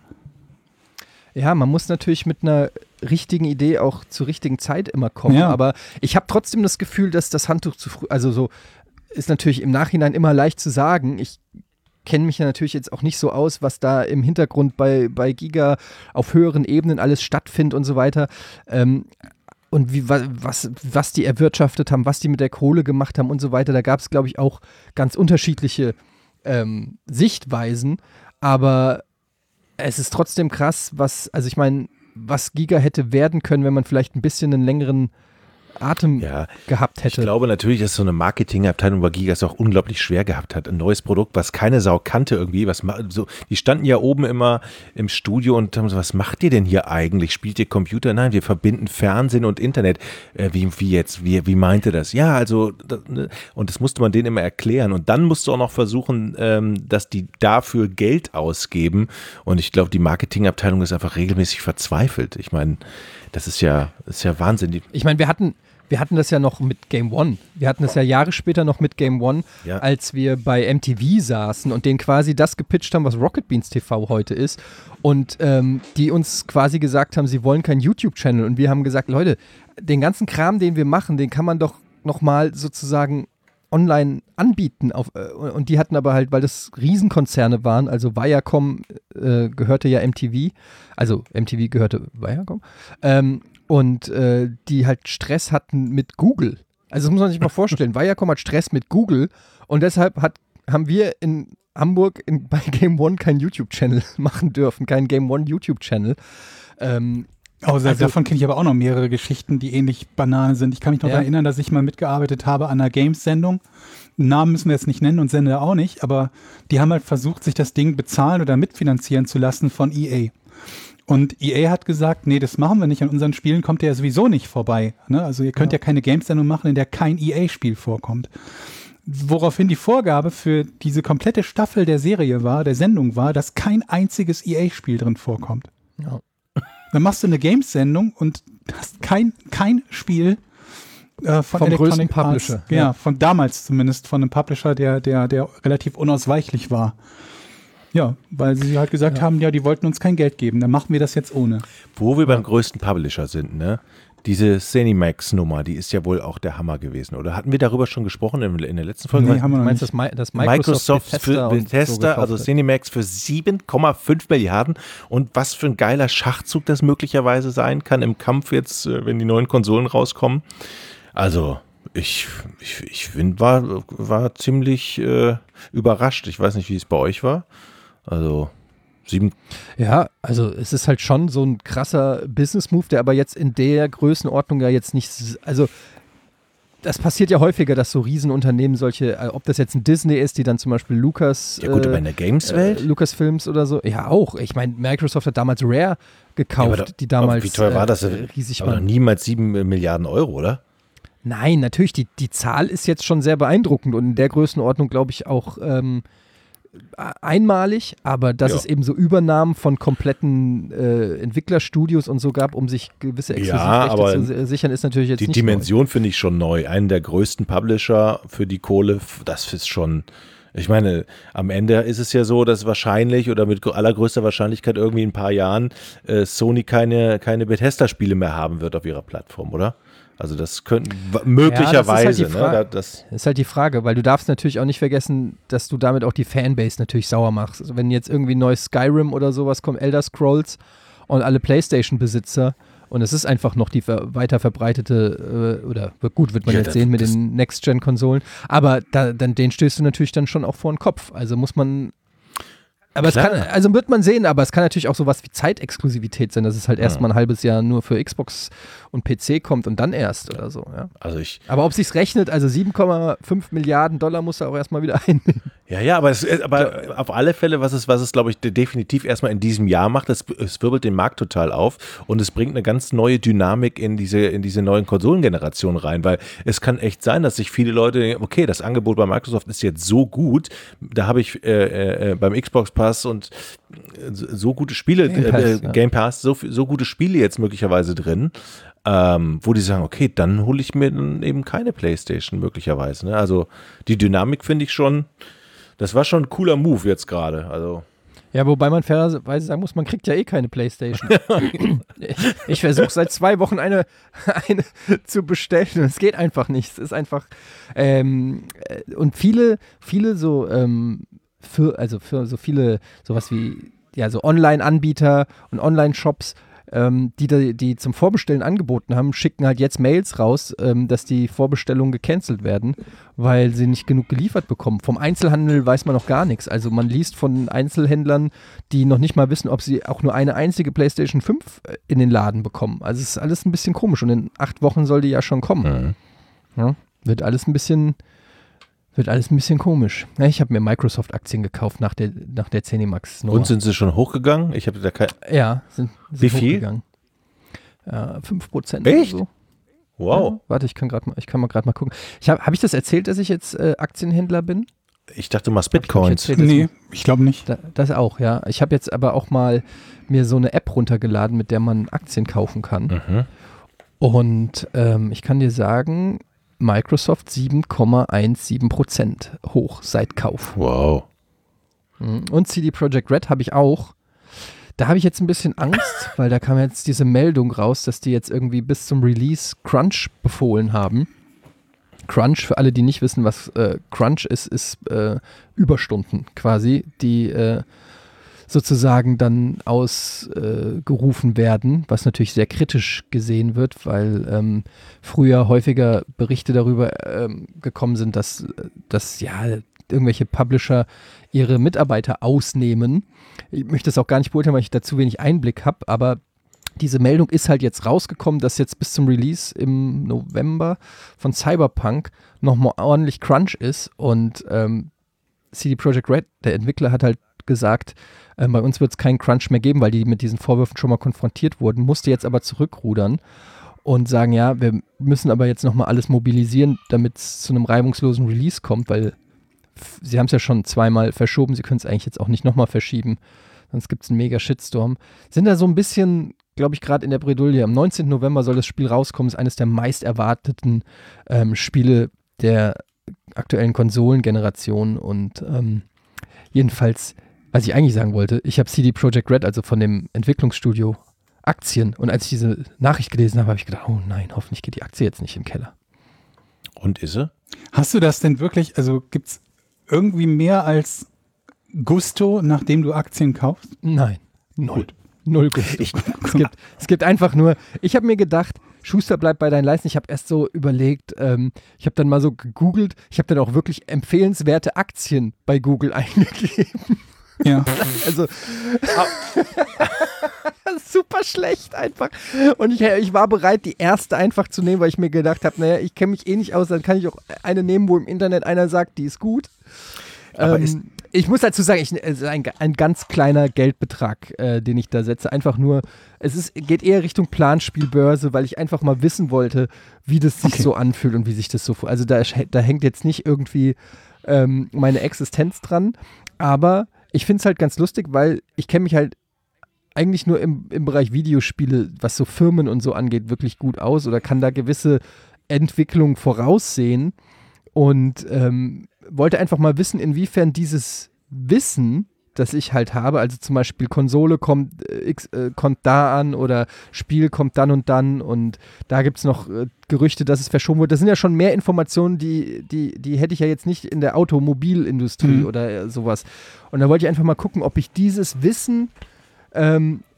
Speaker 3: Ja, man muss natürlich mit einer richtigen Idee auch zur richtigen Zeit immer kommen,
Speaker 7: Ja.
Speaker 3: aber ich habe trotzdem das Gefühl, dass das Handtuch zu früh, also so ist natürlich im Nachhinein immer leicht zu sagen. Ich kenne mich ja natürlich jetzt auch nicht so aus, was da im Hintergrund bei, bei Giga auf höheren Ebenen alles stattfindet und so weiter. Ähm, und wie, wa- was, was die erwirtschaftet haben, was die mit der Kohle gemacht haben und so weiter. Da gab es, glaube ich, auch ganz unterschiedliche ähm, Sichtweisen, aber es ist trotzdem krass, was, also ich meine, was Giga hätte werden können, wenn man vielleicht ein bisschen einen längeren Atem
Speaker 1: Ja,
Speaker 3: gehabt
Speaker 1: ich
Speaker 3: hätte.
Speaker 1: glaube natürlich, dass so eine Marketingabteilung bei Giga es auch unglaublich schwer gehabt hat. Ein neues Produkt, was keine Sau kannte irgendwie. Was ma- so, die standen ja oben immer im Studio und haben so, was macht ihr denn hier eigentlich? Spielt ihr Computer? Nein, wir verbinden Fernsehen und Internet. Äh, wie, wie jetzt? Wie, wie meinte das? Ja, also, das, ne? Und das musste man denen immer erklären. Und dann musst du auch noch versuchen, ähm, dass die dafür Geld ausgeben. Und ich glaube, die Marketingabteilung ist einfach regelmäßig verzweifelt. Ich meine, das ist ja, das ist ja Wahnsinn. Die,
Speaker 3: Ich meine, wir hatten, wir hatten das ja noch mit Game One. Wir hatten das ja Jahre später noch mit Game One,
Speaker 1: Ja.
Speaker 3: als wir bei M T V saßen und denen quasi das gepitcht haben, was Rocket Beans T V heute ist. Und ähm, die uns quasi gesagt haben, sie wollen keinen YouTube-Channel. Und wir haben gesagt, Leute, den ganzen Kram, den wir machen, den kann man doch nochmal sozusagen online anbieten. Auf, äh, und die hatten aber halt, weil das Riesenkonzerne waren, also Viacom äh, gehörte ja M T V, also M T V gehörte Viacom, ähm, und äh, die halt Stress hatten mit Google. Also das muss man sich mal vorstellen. Viacom hat Stress mit Google und deshalb hat, haben wir in Hamburg in, bei Game One keinen YouTube-Channel machen dürfen, keinen Game One YouTube-Channel. Ähm,
Speaker 7: Also,
Speaker 3: Also-
Speaker 7: davon kenne ich aber auch noch mehrere Geschichten, die ähnlich Banane sind. Ich kann mich noch
Speaker 3: Ja.
Speaker 7: daran erinnern, dass ich mal mitgearbeitet habe an einer Games-Sendung. Namen müssen wir jetzt nicht nennen und Sender auch nicht, aber die haben halt versucht, sich das Ding bezahlen oder mitfinanzieren zu lassen von E A. Und E A hat gesagt, nee, das machen wir nicht. An unseren Spielen kommt ihr ja sowieso nicht vorbei. Ne? Also ihr könnt ja, keine Games-Sendung machen, in der kein E A-Spiel vorkommt. Woraufhin die Vorgabe für diese komplette Staffel der Serie war, der Sendung war, dass kein einziges E A-Spiel drin vorkommt.
Speaker 3: ja.
Speaker 7: Dann machst du eine Games-Sendung und hast kein, kein Spiel äh, von
Speaker 3: Vom
Speaker 7: Electronic
Speaker 3: größten
Speaker 7: Arts.
Speaker 3: Publisher,
Speaker 7: Ja,
Speaker 3: ja.
Speaker 7: von damals zumindest, von einem Publisher, der, der, der relativ unausweichlich war. Ja, weil sie halt gesagt
Speaker 3: Ja.
Speaker 7: haben, ja, die wollten uns kein Geld geben, dann machen wir das jetzt ohne.
Speaker 1: Wo wir beim größten Publisher sind, ne? Diese Cinemax-Nummer, die ist ja wohl auch der Hammer gewesen. Oder hatten wir darüber schon gesprochen in, in der letzten Folge?
Speaker 7: Nee, haben wir
Speaker 3: Du
Speaker 7: noch
Speaker 3: meinst
Speaker 7: nicht.
Speaker 3: das, Mi- das
Speaker 1: Microsoft,
Speaker 3: Microsoft,
Speaker 1: für
Speaker 3: und so
Speaker 1: Bethesda,
Speaker 3: gekauft
Speaker 1: also
Speaker 3: hat.
Speaker 1: Cinemax für sieben Komma fünf Milliarden. Und was für ein geiler Schachzug das möglicherweise sein kann im Kampf jetzt, äh, wenn die neuen Konsolen rauskommen. Also ich, ich, ich finde, war, war ziemlich äh, überrascht. Ich weiß nicht, wie es bei euch war. Also sieben.
Speaker 3: Ja, also es ist halt schon so ein krasser Business-Move, der aber jetzt in der Größenordnung ja jetzt nicht, s- also das passiert ja häufiger, dass so Riesenunternehmen solche, äh, ob das jetzt ein Disney ist, die dann zum Beispiel Lucas,
Speaker 1: Ja gut,
Speaker 3: äh,
Speaker 1: aber in der
Speaker 3: äh,
Speaker 1: Games-Welt?
Speaker 3: Lucasfilms oder so, ja auch. Ich meine, Microsoft hat damals Rare gekauft,
Speaker 1: Ja, aber da-
Speaker 3: die damals
Speaker 1: Wie teuer war das?
Speaker 3: äh, riesig
Speaker 1: aber noch
Speaker 3: waren.
Speaker 1: niemals sieben Milliarden Euro, oder?
Speaker 3: Nein, natürlich, die, die Zahl ist jetzt schon sehr beeindruckend und in der Größenordnung glaube ich auch ähm, einmalig, aber dass
Speaker 1: Ja.
Speaker 3: es eben so Übernahmen von kompletten äh, Entwicklerstudios und so gab, um sich gewisse
Speaker 1: Ja,
Speaker 3: Exklusivrechte
Speaker 1: aber
Speaker 3: zu si- sichern, ist natürlich jetzt
Speaker 1: Die
Speaker 3: nicht
Speaker 1: Dimension finde ich schon neu. Einen der größten Publisher für die Kohle, f- das ist schon, ich meine, am Ende ist es ja so, dass wahrscheinlich oder mit gr- allergrößter Wahrscheinlichkeit irgendwie in ein paar Jahren äh, Sony keine, keine Bethesda-Spiele mehr haben wird auf ihrer Plattform, oder? Also das könnten w- möglicherweise,
Speaker 3: die Fra-
Speaker 1: ne? Da- Das,
Speaker 3: neu. Ist halt die Frage, weil du darfst natürlich auch nicht vergessen, dass du damit auch die Fanbase natürlich sauer machst. Also wenn jetzt irgendwie ein neues Skyrim oder sowas kommt, Elder Scrolls und alle PlayStation-Besitzer und es ist einfach noch die ver weiter verbreitete, äh, oder gut, wird man
Speaker 1: Ja,
Speaker 3: jetzt
Speaker 1: das-
Speaker 3: sehen mit
Speaker 1: das-
Speaker 3: den Next-Gen-Konsolen, aber da, dann, den stößt du natürlich dann schon auch vor den Kopf. Also muss man Aber es
Speaker 1: Klar.
Speaker 3: kann, also wird man sehen, aber es kann natürlich auch sowas wie Zeitexklusivität sein, dass es halt erst
Speaker 1: Ja.
Speaker 3: mal ein halbes Jahr nur für Xbox und P C kommt und dann erst oder so, ja.
Speaker 1: Also ich,
Speaker 3: Aber ob sich's rechnet, also sieben Komma fünf Milliarden Dollar muss er auch erstmal wieder einnehmen.
Speaker 1: ja, ja, aber, es, aber auf alle Fälle, was es, was es, glaube ich, definitiv erstmal in diesem Jahr macht, es, es wirbelt den Markt total auf und es bringt eine ganz neue Dynamik in diese, in diese neuen Konsolengenerationen rein, weil es kann echt sein, dass sich viele Leute denken, okay, das Angebot bei Microsoft ist jetzt so gut, da habe ich äh, äh, beim Xbox Pass und so gute Spiele,
Speaker 3: Game Pass,
Speaker 1: äh,
Speaker 3: ja.
Speaker 1: Game Pass, so, so gute Spiele jetzt möglicherweise drin, ähm, wo die sagen, okay, dann hole ich mir dann eben keine PlayStation möglicherweise. Ne? Also die Dynamik finde ich schon, das war schon ein cooler Move jetzt gerade. Also
Speaker 3: Ja, wobei man fairerweise sagen muss, man kriegt ja eh keine Playstation. ich ich versuche seit zwei Wochen eine, eine zu bestellen und es geht einfach nicht. Es ist einfach ähm, äh, und viele, viele so ähm, für, also für so viele, sowas wie ja so Online-Anbieter und Online-Shops, ähm, die, da- die zum Vorbestellen angeboten haben, schicken halt jetzt Mails raus, ähm, dass die Vorbestellungen gecancelt werden, weil sie nicht genug geliefert bekommen. Vom Einzelhandel weiß man noch gar nichts. Also man liest von Einzelhändlern, die noch nicht mal wissen, ob sie auch nur eine einzige PlayStation fünf in den Laden bekommen. Also es ist alles ein bisschen komisch und in acht Wochen soll die ja schon kommen. Ja, wird alles ein bisschen wird alles ein bisschen komisch. Ja, ich habe mir Microsoft-Aktien gekauft nach der, nach der Zenimax-Nummer.
Speaker 1: und sind sie schon hochgegangen? Ich habe da kein.
Speaker 3: Ja, sind, sind
Speaker 1: Wie viel?
Speaker 3: hochgegangen. Ja, fünf Prozent
Speaker 1: Echt?
Speaker 3: oder so.
Speaker 1: Wow.
Speaker 3: Ja, warte, ich kann gerade mal, ich kann mal gerade mal gucken. Ich habe hab ich das erzählt, dass ich jetzt äh, Aktienhändler bin?
Speaker 1: Ich dachte, du machst
Speaker 3: Hab ich, glaub ich,
Speaker 1: Bitcoins.
Speaker 3: erzählt, dass
Speaker 7: Nee, ich glaube nicht.
Speaker 3: Da, das auch, ja. Ich habe jetzt aber auch mal mir so eine App runtergeladen, mit der man Aktien kaufen kann.
Speaker 1: Mhm.
Speaker 3: Und ähm, ich kann dir sagen, Microsoft sieben Komma siebzehn Prozent hoch seit Kauf.
Speaker 1: Wow.
Speaker 3: Mhm. Und C D Projekt Red habe ich auch. Da habe ich jetzt ein bisschen Angst, weil da kam jetzt diese Meldung raus, dass die jetzt irgendwie bis zum Release Crunch befohlen haben. Crunch, für alle, die nicht wissen, was äh, Crunch ist, ist äh, Überstunden quasi, die äh, sozusagen dann ausgerufen äh, werden, was natürlich sehr kritisch gesehen wird, weil ähm, früher häufiger Berichte darüber ähm, gekommen sind, dass, dass ja irgendwelche Publisher ihre Mitarbeiter ausnehmen. Ich möchte das auch gar nicht beurteilen, weil ich da zu wenig Einblick habe, aber diese Meldung ist halt jetzt rausgekommen, dass jetzt bis zum Release im November von Cyberpunk nochmal ordentlich Crunch ist und ähm, C D Projekt Red, der Entwickler, hat halt gesagt, äh, bei uns wird es keinen Crunch mehr geben, weil die mit diesen Vorwürfen schon mal konfrontiert wurden, musste jetzt aber zurückrudern und sagen, ja, wir müssen aber jetzt nochmal alles mobilisieren, damit es zu einem reibungslosen Release kommt, weil f- sie haben es ja schon zweimal verschoben, sie können es eigentlich jetzt auch nicht nochmal verschieben, sonst gibt es einen mega Shitstorm. Sind da so ein bisschen, glaube ich, gerade in der Bredouille. Am neunzehnten November soll das Spiel rauskommen, ist eines der meist erwarteten ähm, Spiele der aktuellen Konsolengeneration und ähm, jedenfalls, was ich eigentlich sagen wollte, ich habe C D Projekt Red, also von dem Entwicklungsstudio, Aktien, und als ich diese Nachricht gelesen habe, habe ich gedacht, oh nein, hoffentlich geht die Aktie jetzt nicht im Keller.
Speaker 1: Und ist sie?
Speaker 7: Hast du das denn wirklich, also gibt es irgendwie mehr als Gusto, nachdem du Aktien kaufst?
Speaker 3: Nein, null. Null Gusto. es, gibt, es gibt einfach nur, ich habe mir gedacht, Schuster, bleib bei deinen Leisten. Ich habe erst so überlegt, ähm, ich habe dann mal so gegoogelt, ich habe dann auch wirklich empfehlenswerte Aktien bei Google eingegeben.
Speaker 7: Ja.
Speaker 3: Also super schlecht einfach. Und ich, ich war bereit, die erste einfach zu nehmen, weil ich mir gedacht habe, naja, ich kenne mich eh nicht aus, dann kann ich auch eine nehmen, wo im Internet einer sagt, die ist gut.
Speaker 1: Aber
Speaker 3: ähm,
Speaker 1: ist-
Speaker 3: ich muss dazu sagen, ich, es ist ein, ein ganz kleiner Geldbetrag, äh, den ich da setze. Einfach nur, es ist, geht eher Richtung Planspielbörse, weil ich einfach mal wissen wollte, wie das sich
Speaker 7: Okay.
Speaker 3: so anfühlt und wie sich das so, also da, da hängt jetzt nicht irgendwie ähm, meine Existenz dran, aber ich finde es halt ganz lustig, weil ich kenne mich halt eigentlich nur im, im Bereich Videospiele, was so Firmen und so angeht, wirklich gut aus oder kann da gewisse Entwicklungen voraussehen und ähm, wollte einfach mal wissen, inwiefern dieses Wissen, das ich halt habe, also zum Beispiel Konsole kommt, äh, X, äh, kommt da an oder Spiel kommt dann und dann und da gibt es noch äh, Gerüchte, dass es verschoben wird. Das sind ja schon mehr Informationen, die, die, die hätte ich ja jetzt nicht in der Automobilindustrie
Speaker 7: Mhm.
Speaker 3: oder äh, sowas. Und da wollte ich einfach mal gucken, ob ich dieses Wissen ähm,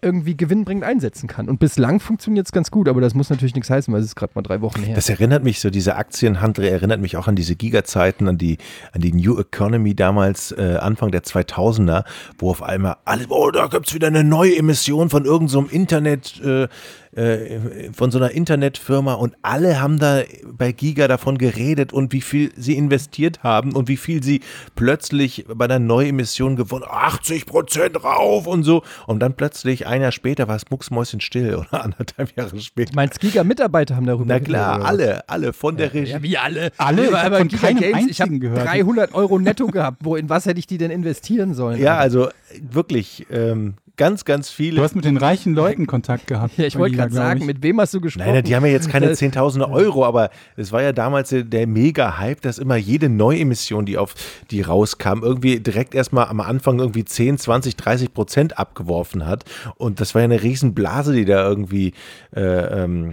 Speaker 3: irgendwie gewinnbringend einsetzen kann. Und bislang funktioniert es ganz gut, aber das muss natürlich nichts heißen, weil es ist gerade mal drei Wochen her.
Speaker 1: Das erinnert mich so, diese Aktienhandel erinnert mich auch an diese Giga-Zeiten, an die, an die New Economy damals, äh, Anfang der zweitausender, wo auf einmal alle, oh, da gibt's wieder eine neue Emission von irgendeinem so Internet, äh, äh, von so einer Internetfirma und alle haben da bei Giga davon geredet und wie viel sie investiert haben und wie viel sie plötzlich bei der Neuemission gewonnen, achtzig Prozent rauf und so. Und dann plötzlich ein Jahr später war es mucksmäuschenstill oder anderthalb Jahre später.
Speaker 3: Meinst Giga-Mitarbeiter haben darüber
Speaker 1: Na klar,
Speaker 3: geredet,
Speaker 1: alle, alle von der Regie.
Speaker 3: Ja, wie alle?
Speaker 7: Alle? Ich
Speaker 3: aber
Speaker 7: hab von
Speaker 3: Giga
Speaker 7: keinem
Speaker 3: Games, ich habe
Speaker 7: einzigen gehört.
Speaker 3: dreihundert Euro netto gehabt. Wo, in was hätte ich die denn investieren sollen?
Speaker 1: Ja, also wirklich ähm, ganz, ganz viele.
Speaker 7: Du hast mit den reichen Leuten Kontakt gehabt.
Speaker 3: Ja, ich wollte gerade sagen, mit wem hast du gesprochen?
Speaker 1: Nein, die haben ja jetzt keine
Speaker 3: Das-
Speaker 1: Zehntausende Euro, aber es war ja damals der Mega-Hype, dass immer jede Neuemission, die auf die rauskam, irgendwie direkt erstmal am Anfang irgendwie zehn, zwanzig, dreißig Prozent abgeworfen hat. Und das war ja eine Riesenblase, die da irgendwie äh, ähm,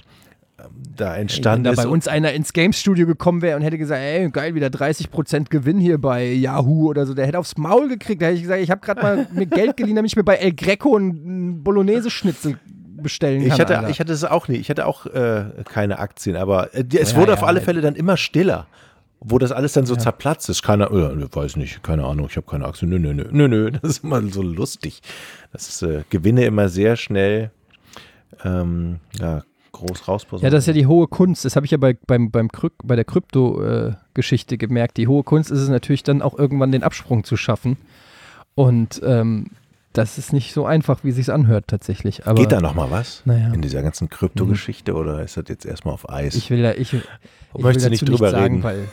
Speaker 1: da entstanden
Speaker 3: Wenn da
Speaker 1: ist.
Speaker 3: bei uns einer ins Games-Studio gekommen wäre und hätte gesagt, ey, geil, wieder dreißig Prozent Gewinn hier bei Yahoo oder so, der hätte aufs Maul gekriegt. Da hätte ich gesagt, ich habe gerade mal mir Geld geliehen, damit ich mir bei El Greco einen Bolognese-Schnitzel bestellen kann.
Speaker 1: Ich hatte,
Speaker 3: Alter.
Speaker 1: ich hatte es auch nie. Ich hatte auch äh, keine Aktien, aber äh, die, es
Speaker 3: Ja,
Speaker 1: wurde
Speaker 3: ja,
Speaker 1: auf alle
Speaker 3: ja.
Speaker 1: Fälle dann immer stiller. Wo das alles dann so zerplatzt ist. Keiner, äh, weiß nicht, keine Ahnung, ich habe keine Aktien. Nö, nö, nö, nö, nö. Das ist immer so lustig. Das ist, äh, Gewinne immer sehr schnell ähm, ja, groß rausposaunen.
Speaker 3: Ja, das ist ja die hohe Kunst. Das habe ich ja bei, beim, beim Kryp bei der Krypto-Geschichte gemerkt. Die hohe Kunst ist es natürlich dann auch irgendwann den Absprung zu schaffen. Und ähm, das ist nicht so einfach, wie es sich anhört tatsächlich. Aber
Speaker 1: Geht da noch mal was
Speaker 3: Naja.
Speaker 1: in dieser ganzen Krypto-Geschichte oder ist das jetzt erstmal auf Eis?
Speaker 3: ich will da, ich, ich will
Speaker 1: Möchtest du
Speaker 3: dazu
Speaker 1: nicht drüber
Speaker 3: sagen,
Speaker 1: reden?
Speaker 3: Weil,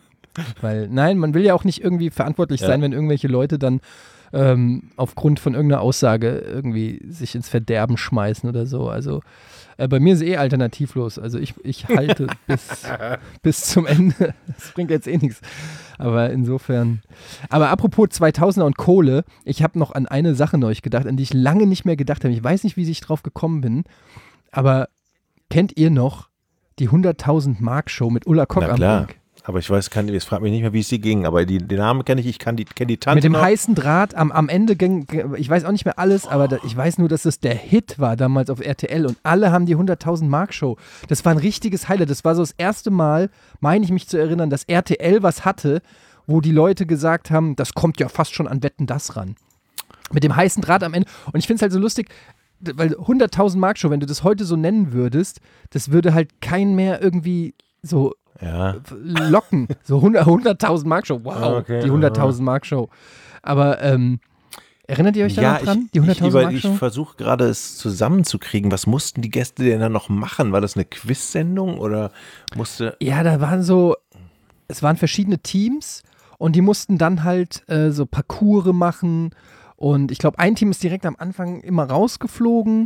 Speaker 3: weil, nein, man will ja auch nicht irgendwie verantwortlich
Speaker 1: Ja.
Speaker 3: sein, wenn irgendwelche Leute dann ähm, aufgrund von irgendeiner Aussage irgendwie sich ins Verderben schmeißen oder so. Also äh, bei mir ist eh alternativlos. Also ich, ich halte bis, bis zum Ende. Das bringt jetzt eh nichts. Aber insofern. Aber apropos zweitausender und Kohle, ich habe noch an eine Sache neulich gedacht, an die ich lange nicht mehr gedacht habe. Ich weiß nicht, wie ich drauf gekommen bin, aber kennt ihr noch die hunderttausend Mark Show mit Ulla Kock
Speaker 1: Na
Speaker 3: am
Speaker 1: klar.
Speaker 3: Ring?
Speaker 1: Aber ich weiß, kann, jetzt frag mich nicht mehr, wie es sie ging, aber die, den Namen kenne ich, ich kann die, kenne die Tante
Speaker 3: Mit dem
Speaker 1: noch.
Speaker 3: heißen Draht am, am Ende ging, ich weiß auch nicht mehr alles, aber da, ich weiß nur, dass es der Hit war damals auf R T L und alle haben die hunderttausend Mark Show. Das war ein richtiges Highlight. Das war so das erste Mal, meine ich mich zu erinnern, dass R T L was hatte, wo die Leute gesagt haben, das kommt ja fast schon an Wetten, das ran. Mit dem heißen Draht am Ende. Und ich finde es halt so lustig, weil hunderttausend Mark Show, wenn du das heute so nennen würdest, das würde halt kein mehr irgendwie so
Speaker 1: Ja.
Speaker 3: locken. So hunderttausend Mark Show. Wow,
Speaker 1: Okay,
Speaker 3: die hunderttausend Mark Show. Aber ähm, erinnert ihr euch da
Speaker 1: Ja,
Speaker 3: noch dran?
Speaker 1: ich,
Speaker 3: die
Speaker 1: ich,
Speaker 3: hunderttausend
Speaker 1: über-
Speaker 3: Mark
Speaker 1: ich
Speaker 3: Show?
Speaker 1: versuche gerade es zusammenzukriegen. Was mussten die Gäste denn dann noch machen? War das eine Quiz-Sendung oder musste...
Speaker 3: Ja, da waren so, es waren verschiedene Teams und die mussten dann halt äh, so Parcours machen und ich glaube, ein Team ist direkt am Anfang immer rausgeflogen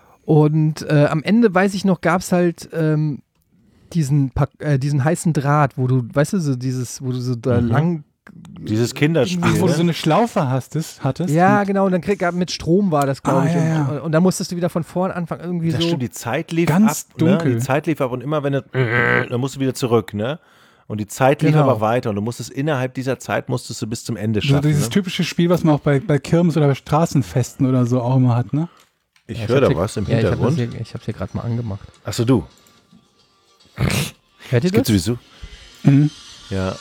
Speaker 3: und äh, am Ende, weiß ich noch, gab es halt ähm, diesen, Pa- äh, diesen heißen Draht, wo du, weißt du, so dieses, wo du so da
Speaker 1: Mhm.
Speaker 3: lang
Speaker 1: Dieses Kinderspiel.
Speaker 7: Ach, wo du so
Speaker 1: ne?
Speaker 7: eine Schlaufe hastest, hattest?
Speaker 3: Ja, genau, und dann krieg, mit Strom war das, glaube
Speaker 7: Ah,
Speaker 3: ich.
Speaker 7: ja, ja.
Speaker 3: Und, und dann musstest du wieder von vorn anfangen, irgendwie
Speaker 1: Das
Speaker 3: so.
Speaker 1: stimmt, die Zeit lief
Speaker 7: Ganz
Speaker 1: ab. Ne?
Speaker 7: dunkel.
Speaker 1: Die Zeit lief ab und immer wenn es, dann musst du wieder zurück, ne? Und die Zeit lief
Speaker 3: Genau.
Speaker 1: aber weiter und du musstest innerhalb dieser Zeit musstest du bis zum Ende
Speaker 7: So
Speaker 1: schaffen.
Speaker 7: dieses
Speaker 1: ne?
Speaker 7: typische Spiel, was man auch bei, bei Kirmes oder bei Straßenfesten oder so auch immer hat, ne?
Speaker 1: Ich
Speaker 3: Ja,
Speaker 1: höre
Speaker 3: hab
Speaker 1: da
Speaker 3: hier-
Speaker 1: was im
Speaker 3: ja,
Speaker 1: Hintergrund.
Speaker 3: Ich habe es hier, hier gerade mal angemacht.
Speaker 1: Achso, du.
Speaker 3: Hört ihr
Speaker 1: Das gibt
Speaker 3: das?
Speaker 1: sowieso.
Speaker 7: Mhm.
Speaker 1: Ja.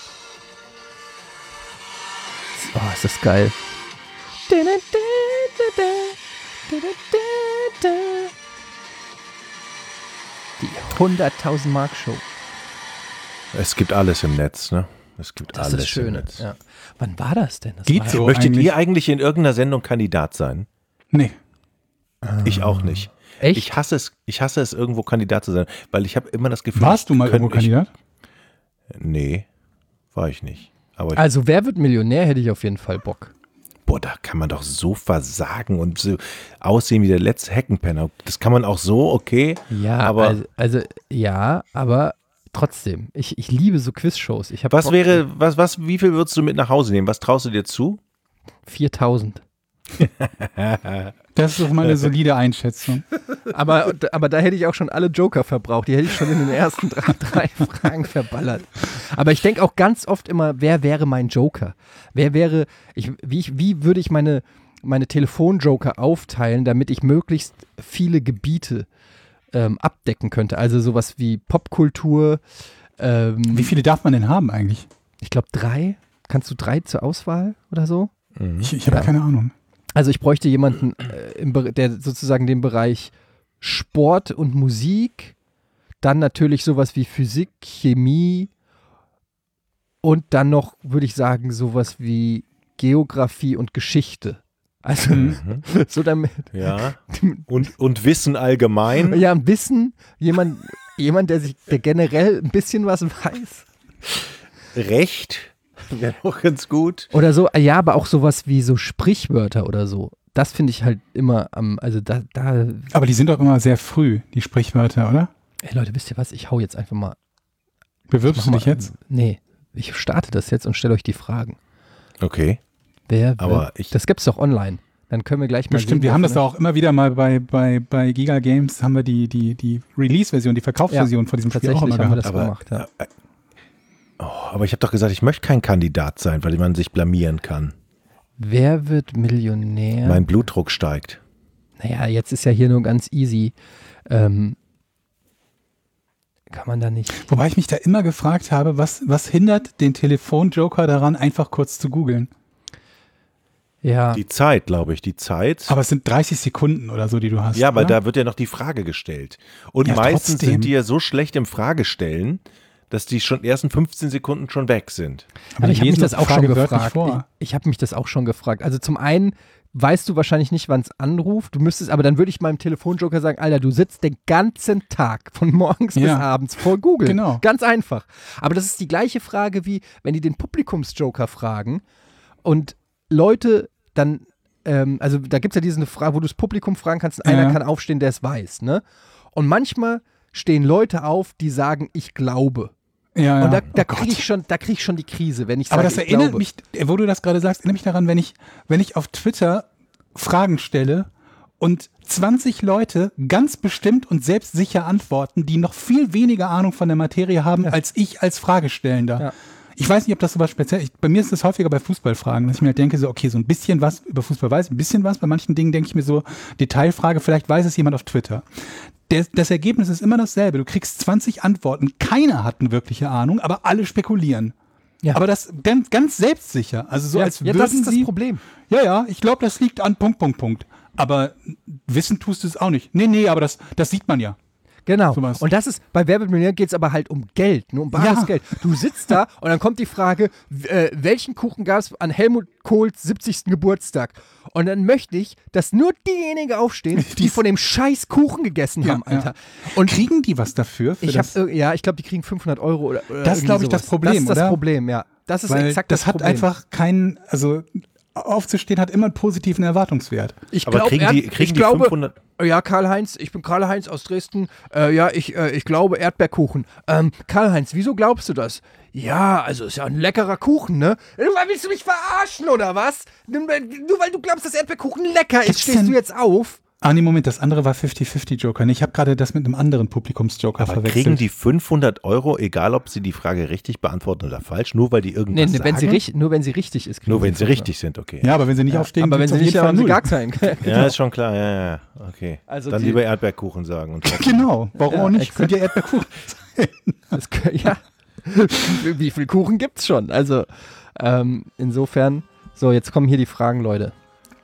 Speaker 3: Oh, ist das geil. Die hunderttausend Mark Show.
Speaker 1: Es gibt alles im Netz, ne? Es gibt
Speaker 3: Das
Speaker 1: alles
Speaker 3: ist schön.
Speaker 1: im Netz.
Speaker 3: Ja. Wann war das denn? Das
Speaker 7: Geht
Speaker 3: war
Speaker 7: so.
Speaker 1: Möchtet
Speaker 7: eigentlich.
Speaker 1: ihr eigentlich in irgendeiner Sendung Kandidat sein?
Speaker 7: Nee.
Speaker 1: Ich auch nicht.
Speaker 3: Echt?
Speaker 1: Ich hasse es, ich hasse es, irgendwo Kandidat zu sein, weil ich habe immer das Gefühl.
Speaker 7: Warst du mal
Speaker 1: könnte
Speaker 7: irgendwo
Speaker 1: ich-
Speaker 7: Kandidat?
Speaker 1: Nee, war ich nicht. Aber ich,
Speaker 3: Also, wer wird Millionär, hätte ich auf jeden Fall Bock.
Speaker 1: boah, da kann man doch so versagen und so aussehen wie der letzte Heckenpenner. Das kann man auch so, okay.
Speaker 3: Ja,
Speaker 1: aber
Speaker 3: also, also ja, aber trotzdem. Ich, ich liebe so Quizshows. Ich hab
Speaker 1: was
Speaker 3: Bock-
Speaker 1: wäre, was, was, wie viel würdest du mit nach Hause nehmen? Was traust du dir zu?
Speaker 3: viertausend.
Speaker 7: Das ist doch mal eine solide Einschätzung.
Speaker 3: Aber, aber da hätte ich auch schon alle Joker verbraucht. Die hätte ich schon in den ersten drei, drei Fragen verballert. Aber ich denke auch ganz oft immer, wer wäre mein Joker? Wer wäre, ich, wie, ich, wie würde ich meine meine Telefonjoker aufteilen, damit ich möglichst viele Gebiete ähm, abdecken könnte. Also sowas wie Popkultur. Ähm,
Speaker 7: Wie viele darf man denn haben eigentlich?
Speaker 3: Ich glaube drei. Kannst du drei zur Auswahl oder so?
Speaker 1: Mhm.
Speaker 7: Ich, ich habe
Speaker 3: Ja.
Speaker 7: keine Ahnung.
Speaker 3: Also ich bräuchte jemanden, äh, im, Be- der sozusagen den Bereich Sport und Musik, dann natürlich sowas wie Physik, Chemie und dann noch, würde ich sagen, sowas wie Geografie und Geschichte. Also
Speaker 1: Mhm.
Speaker 3: so damit,
Speaker 1: Ja. Und, und Wissen allgemein.
Speaker 3: ja, ein Wissen, jemand, jemand, der sich, der generell ein bisschen was weiß.
Speaker 1: Recht wäre auch ganz gut.
Speaker 3: Oder so, ja, aber auch sowas wie so Sprichwörter oder so. Das finde ich halt immer am, also da, da,
Speaker 7: Aber die sind doch immer sehr früh, die Sprichwörter, oder?
Speaker 3: ey Leute, wisst ihr was? Ich hau jetzt einfach mal.
Speaker 7: Bewirbst
Speaker 3: mach
Speaker 7: du dich
Speaker 3: mal-
Speaker 7: jetzt?
Speaker 3: Nee, ich starte das jetzt und stelle euch die Fragen.
Speaker 1: Okay.
Speaker 3: Wer,
Speaker 1: Aber
Speaker 3: wer,
Speaker 1: ich-
Speaker 3: das gibt's doch online. Dann können wir gleich mal
Speaker 7: Bestimmt,
Speaker 3: sehen,
Speaker 7: wir
Speaker 3: wer
Speaker 7: haben das
Speaker 3: von
Speaker 7: auch immer wieder mal bei, bei, bei Giga Games, haben wir die, die, die Release-Version, die Verkaufsversion von diesem Spiel auch
Speaker 3: tatsächlich
Speaker 7: immer
Speaker 3: haben wir
Speaker 7: gehabt.
Speaker 3: das
Speaker 1: Aber,
Speaker 3: gemacht. Ja.
Speaker 1: äh, oh, aber ich habe doch gesagt, ich möchte kein Kandidat sein, weil man sich blamieren kann.
Speaker 3: Wer wird Millionär?
Speaker 1: Mein Blutdruck steigt.
Speaker 3: Naja, jetzt ist ja hier nur ganz easy. Ähm, kann man da nicht.
Speaker 7: Wobei ich mich da immer gefragt habe, was, was hindert den Telefonjoker daran, einfach kurz zu googeln?
Speaker 3: Ja,
Speaker 1: Die Zeit, glaube ich, die Zeit.
Speaker 7: Aber es sind dreißig Sekunden oder so, die du hast.
Speaker 1: ja, aber
Speaker 7: oder?
Speaker 1: da wird ja noch die Frage gestellt. Und
Speaker 7: Ja,
Speaker 1: meistens
Speaker 7: trotzdem.
Speaker 1: sind die ja so schlecht im Fragestellen, dass die schon ersten fünfzehn Sekunden schon weg sind.
Speaker 3: aber
Speaker 7: die
Speaker 3: ich habe mich
Speaker 7: lesen
Speaker 3: das
Speaker 7: die
Speaker 3: auch schon
Speaker 7: Frage wörtlich
Speaker 3: gefragt.
Speaker 7: vor.
Speaker 3: Ich, ich habe mich das auch schon gefragt. Also zum einen weißt du wahrscheinlich nicht, wann es anruft. Du müsstest, aber dann würde ich meinem Telefonjoker sagen, Alter, du sitzt den ganzen Tag von morgens bis
Speaker 7: Ja.
Speaker 3: abends vor Google.
Speaker 7: Genau.
Speaker 3: Ganz einfach. Aber das ist die gleiche Frage wie, wenn die den Publikumsjoker fragen und Leute dann, ähm, also da gibt es ja diese Frage, wo du das Publikum fragen kannst und einer
Speaker 7: Ja.
Speaker 3: kann aufstehen, der es weiß, ne? Und manchmal stehen Leute auf, die sagen, ich glaube.
Speaker 7: Ja, ja.
Speaker 3: Und da, da
Speaker 7: Oh
Speaker 3: kriege
Speaker 7: Gott.
Speaker 3: ich schon, da krieg ich schon die Krise, wenn ich
Speaker 7: Aber
Speaker 3: sage,
Speaker 7: das
Speaker 3: ich
Speaker 7: erinnert
Speaker 3: glaube.
Speaker 7: mich, wo du das gerade sagst, erinnert mich daran, wenn ich, wenn ich auf Twitter Fragen stelle und zwanzig Leute ganz bestimmt und selbstsicher antworten, die noch viel weniger Ahnung von der Materie haben, als ich als Fragestellender.
Speaker 3: Ja.
Speaker 7: Ich weiß nicht, ob das so was speziell ist. Bei mir ist das häufiger bei Fußballfragen, dass ich mir halt denke, so, okay, so ein bisschen was über Fußball weiß, ein bisschen was. Bei manchen Dingen denke ich mir so, Detailfrage, vielleicht weiß es jemand auf Twitter. Der, das Ergebnis ist immer dasselbe. Du kriegst zwanzig Antworten. Keiner hat eine wirkliche Ahnung, aber alle spekulieren.
Speaker 3: Ja.
Speaker 7: Aber das ganz, ganz selbstsicher. Also so
Speaker 3: ja,
Speaker 7: als
Speaker 3: ja,
Speaker 7: würden
Speaker 3: das ist das
Speaker 7: sie,
Speaker 3: Problem.
Speaker 7: ja, ja, ich glaube, das liegt an Punkt, Punkt, Punkt. Aber wissen tust du es auch nicht. Nee, nee, aber das, das sieht man ja.
Speaker 3: Genau.
Speaker 7: Sowas.
Speaker 3: Und das ist, bei Wer wird Millionär geht es aber halt um Geld, nur um bares
Speaker 7: Ja.
Speaker 3: Geld. Du sitzt da und dann kommt die Frage, w- äh, welchen Kuchen gab es an Helmut Kohls siebzigsten Geburtstag? Und dann möchte ich, dass nur diejenigen aufstehen, die von dem scheiß Kuchen gegessen
Speaker 7: Ja,
Speaker 3: haben, Alter.
Speaker 7: ja.
Speaker 3: Und
Speaker 7: Kriegen die was dafür? Für
Speaker 3: ich
Speaker 7: das?
Speaker 3: habe, ja, ich glaube, die kriegen fünfhundert Euro oder, oder
Speaker 7: Das ist,
Speaker 3: irgendwie
Speaker 7: glaub ich, das
Speaker 3: sowas.
Speaker 7: Problem,
Speaker 3: Das ist das
Speaker 7: oder?
Speaker 3: Problem, ja. Das ist
Speaker 7: Weil
Speaker 3: exakt
Speaker 7: das,
Speaker 3: das,
Speaker 7: hat
Speaker 3: Problem.
Speaker 7: einfach keinen, also aufzustehen hat immer einen positiven Erwartungswert.
Speaker 3: Ich
Speaker 1: Aber
Speaker 3: glaub,
Speaker 1: kriegen
Speaker 3: Erd-
Speaker 1: die- kriegen
Speaker 3: ich
Speaker 1: die
Speaker 3: glaube,
Speaker 1: fünfhundert
Speaker 3: Ja, Karl-Heinz, ich bin Karl-Heinz aus Dresden. Äh, ja, ich, äh, ich glaube Erdbeerkuchen. Ähm, Karl-Heinz, wieso glaubst du das? Ja, also ist ja ein leckerer Kuchen, ne? Äh, Willst du mich verarschen oder was? Nur weil nur weil du glaubst, dass Erdbeerkuchen lecker ist,
Speaker 7: Gibt's
Speaker 3: stehst
Speaker 7: denn-
Speaker 3: du jetzt auf?
Speaker 7: Ah, nee, Moment, das andere war fünfzig fünfzig Joker. Nee, ich habe gerade das mit einem anderen Publikumsjoker
Speaker 1: Aber
Speaker 7: verwechselt.
Speaker 1: kriegen die fünfhundert Euro, egal ob sie die Frage richtig beantworten oder falsch, nur weil die
Speaker 3: Nee,
Speaker 1: irgendwas
Speaker 3: nee, wenn sie
Speaker 1: sagen?
Speaker 3: richtig, nur wenn sie richtig ist. kriegen
Speaker 1: Nur wenn sie
Speaker 3: fünfhundert.
Speaker 1: richtig sind, okay.
Speaker 7: Ja, aber wenn sie nicht aufstehen,
Speaker 3: Aber wenn
Speaker 7: gibt's
Speaker 3: sie
Speaker 7: auf
Speaker 3: nicht,
Speaker 7: jeden
Speaker 3: dann haben sie
Speaker 7: Fall
Speaker 3: gar
Speaker 7: null.
Speaker 3: keinen.
Speaker 1: Ja, ist schon klar, ja, ja, okay.
Speaker 3: Also
Speaker 1: Dann
Speaker 3: die-
Speaker 1: lieber Erdbeerkuchen sagen. Und
Speaker 7: Genau, warum
Speaker 3: Ja,
Speaker 7: auch nicht?
Speaker 3: exakt.
Speaker 7: Könnt ihr Erdbeerkuchen?
Speaker 3: Das, kö- ja. Wie wie viel Kuchen gibt's schon? Also, ähm, insofern. So, jetzt kommen hier die Fragen, Leute.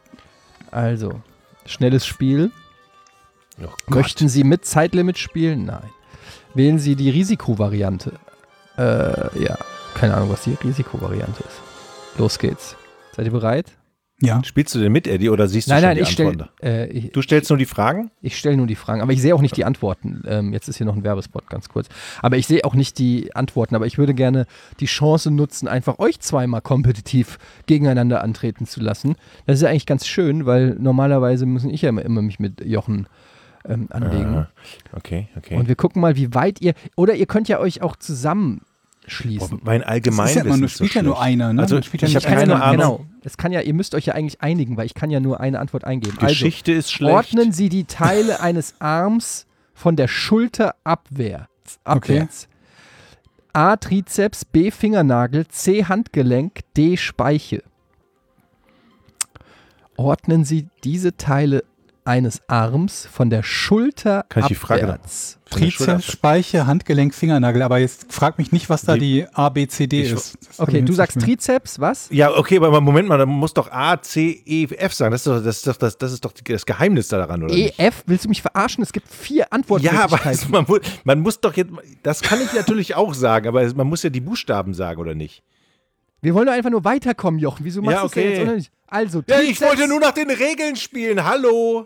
Speaker 3: Also, schnelles Spiel.
Speaker 1: Oh Gott.
Speaker 3: Möchten Sie mit Zeitlimit spielen? Nein. Wählen Sie die Risikovariante. Äh, ja. Keine Ahnung, was die Risikovariante ist. Los geht's. Seid ihr bereit?
Speaker 7: Ja.
Speaker 1: Spielst du denn mit, Eddie, oder siehst du
Speaker 3: Nein,
Speaker 1: schon
Speaker 3: nein,
Speaker 1: die
Speaker 3: ich stelle
Speaker 1: Antworten?
Speaker 3: äh, ich,
Speaker 1: Du stellst nur die Fragen?
Speaker 3: ich stell nur die Fragen, aber ich sehe auch nicht die Antworten. Ähm, jetzt ist hier noch ein Werbespot, ganz kurz. Aber ich sehe auch nicht die Antworten, aber ich würde gerne die Chance nutzen, einfach euch zweimal kompetitiv gegeneinander antreten zu lassen. Das ist ja eigentlich ganz schön, weil normalerweise müssen ich ja immer, immer mich mit Jochen ähm, anlegen.
Speaker 1: Ah, okay, okay.
Speaker 3: Und wir gucken mal, wie weit ihr, oder ihr könnt ja euch auch zusammenschließen.
Speaker 1: Boah, mein
Speaker 7: Das
Speaker 1: Allgemeinwissen
Speaker 7: ist ja immer nur,
Speaker 1: ist so
Speaker 7: spielt ja nur
Speaker 1: schlecht.
Speaker 7: einer, ne?
Speaker 1: Also,
Speaker 7: Man spielt ja
Speaker 1: ich
Speaker 7: nicht
Speaker 1: habe
Speaker 3: kann ja
Speaker 1: keine
Speaker 3: nur,
Speaker 1: Ahnung.
Speaker 3: genau, es kann ja, ihr müsst euch ja eigentlich einigen, weil ich kann ja nur eine Antwort eingeben.
Speaker 1: Geschichte ist
Speaker 3: also,
Speaker 1: schlecht.
Speaker 3: ordnen Sie die Teile eines Arms von der Schulter abwehr, abwärts. A. Trizeps, B. Fingernagel, C. Handgelenk, D. Speiche. Ordnen Sie diese Teile eines Arms von der Schulter
Speaker 1: Kann ich die Frage
Speaker 3: abwärts.
Speaker 1: Von der Schulter
Speaker 7: Trizeps, Speiche, Handgelenk, Fingernagel. Aber jetzt frag mich nicht, was da
Speaker 1: Die-
Speaker 7: die A, B, C, D
Speaker 1: Ich-
Speaker 7: ist. Das hab
Speaker 3: Okay,
Speaker 7: ich
Speaker 3: du
Speaker 7: jetzt
Speaker 3: sagst
Speaker 7: nicht mehr.
Speaker 3: Trizeps, was?
Speaker 1: Ja, okay, aber Moment mal, da muss doch A, C, E, F sagen. Das ist doch das, ist doch, das, das, ist doch das Geheimnis daran, oder
Speaker 3: E,
Speaker 1: nicht?
Speaker 3: F, willst du mich verarschen? Es gibt vier
Speaker 1: Ja, aber
Speaker 3: Antwortmöglichkeiten.
Speaker 1: man, mu- man muss doch jetzt, das kann ich natürlich auch sagen, aber man muss ja die Buchstaben sagen, oder nicht?
Speaker 3: Wir wollen doch einfach nur weiterkommen, Jochen. Wieso machst
Speaker 1: Ja,
Speaker 3: du es denn
Speaker 1: okay.
Speaker 3: jetzt oder nicht? Also,
Speaker 1: Ja,
Speaker 3: Trizeps,
Speaker 1: ich wollte nur nach den Regeln spielen, hallo.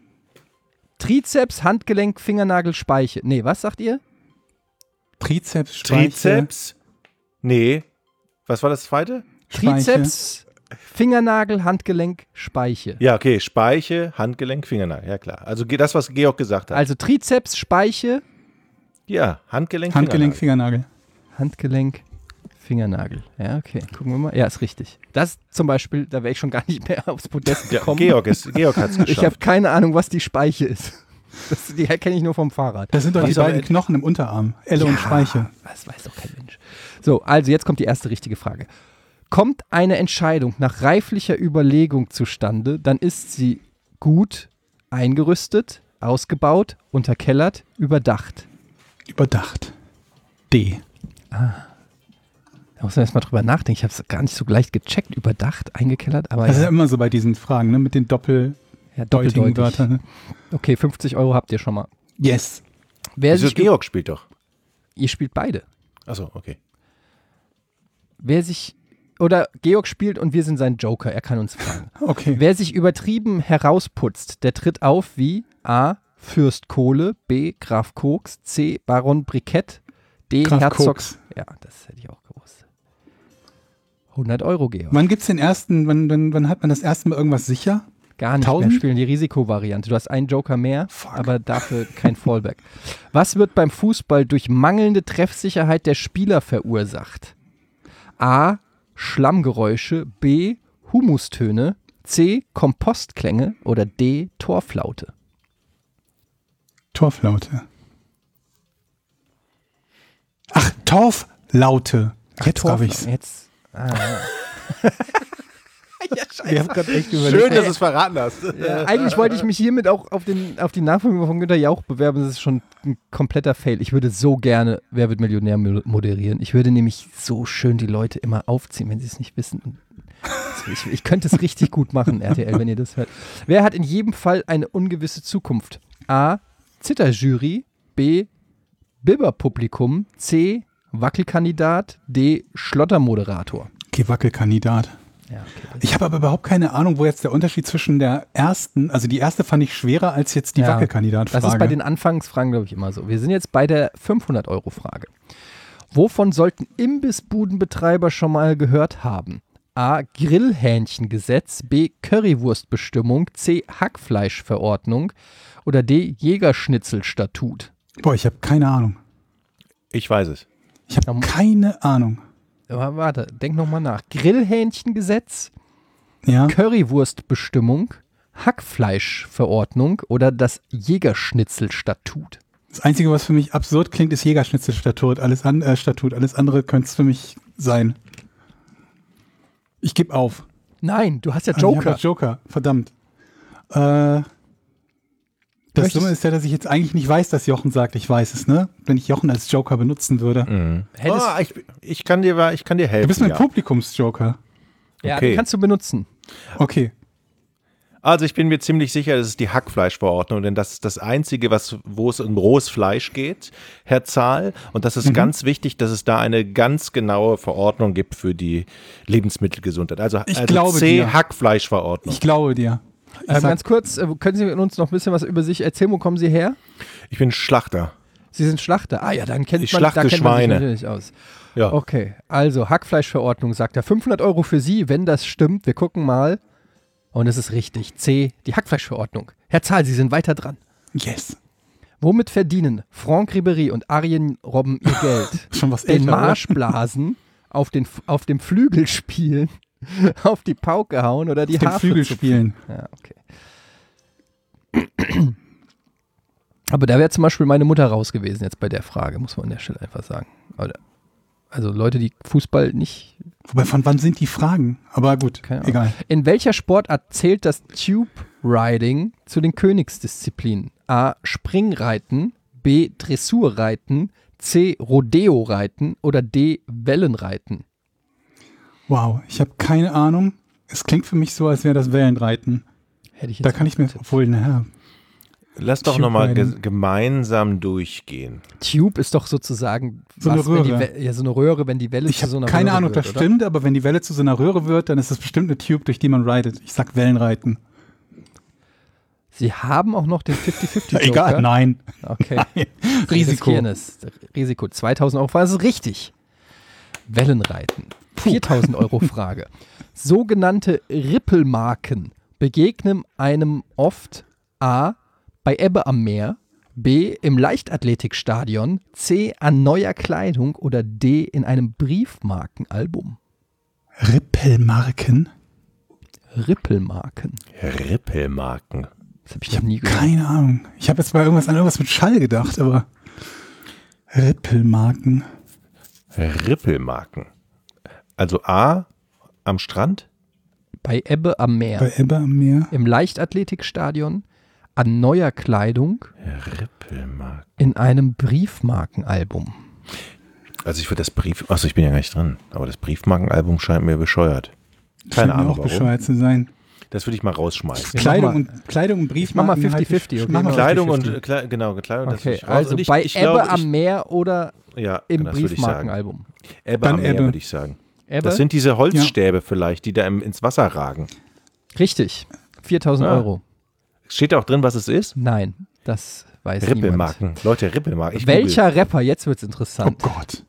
Speaker 3: Trizeps, Handgelenk, Fingernagel, Speiche. Nee, was sagt ihr?
Speaker 7: Trizeps, Speiche,
Speaker 1: Trizeps? Nee. Was war das zweite?
Speaker 7: Speiche.
Speaker 3: Trizeps, Fingernagel, Handgelenk, Speiche.
Speaker 1: Ja, okay, Speiche, Handgelenk, Fingernagel, ja klar. Also ge- das, was Georg gesagt hat.
Speaker 3: Also Trizeps, Speiche,
Speaker 1: Ja, Handgelenk,
Speaker 7: Handgelenk,
Speaker 1: Fingernagel.
Speaker 7: Fingernagel.
Speaker 3: Handgelenk, Fingernagel. Ja, okay. Gucken wir mal. Ja, ist richtig. Das zum Beispiel, da wäre ich schon gar nicht mehr aufs Podest
Speaker 1: Ja,
Speaker 3: gekommen.
Speaker 1: Georg, ist, Georg hat's geschafft.
Speaker 3: ich habe keine Ahnung, was die Speiche ist. Das, die kenne ich nur vom Fahrrad.
Speaker 7: Das sind doch
Speaker 1: Was
Speaker 7: die
Speaker 1: ist aber-
Speaker 7: beiden Knochen im Unterarm. Elle und Speiche.
Speaker 3: Das weiß doch kein Mensch. So, also jetzt kommt die erste richtige Frage. Kommt eine Entscheidung nach reiflicher Überlegung zustande, dann ist sie gut eingerüstet, ausgebaut, unterkellert, überdacht.
Speaker 7: Überdacht. D.
Speaker 3: Da muss man erst mal drüber nachdenken. Ich habe es gar nicht so leicht gecheckt. Überdacht, eingekellert, aber
Speaker 7: Das ist ja
Speaker 3: ja,
Speaker 7: immer so bei diesen Fragen, ne? Mit den doppeldeutigen
Speaker 3: ja, doppeldeutig.
Speaker 7: Wörtern. Ne?
Speaker 3: Okay, fünfzig Euro habt ihr schon mal.
Speaker 7: Yes.
Speaker 3: Wer
Speaker 1: Wieso
Speaker 3: sich,
Speaker 1: Georg spielt doch?
Speaker 3: ihr spielt beide.
Speaker 1: Achso, okay.
Speaker 3: Wer sich, oder Georg spielt und wir sind sein Joker. Er kann uns fragen.
Speaker 7: Okay.
Speaker 3: Wer sich übertrieben herausputzt, der tritt auf wie A. Fürst Kohle, B. Graf Koks, C. Baron Brikett, D.
Speaker 7: Graf
Speaker 3: Herzog.
Speaker 7: Koks.
Speaker 3: Ja, das hätte ich auch gewusst. hundert Euro, Georg.
Speaker 7: Wann gibt's den ersten, wann, wann, wann hat man das erste Mal irgendwas sicher?
Speaker 3: Gar nicht
Speaker 7: tausend?
Speaker 3: mehr spielen, die Risikovariante. Du hast einen Joker mehr,
Speaker 7: Fuck.
Speaker 3: aber dafür kein Fallback. Was wird beim Fußball durch mangelnde Treffsicherheit der Spieler verursacht? A. Schlammgeräusche, B. Humustöne, C. Kompostklänge oder D. Torflaute?
Speaker 7: Torflaute. Ach, Torflaute. Jetzt darf ich's.
Speaker 3: Jetzt. Ah,
Speaker 7: Ich hab grad echt überlegt.
Speaker 1: Schön, dass du es verraten hast.
Speaker 3: ja. Eigentlich wollte ich mich hiermit auch auf, den, auf die Nachfolge von Günter Jauch bewerben. Das ist schon ein kompletter Fail. Ich würde so gerne Wer wird Millionär mo- moderieren. Ich würde nämlich so schön die Leute immer aufziehen, wenn sie es nicht wissen. Ich, ich könnte es richtig gut machen, R T L, wenn ihr das hört. Wer hat in jedem Fall eine ungewisse Zukunft? A. Zitterjury, B. Bibberpublikum, C. Wackelkandidat, D. Schlottermoderator.
Speaker 7: Okay, Wackelkandidat.
Speaker 3: Ja, okay.
Speaker 7: Ich habe aber überhaupt keine Ahnung, wo jetzt der Unterschied zwischen der ersten, also die erste fand ich schwerer als jetzt die
Speaker 3: Ja,
Speaker 7: Wackelkandidat-Frage.
Speaker 3: Das ist bei den Anfangsfragen, glaube ich, immer so. Wir sind jetzt bei der fünfhundert-Euro-Frage. Wovon sollten Imbissbudenbetreiber schon mal gehört haben? A. Grillhähnchengesetz, B. Currywurstbestimmung, C. Hackfleischverordnung oder D. Jägerschnitzelstatut.
Speaker 7: Boah, ich habe keine Ahnung.
Speaker 1: Ich weiß es.
Speaker 7: Ich habe keine Ahnung.
Speaker 3: Aber warte, denk nochmal nach. Grillhähnchengesetz,
Speaker 7: Ja,
Speaker 3: Currywurstbestimmung, Hackfleischverordnung oder das Jägerschnitzelstatut.
Speaker 7: das Einzige, was für mich absurd klingt, ist Jägerschnitzelstatut. Alles, an, äh, Statut. Alles andere könnte es für mich sein. Ich gebe auf.
Speaker 3: Nein, du hast ja
Speaker 7: Ah, ich hab
Speaker 3: Joker.
Speaker 7: ja Joker, verdammt. Äh, das
Speaker 3: Möchtest-
Speaker 7: Dumme ist ja, dass ich jetzt eigentlich nicht weiß, dass Jochen sagt, ich weiß es, ne? Wenn ich Jochen als Joker benutzen würde.
Speaker 3: Hättest,
Speaker 1: Ah, ich, ich, kann dir, ich kann dir helfen.
Speaker 7: Du bist mein
Speaker 1: ja.
Speaker 7: Publikumsjoker.
Speaker 3: ja,
Speaker 1: okay.
Speaker 3: den kannst du benutzen.
Speaker 7: Okay.
Speaker 1: Also ich bin mir ziemlich sicher, das ist die Hackfleischverordnung, denn das ist das Einzige, was, wo es um rohes Fleisch geht, Herr Zahl. Und das ist
Speaker 7: Mhm.
Speaker 1: ganz wichtig, dass es da eine ganz genaue Verordnung gibt für die Lebensmittelgesundheit. Also,
Speaker 7: Ich
Speaker 1: also
Speaker 7: glaube
Speaker 1: C,
Speaker 7: dir.
Speaker 1: Hackfleischverordnung.
Speaker 7: Ich glaube dir. Ich
Speaker 3: Ähm,
Speaker 7: sag,
Speaker 3: ganz kurz, äh, können Sie uns noch ein bisschen was über sich erzählen? Wo kommen Sie her?
Speaker 1: Ich bin Schlachter.
Speaker 3: Sie sind Schlachter. Ah ja, dann kennt
Speaker 1: Ich
Speaker 3: man, da
Speaker 1: schlachte
Speaker 3: kennt man sich
Speaker 1: Schweine.
Speaker 3: natürlich aus.
Speaker 1: Ja.
Speaker 3: Okay, also Hackfleischverordnung sagt er. fünfhundert Euro für Sie, wenn das stimmt. Wir gucken mal. Und es ist richtig. C, die Hackfleischverordnung. Herr Zahl, Sie sind weiter dran.
Speaker 7: yes.
Speaker 3: Womit verdienen Franck Ribéry und Arjen Robben ihr Geld?
Speaker 7: Schon was
Speaker 3: Den
Speaker 7: älter, oder?
Speaker 3: Marschblasen, auf, den, auf dem Flügel spielen, auf die Pauke hauen oder die
Speaker 7: Den
Speaker 3: Harfe
Speaker 7: Flügel
Speaker 3: zupfen?
Speaker 7: spielen.
Speaker 3: Ja, okay. Aber da wäre zum Beispiel meine Mutter raus gewesen jetzt bei der Frage, muss man an der Stelle einfach sagen. Oder, Also Leute, die Fußball nicht...
Speaker 7: Wobei, von wann sind die Fragen? Aber gut,
Speaker 3: Keine Ahnung.
Speaker 7: egal.
Speaker 3: In welcher Sportart zählt das Tube Riding zu den Königsdisziplinen? A. Springreiten, B. Dressurreiten, C. Rodeo-Reiten oder D. Wellenreiten?
Speaker 7: Wow, ich habe keine Ahnung. Es klingt für mich so, als wäre das Wellenreiten.
Speaker 3: Hätte ich jetzt
Speaker 7: Da kann ich mir, obwohl, naja,
Speaker 1: Lass doch
Speaker 7: Tube
Speaker 1: nochmal ge
Speaker 7: Riding.
Speaker 1: gemeinsam durchgehen.
Speaker 3: Tube ist doch sozusagen
Speaker 7: So eine
Speaker 3: was, wenn die
Speaker 7: Röhre.
Speaker 3: We- ja, so eine Röhre, wenn die Welle
Speaker 7: ich
Speaker 3: zu so
Speaker 7: habe
Speaker 3: einer
Speaker 7: keine
Speaker 3: Röhre
Speaker 7: Ahnung, ob
Speaker 3: wird,
Speaker 7: das
Speaker 3: oder?
Speaker 7: stimmt, aber wenn die Welle zu so einer Röhre wird, dann ist das bestimmt eine Tube, durch die man ridet. Ich sag Wellenreiten.
Speaker 3: Sie haben auch noch den fünfzig fünfzig Joker.
Speaker 7: Egal, nein.
Speaker 3: Okay.
Speaker 7: Risiko.
Speaker 3: Riskieren es. Risiko. zweitausend Euro Frage. Das ist richtig. Wellenreiten. viertausend Euro Frage. Sogenannte Rippelmarken begegnen einem oft A. bei Ebbe am Meer, B. im Leichtathletikstadion, C. an neuer Kleidung oder D. in einem Briefmarkenalbum.
Speaker 7: Rippelmarken?
Speaker 3: Rippelmarken.
Speaker 1: Rippelmarken.
Speaker 3: Das habe ich noch nie gehört.
Speaker 7: Keine Ahnung. Ich habe jetzt mal irgendwas an irgendwas mit Schall gedacht, aber Rippelmarken.
Speaker 1: Rippelmarken. Also A, am Strand?
Speaker 3: Bei Ebbe am Meer,
Speaker 7: Bei Ebbe am Meer.
Speaker 3: im Leichtathletikstadion, an neuer Kleidung,
Speaker 1: Rippelmarken.
Speaker 3: in einem Briefmarkenalbum.
Speaker 1: Also ich würde das Brief, achso, ich bin ja gar nicht drin, aber das Briefmarkenalbum scheint mir bescheuert. Keine
Speaker 7: Scheint mir
Speaker 1: Ahnung
Speaker 7: auch
Speaker 1: warum.
Speaker 7: bescheuert zu sein.
Speaker 1: Das würde ich mal rausschmeißen.
Speaker 3: Ja,
Speaker 7: Kleidung,
Speaker 3: mach mal.
Speaker 7: und, Kleidung und
Speaker 3: Ich mach mal
Speaker 7: Briefmarken.
Speaker 3: fünfzig fünfzig, okay?
Speaker 7: Mach mal
Speaker 1: Kleidung
Speaker 7: fünfzig
Speaker 1: und,
Speaker 7: fünfzig.
Speaker 1: äh, Kle genau, Kleidung, das
Speaker 3: Okay,
Speaker 1: würde ich raus.
Speaker 3: also
Speaker 1: Und ich,
Speaker 3: bei
Speaker 1: ich
Speaker 3: Ebbe
Speaker 1: glaube,
Speaker 3: am
Speaker 1: ich,
Speaker 3: Meer oder
Speaker 1: ja,
Speaker 3: im
Speaker 1: das würde ich sagen.
Speaker 3: Briefmarkenalbum.
Speaker 1: Ebbe
Speaker 7: Dann
Speaker 1: am Meer,
Speaker 7: Ebbe.
Speaker 1: würde ich sagen.
Speaker 3: Ebbe?
Speaker 1: Das sind diese Holzstäbe vielleicht, die da im, ins Wasser ragen.
Speaker 3: Richtig. viertausend
Speaker 1: Ah.
Speaker 3: Euro.
Speaker 1: Steht da auch drin, was es ist?
Speaker 3: Nein, das weiß niemand.
Speaker 1: Rippelmarken. Leute, Rippelmarken. Ich
Speaker 3: Welcher Rapper, jetzt wird's
Speaker 7: Oh
Speaker 3: interessant,
Speaker 7: Gott.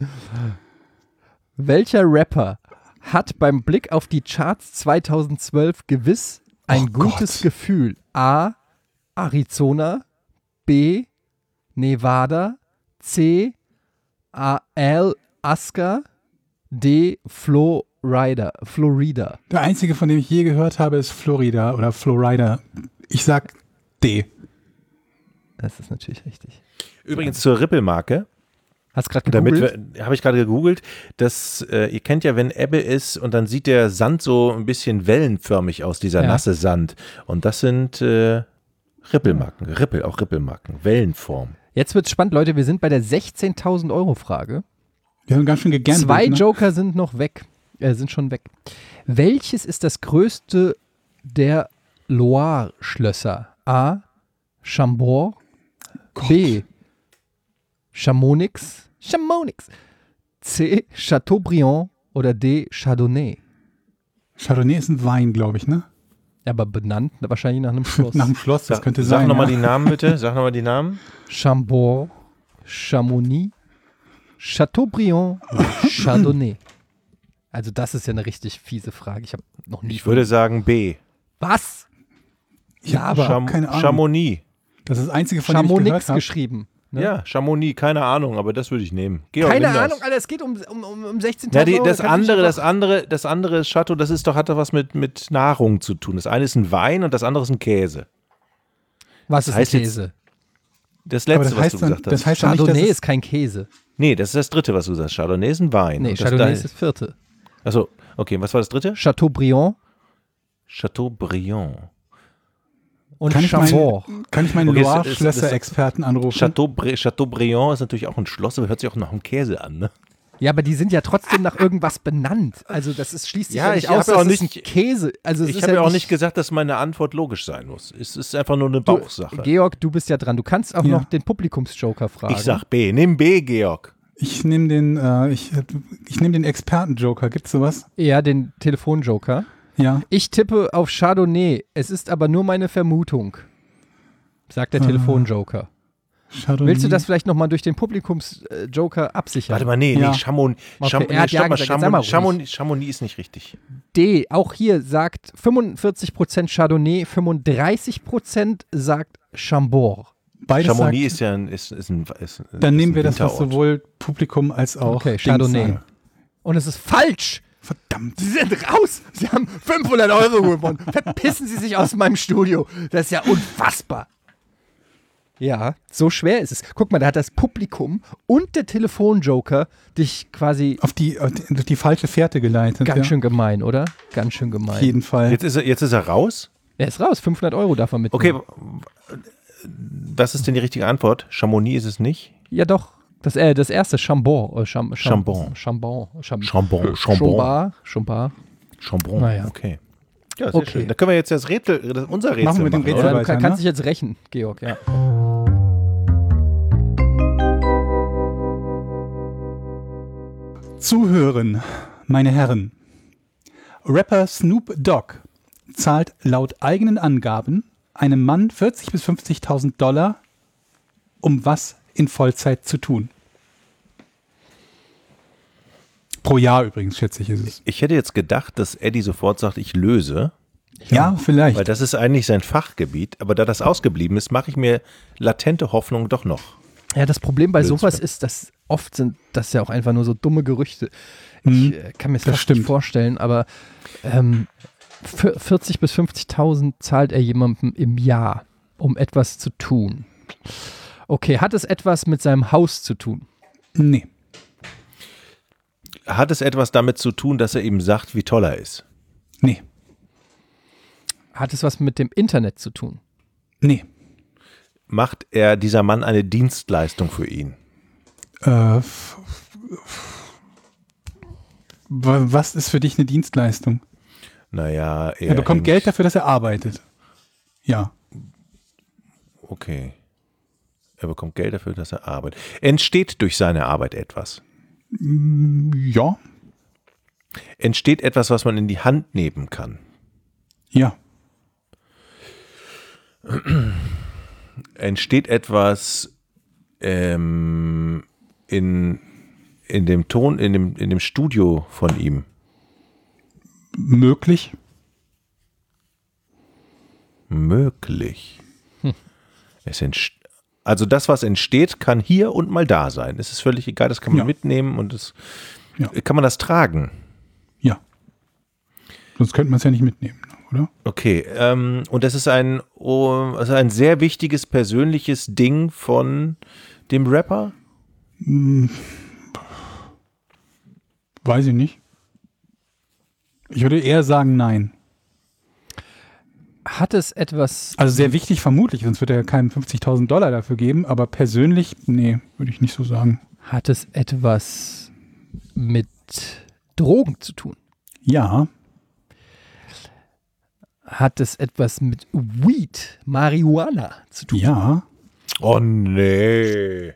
Speaker 3: welcher Rapper hat beim Blick auf die Charts zweitausendzwölf gewiss ein
Speaker 7: Oh
Speaker 3: gutes
Speaker 7: Gott.
Speaker 3: Gefühl? A. Arizona, B. Nevada, C. A. Alaska, D. Florida. Florida.
Speaker 7: Der einzige, von dem ich je gehört habe, ist Florida oder Florida. Ich sag D.
Speaker 3: Das ist natürlich richtig.
Speaker 1: Übrigens zur Rippelmarke.
Speaker 3: Hast gerade
Speaker 1: Damit
Speaker 3: gegoogelt?
Speaker 1: wir- habe ich gerade gegoogelt, dass äh, ihr kennt ja, wenn Ebbe ist und dann sieht der Sand so ein bisschen wellenförmig aus, dieser
Speaker 3: Ja.
Speaker 1: nasse Sand. Und das sind äh, Rippelmarken, Rippel, auch Rippelmarken, Wellenform.
Speaker 3: Jetzt wird's spannend, Leute. Wir sind bei der sechzehntausend Euro Frage.
Speaker 7: Wir haben ganz schön gegambelt.
Speaker 3: Zwei
Speaker 7: ne?
Speaker 3: Joker sind noch weg. Äh, sind schon weg. Welches ist das größte der Loire-Schlösser? A. Chambord. B. Chamonix. Chamonix. C. Chateaubriand oder D. Chardonnay.
Speaker 7: Chardonnay ist ein Wein, glaube ich, ne?
Speaker 3: Aber benannt wahrscheinlich nach einem Schloss.
Speaker 7: Nach dem Schloss, das
Speaker 1: Sag,
Speaker 7: könnte
Speaker 1: sag
Speaker 7: sein.
Speaker 1: nochmal
Speaker 7: ja.
Speaker 1: die Namen bitte, sag nochmal die Namen.
Speaker 3: Chambord, Chamonix, Chateaubriand, Chardonnay. Also das ist ja eine richtig fiese Frage. Ich habe noch nie.
Speaker 1: Ich würde sagen B.
Speaker 3: Was?
Speaker 7: Ich hab
Speaker 3: aber
Speaker 7: Cham- keine Ahnung.
Speaker 1: Chamonix.
Speaker 7: Das ist das einzige, von dem ich gehört
Speaker 3: Chamonix
Speaker 7: habe.
Speaker 3: geschrieben. Ne?
Speaker 1: Ja, Chamonix, keine Ahnung, aber das würde ich nehmen. Georg,
Speaker 3: Keine
Speaker 1: nimm das.
Speaker 3: Ahnung, Alter, es geht um, um, um, um sechzehntausend
Speaker 1: Ja, die,
Speaker 3: Euro.
Speaker 1: das
Speaker 3: da kann ich
Speaker 1: andere,
Speaker 3: doch-
Speaker 1: das andere, das andere ist Chateau, das ist doch, hat doch was mit, mit Nahrung zu tun. Das eine ist ein Wein und das andere ist ein Käse.
Speaker 3: Was ist
Speaker 1: das heißt
Speaker 3: ein
Speaker 1: jetzt-
Speaker 3: Käse?
Speaker 1: Das
Speaker 7: Aber
Speaker 1: letzte,
Speaker 7: das
Speaker 1: was
Speaker 7: heißt,
Speaker 1: du
Speaker 7: dann,
Speaker 1: gesagt hast.
Speaker 7: das heißt ja nicht, dass
Speaker 3: Chardonnay
Speaker 7: es,
Speaker 3: ist kein Käse.
Speaker 1: Nee, das ist das dritte, was du sagst. Chardonnay ist ein Wein.
Speaker 3: Nee,
Speaker 1: Und das
Speaker 3: Chardonnay
Speaker 1: da-
Speaker 3: ist das vierte.
Speaker 1: Achso, okay, was war das dritte?
Speaker 3: Chateaubriand
Speaker 1: Chateaubriand.
Speaker 3: und
Speaker 7: Kann ich mein-
Speaker 3: Chambord.
Speaker 7: kann ich meinen
Speaker 1: Okay, es- es-
Speaker 7: Loire-Schlösser-Experten anrufen?
Speaker 1: Chateaubri Chateaubriand ist natürlich auch ein Schloss, aber hört sich auch nach einem Käse an, ne?
Speaker 3: Ja, aber die sind ja trotzdem nach irgendwas benannt. Also das ist schließt sich
Speaker 1: Ja,
Speaker 3: ja nicht
Speaker 1: ich
Speaker 3: aus,
Speaker 1: hab auch
Speaker 3: dass es
Speaker 1: nicht-
Speaker 3: ein Käse. Also es
Speaker 1: Ich
Speaker 3: ist
Speaker 1: habe ja auch
Speaker 3: nicht
Speaker 1: nicht gesagt, dass meine Antwort logisch sein muss. Es ist einfach nur eine
Speaker 3: Du,
Speaker 1: Bauchsache.
Speaker 3: Georg, du bist ja dran. Du kannst auch
Speaker 7: Ja.
Speaker 3: noch den Publikumsjoker fragen.
Speaker 1: Ich sag B. Nimm B, Georg.
Speaker 7: Ich nehme den, äh, ich, ich nehm den Experten-Joker. Gibt's sowas?
Speaker 3: Ja, den Telefonjoker.
Speaker 7: Ja.
Speaker 3: Ich tippe auf Chardonnay. Es ist aber nur meine Vermutung, sagt der
Speaker 7: Ah.
Speaker 3: Telefonjoker.
Speaker 7: Chardonnay.
Speaker 3: Willst du das vielleicht nochmal durch den Publikumsjoker absichern?
Speaker 1: Warte mal, nee,
Speaker 7: Ja.
Speaker 1: nee, Chamon,
Speaker 3: Okay,
Speaker 1: Cham
Speaker 3: er hat
Speaker 1: nee,
Speaker 3: ja
Speaker 1: stopp mal,
Speaker 3: gesagt, jetzt sei mal
Speaker 1: Chamon,
Speaker 3: ruhig.
Speaker 1: Chamonix, Chamonix ist nicht richtig.
Speaker 3: D, auch hier sagt fünfundvierzig Prozent Chardonnay, fünfunddreißig Prozent sagt Chambord.
Speaker 7: Beides
Speaker 1: Chamonix
Speaker 7: sagt,
Speaker 1: ist ja ein, ist, ist ein, ist, ist
Speaker 7: dann nehmen
Speaker 1: ein
Speaker 7: wir das, was
Speaker 1: Winterort.
Speaker 7: sowohl Publikum als auch
Speaker 3: Okay,
Speaker 7: Dings
Speaker 3: Chardonnay.
Speaker 7: sagen.
Speaker 3: Und es ist falsch.
Speaker 7: Verdammt.
Speaker 3: Sie sind raus. Sie haben fünfhundert Euro gewonnen. Verpissen Sie sich aus meinem Studio. Das ist ja unfassbar. Ja, so schwer ist es. Guck mal, da hat das Publikum und der Telefonjoker dich quasi
Speaker 7: Auf die, auf die, auf die falsche Fährte geleitet.
Speaker 3: ganz
Speaker 7: ja.
Speaker 3: schön gemein, oder? Ganz schön gemein.
Speaker 7: Auf jeden Fall.
Speaker 1: Jetzt ist er, jetzt ist er raus?
Speaker 3: Er ist raus, fünfhundert Euro darf er mitnehmen.
Speaker 1: Okay, was ist denn die richtige Antwort? Chamonix ist es nicht?
Speaker 3: Ja, doch. Das, äh, das erste, Chambon. Äh, Cham, Cham,
Speaker 1: Chambon.
Speaker 3: Chambon. Cham,
Speaker 1: Chambon. Chambon.
Speaker 3: Chambon. Chambon.
Speaker 1: Chambon,
Speaker 3: Naja.
Speaker 1: okay. Ja, sehr
Speaker 3: Okay.
Speaker 1: schön. Da können wir jetzt das Rätsel, das, unser Rätsel
Speaker 7: Machen wir mit dem
Speaker 1: machen,
Speaker 7: Rätsel
Speaker 1: oder?
Speaker 3: Du
Speaker 7: weiter,
Speaker 3: kann, kannst
Speaker 7: ne?
Speaker 3: dich jetzt rächen, Georg, ja.
Speaker 7: Zuhören, meine Herren. Rapper Snoop Dogg zahlt laut eigenen Angaben einem Mann vierzigtausend bis fünfzigtausend Dollar, um was in Vollzeit zu tun. Pro Jahr übrigens, schätze ich, ist es.
Speaker 1: Ich hätte jetzt gedacht, dass Eddie sofort sagt, ich löse,
Speaker 7: Ja, vielleicht.
Speaker 1: weil das ist eigentlich sein Fachgebiet, aber da das ausgeblieben ist, mache ich mir latente Hoffnung doch noch.
Speaker 3: Ja, das Problem bei
Speaker 1: Blödsinn.
Speaker 3: sowas ist, dass oft sind das ja auch einfach nur so dumme Gerüchte.
Speaker 7: Mhm.
Speaker 3: Ich äh, kann mir das
Speaker 7: Das
Speaker 3: fast
Speaker 7: stimmt.
Speaker 3: nicht vorstellen, aber ähm, für vierzig bis fünfzigtausend zahlt er jemandem im Jahr, um etwas zu tun. Okay, hat es etwas mit seinem Haus zu tun?
Speaker 7: Nee.
Speaker 1: Hat es etwas damit zu tun, dass er ihm sagt, wie toll er ist?
Speaker 7: Nee.
Speaker 3: Hat es was mit dem Internet zu tun?
Speaker 7: Nee.
Speaker 1: Macht er dieser Mann eine Dienstleistung für ihn?
Speaker 7: Äh, f- f- wa- was ist für dich eine Dienstleistung?
Speaker 1: Naja, er,
Speaker 7: Er bekommt
Speaker 1: hängt-
Speaker 7: Geld dafür, dass er arbeitet. Ja.
Speaker 1: Okay. Er bekommt Geld dafür, dass er arbeitet. Entsteht durch seine Arbeit etwas?
Speaker 7: Ja.
Speaker 1: Entsteht etwas, was man in die Hand nehmen kann?
Speaker 7: Ja.
Speaker 1: Entsteht etwas ähm, in, in dem Ton, in dem, in dem Studio von ihm?
Speaker 7: Möglich.
Speaker 1: Möglich. Es entst- also das, was entsteht, kann hier und mal da sein. Es ist völlig egal, das kann man
Speaker 7: Ja.
Speaker 1: mitnehmen und das
Speaker 7: Ja.
Speaker 1: kann man das tragen.
Speaker 7: Ja. Sonst könnte man es ja nicht mitnehmen, oder?
Speaker 1: Okay, ähm, und das ist ein, oh, also ein sehr wichtiges persönliches Ding von dem Rapper?
Speaker 7: Weiß ich nicht. Ich würde eher sagen, nein.
Speaker 3: Hat es etwas,
Speaker 7: Also sehr wichtig vermutlich, sonst würde er keinem fünfzigtausend Dollar dafür geben, aber persönlich, nee, würde ich nicht so sagen.
Speaker 3: hat es etwas mit Drogen zu tun?
Speaker 7: Ja,
Speaker 3: Hat es etwas mit Weed, Marihuana zu tun?
Speaker 7: ja,
Speaker 1: Oh nee.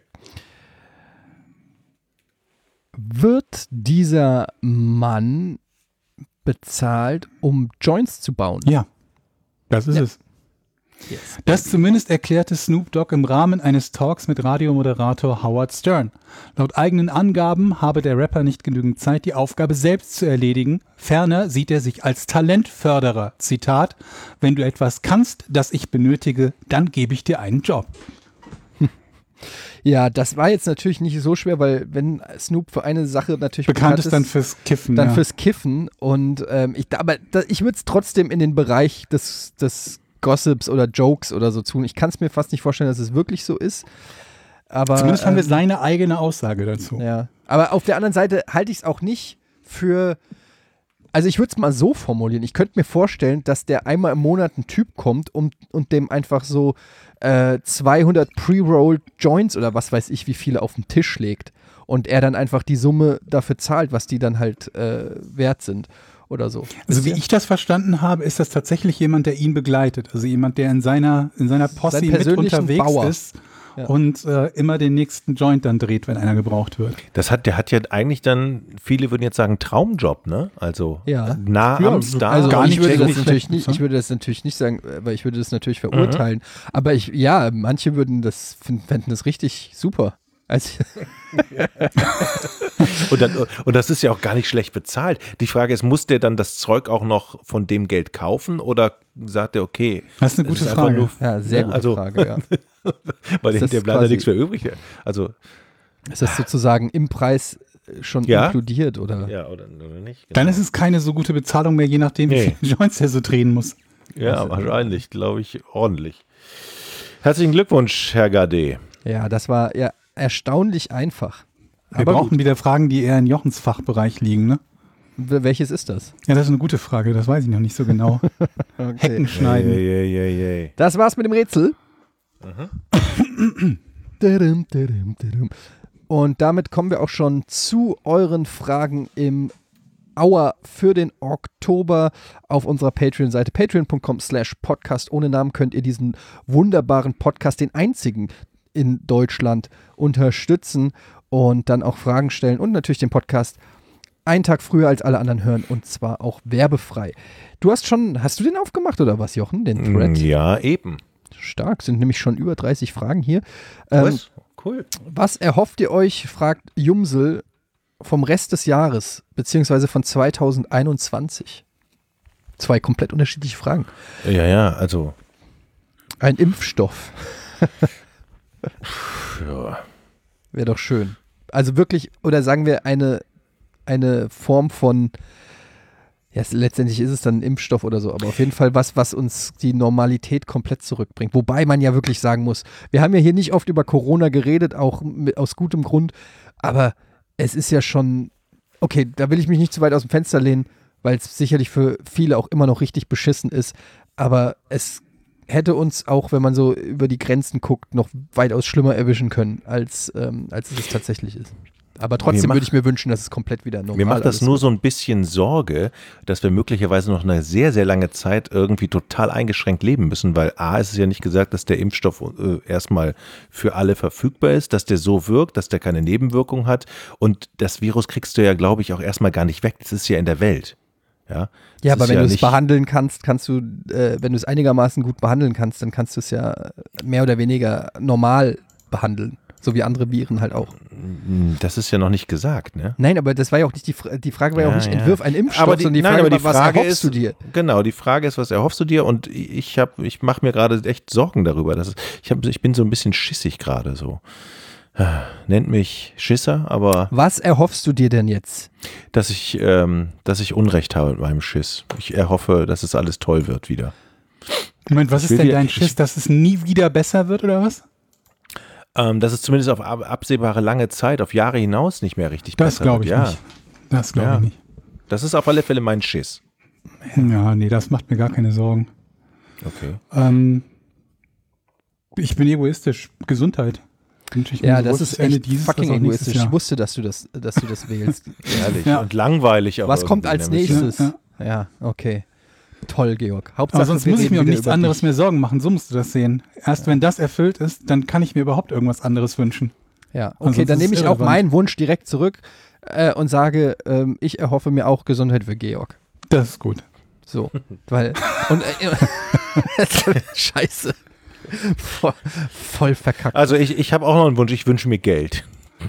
Speaker 3: Wird dieser Mann bezahlt, um Joints zu bauen?
Speaker 7: ja. Das ist
Speaker 3: Ja.
Speaker 7: es.
Speaker 3: Yes.
Speaker 7: Das zumindest erklärte Snoop Dogg im Rahmen eines Talks mit Radiomoderator Howard Stern. Laut eigenen Angaben habe der Rapper nicht genügend Zeit, die Aufgabe selbst zu erledigen. Ferner sieht er sich als Talentförderer. Zitat: Wenn du etwas kannst, das ich benötige, dann gebe ich dir einen Job.
Speaker 3: Ja, das war jetzt natürlich nicht so schwer, weil wenn Snoop für eine Sache natürlich
Speaker 7: Bekannt ist dann fürs Kiffen.
Speaker 3: dann
Speaker 7: ja.
Speaker 3: fürs Kiffen und ähm, ich, aber da, ich würde es trotzdem in den Bereich des, des Gossips oder Jokes oder so tun. Ich kann es mir fast nicht vorstellen, dass es wirklich so ist. Aber,
Speaker 7: Zumindest haben wir
Speaker 3: ähm,
Speaker 7: seine eigene Aussage dazu.
Speaker 3: Ja, aber auf der anderen Seite halte ich es auch nicht für, also ich würde es mal so formulieren, ich könnte mir vorstellen, dass der einmal im Monat ein Typ kommt und, und dem einfach so äh, zweihundert Pre-Rolled Joints oder was weiß ich, wie viele auf den Tisch legt und er dann einfach die Summe dafür zahlt, was die dann halt äh, wert sind oder so.
Speaker 7: Also
Speaker 3: Wisst
Speaker 7: wie
Speaker 3: ihr?
Speaker 7: ich das verstanden habe, ist das tatsächlich jemand, der ihn begleitet. Also jemand, der in seiner, in seiner Posse
Speaker 3: Sein
Speaker 7: mit
Speaker 3: persönlichen
Speaker 7: unterwegs
Speaker 3: Bauer.
Speaker 7: ist
Speaker 3: Ja.
Speaker 7: und äh, immer den nächsten Joint dann dreht, wenn einer gebraucht wird.
Speaker 1: Das hat, der hat ja eigentlich dann, viele würden jetzt sagen, Traumjob, ne? Also
Speaker 3: Ja.
Speaker 1: nah
Speaker 7: Ja,
Speaker 1: am
Speaker 7: so-
Speaker 1: Star.
Speaker 3: Also
Speaker 7: gar
Speaker 3: ich
Speaker 7: nicht
Speaker 3: würde
Speaker 7: so
Speaker 3: das
Speaker 7: schlecht,
Speaker 3: natürlich nicht,
Speaker 7: ne?
Speaker 3: ich würde das natürlich nicht sagen, weil ich würde das natürlich verurteilen. Aber ich, ja, manche würden das fänden das richtig super. Also,
Speaker 1: Und, dann, und das ist ja auch gar nicht schlecht bezahlt. Die Frage ist, muss der dann das Zeug auch noch von dem Geld kaufen oder sagt er, okay,
Speaker 7: Das ist eine
Speaker 1: es
Speaker 7: gute
Speaker 1: ist einfach
Speaker 7: Frage.
Speaker 1: nur-
Speaker 3: ja, sehr
Speaker 1: Ja,
Speaker 3: gute
Speaker 1: also-
Speaker 3: Frage, ja.
Speaker 1: weil
Speaker 3: Ist
Speaker 1: dem
Speaker 3: das
Speaker 1: der bleibt ja
Speaker 3: quasi-
Speaker 1: nichts mehr übrig. Also,
Speaker 3: Ist das sozusagen im Preis schon
Speaker 1: Ja.
Speaker 3: inkludiert, oder?
Speaker 1: ja, oder, oder nicht?
Speaker 7: Dann ist es keine so gute Bezahlung mehr, je nachdem, wie
Speaker 1: Nee.
Speaker 7: viele Joints er so drehen muss.
Speaker 1: Ja, wahrscheinlich, glaube ich, ordentlich. Herzlichen Glückwunsch, Herr Gade.
Speaker 3: Ja, das war ja erstaunlich einfach.
Speaker 7: Wir
Speaker 3: Aber
Speaker 7: brauchen
Speaker 3: gut.
Speaker 7: wieder Fragen, die eher in Jochens Fachbereich liegen, ne?
Speaker 3: W- Welches ist das?
Speaker 7: Ja, das ist eine gute Frage, das weiß ich noch nicht so genau. Hecken schneiden.
Speaker 1: Yay, yay, yay.
Speaker 3: Das war's mit dem Rätsel. Dadum, dadum, dadum. Und damit kommen wir auch schon zu euren Fragen im Hour für den Oktober. Auf unserer Patreon-Seite patreon.com slash podcast ohne Namen könnt ihr diesen wunderbaren Podcast, den einzigen in Deutschland, unterstützen und dann auch Fragen stellen und natürlich den Podcast einen Tag früher als alle anderen hören und zwar auch werbefrei. Du hast schon, hast du den aufgemacht oder was, Jochen, den Thread?
Speaker 1: Ja, eben.
Speaker 3: Stark, sind nämlich schon über dreißig Fragen hier. Ähm,
Speaker 1: Was? Cool.
Speaker 3: was erhofft ihr euch, fragt Jumsel, vom Rest des Jahres, beziehungsweise von zweitausendeinundzwanzig? Zwei komplett unterschiedliche Fragen.
Speaker 1: Ja, ja, also.
Speaker 3: Ein Impfstoff.
Speaker 1: Ja.
Speaker 3: Wäre doch schön. Also wirklich, oder sagen wir eine, eine Form von, ja, es, letztendlich ist es dann ein Impfstoff oder so, aber auf jeden Fall was, was uns die Normalität komplett zurückbringt. Wobei man ja wirklich sagen muss, wir haben ja hier nicht oft über Corona geredet, auch mit, aus gutem Grund, aber es ist ja schon, okay, da will ich mich nicht zu weit aus dem Fenster lehnen, weil es sicherlich für viele auch immer noch richtig beschissen ist, aber es hätte uns auch, wenn man so über die Grenzen guckt, noch weitaus schlimmer erwischen können, als, ähm, als es tatsächlich ist. Aber trotzdem
Speaker 1: Mir
Speaker 3: würde ich mir wünschen, dass es komplett wieder normal ist.
Speaker 1: Mir macht das
Speaker 3: alles
Speaker 1: nur
Speaker 3: wird.
Speaker 1: so ein bisschen Sorge, dass wir möglicherweise noch eine sehr, sehr lange Zeit irgendwie total eingeschränkt leben müssen, weil A, ist es ja nicht gesagt, dass der Impfstoff äh, erstmal für alle verfügbar ist, dass der so wirkt, dass der keine Nebenwirkungen hat und das Virus kriegst du ja, glaube ich, auch erstmal gar nicht weg. Das ist ja in der Welt. Ja,
Speaker 3: Ja, aber
Speaker 1: ist
Speaker 3: wenn
Speaker 1: ja
Speaker 3: du es
Speaker 1: nicht-
Speaker 3: behandeln kannst, kannst du, äh, wenn du es einigermaßen gut behandeln kannst, dann kannst du es ja mehr oder weniger normal behandeln. So wie andere Viren halt auch.
Speaker 1: Das ist ja noch nicht gesagt, ne?
Speaker 3: Nein, aber das war ja auch nicht die, Fra- die Frage war ja auch
Speaker 1: Ja,
Speaker 3: nicht,
Speaker 1: ja.
Speaker 3: entwirf einen Impfstoff,
Speaker 1: Aber die,
Speaker 3: sondern die
Speaker 1: nein,
Speaker 3: Frage
Speaker 1: aber die
Speaker 3: war, was
Speaker 1: Frage
Speaker 3: erhoffst
Speaker 1: ist,
Speaker 3: du dir?
Speaker 1: Genau, die Frage ist, was erhoffst du dir? Und ich habe, ich mache mir gerade echt Sorgen darüber. Das ist, ich, hab, ich bin so ein bisschen schissig gerade so. Nennt mich Schisser, aber
Speaker 3: Was erhoffst du dir denn jetzt?
Speaker 1: dass ich, ähm, dass ich Unrecht habe mit meinem Schiss. Ich erhoffe, dass es alles toll wird wieder.
Speaker 7: Moment, was
Speaker 1: Ich
Speaker 7: ist
Speaker 1: will
Speaker 7: denn
Speaker 1: wieder-
Speaker 7: dein
Speaker 1: ich-
Speaker 7: Schiss, dass es nie wieder besser wird oder was?
Speaker 1: Ähm, dass es zumindest auf ab- absehbare lange Zeit, auf Jahre hinaus nicht mehr richtig
Speaker 7: Das
Speaker 1: besser
Speaker 7: glaube ich
Speaker 1: wird. Ja,
Speaker 7: nicht. Das glaube
Speaker 1: Ja.
Speaker 7: ich nicht.
Speaker 1: das ist auf alle Fälle mein Schiss.
Speaker 7: Ja, nee, das macht mir gar keine Sorgen.
Speaker 1: Okay.
Speaker 7: Ähm, ich bin egoistisch. Gesundheit. Wünsche ich mir
Speaker 3: Ja,
Speaker 7: so
Speaker 3: das
Speaker 7: großes
Speaker 3: ist
Speaker 7: Ende
Speaker 3: echt
Speaker 7: dieses,
Speaker 3: fucking
Speaker 7: was auch nächstes
Speaker 3: egoistisch. Ich
Speaker 7: Jahr.
Speaker 3: wusste, dass du das, dass du das wählst.
Speaker 1: Ehrlich
Speaker 7: Ja.
Speaker 1: und langweilig auch
Speaker 3: Was kommt
Speaker 1: irgendwie,
Speaker 3: als
Speaker 1: ne?
Speaker 3: nächstes?
Speaker 7: Ja,
Speaker 3: Ja, okay. Toll, Georg. Hauptsache,
Speaker 7: Aber sonst
Speaker 3: wir
Speaker 7: muss ich
Speaker 3: reden
Speaker 7: mir um
Speaker 3: wieder
Speaker 7: nichts
Speaker 3: über
Speaker 7: anderes
Speaker 3: dich.
Speaker 7: mehr Sorgen machen. So musst du das sehen. Erst wenn das erfüllt ist, dann kann ich mir überhaupt irgendwas anderes wünschen.
Speaker 3: Ja, okay,
Speaker 7: Ansonsten
Speaker 3: dann
Speaker 7: ist
Speaker 3: nehme
Speaker 7: es
Speaker 3: ich auch
Speaker 7: irrelevant.
Speaker 3: meinen Wunsch direkt zurück äh, und sage, ähm, ich erhoffe mir auch Gesundheit für Georg.
Speaker 7: Das ist gut.
Speaker 3: So, weil und äh, Scheiße. Voll, voll verkackt.
Speaker 1: Also ich, ich habe auch noch einen Wunsch, ich wünsche mir Geld.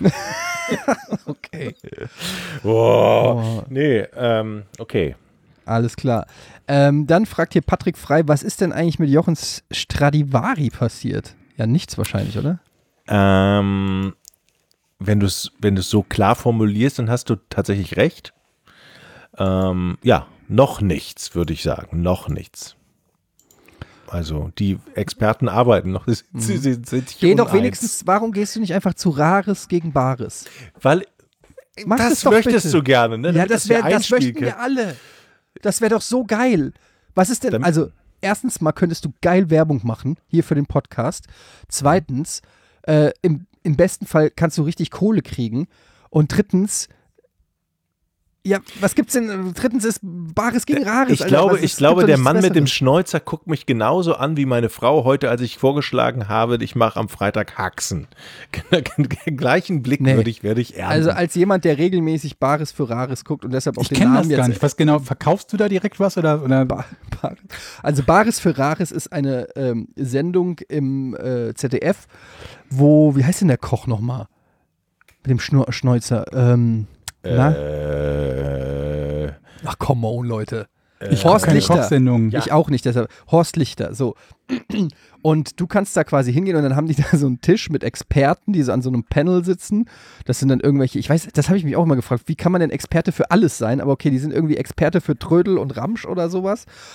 Speaker 3: Okay.
Speaker 1: Oh, nee, ähm, okay.
Speaker 3: Alles klar. Ähm, dann fragt hier Patrick Frei, was ist denn eigentlich mit Jochens Stradivari passiert? Ja, nichts wahrscheinlich, oder?
Speaker 1: Ähm, wenn du es wenn du's so klar formulierst, dann hast du tatsächlich recht. Ähm, ja, noch nichts, würde ich sagen. Noch nichts. Also die Experten arbeiten noch. Sie, sie, sie sind sich
Speaker 3: Geh doch
Speaker 1: uneins.
Speaker 3: wenigstens, warum gehst du nicht einfach zu Rares gegen Bares?
Speaker 1: Weil
Speaker 3: Mach
Speaker 1: das
Speaker 3: das doch
Speaker 1: möchtest
Speaker 3: bitte.
Speaker 1: du gerne, ne?
Speaker 3: Ja,
Speaker 1: Damit
Speaker 3: das,
Speaker 1: wir
Speaker 3: wär, das
Speaker 1: einspielen
Speaker 3: möchten wir
Speaker 1: können.
Speaker 3: alle. Das wäre doch so geil. Was ist denn,
Speaker 1: Dann-
Speaker 3: also erstens mal könntest du geil Werbung machen, hier für den Podcast. Zweitens, äh, im, im besten Fall kannst du richtig Kohle kriegen. Und drittens, ja, was gibt's denn? Drittens ist Bares gegen Rares.
Speaker 1: Ich
Speaker 3: Alter.
Speaker 1: glaube,
Speaker 3: Was ist-
Speaker 1: ich
Speaker 3: es
Speaker 1: glaube,
Speaker 3: gibt doch
Speaker 1: der
Speaker 3: nichts
Speaker 1: Mann mit dem
Speaker 3: Besseres.
Speaker 1: Schnäuzer guckt mich genauso an wie meine Frau heute, als ich vorgeschlagen habe, ich mache am Freitag Haxen. Den gleichen Blick
Speaker 3: Nee.
Speaker 1: würde ich, werde ich ernten.
Speaker 3: Also als jemand, der regelmäßig Bares für Rares guckt und deshalb auch
Speaker 7: Ich
Speaker 3: den
Speaker 7: kenne
Speaker 3: Namen
Speaker 7: das
Speaker 3: jetzt
Speaker 7: gar nicht. Was genau, verkaufst du da direkt was oder? oder?
Speaker 3: Ba- Bares. Also Bares für Rares ist eine ähm, Sendung im äh, Z D F, wo, wie heißt denn der Koch nochmal? Mit dem Schnur Schnäuzer. Ähm, na?
Speaker 1: äh,
Speaker 3: Ach, come on, Leute.
Speaker 7: Ich
Speaker 3: Horst
Speaker 7: keine
Speaker 3: Lichter.
Speaker 7: Kochsendungen.
Speaker 3: Ich auch nicht, deshalb. Horst Lichter, so. Und du kannst da quasi hingehen und dann haben die da so einen Tisch mit Experten, die so an so einem Panel sitzen. Das sind dann irgendwelche, ich weiß, das habe ich mich auch immer gefragt, wie kann man denn Experte für alles sein? Aber okay, die sind irgendwie Experte für Trödel und Ramsch oder sowas.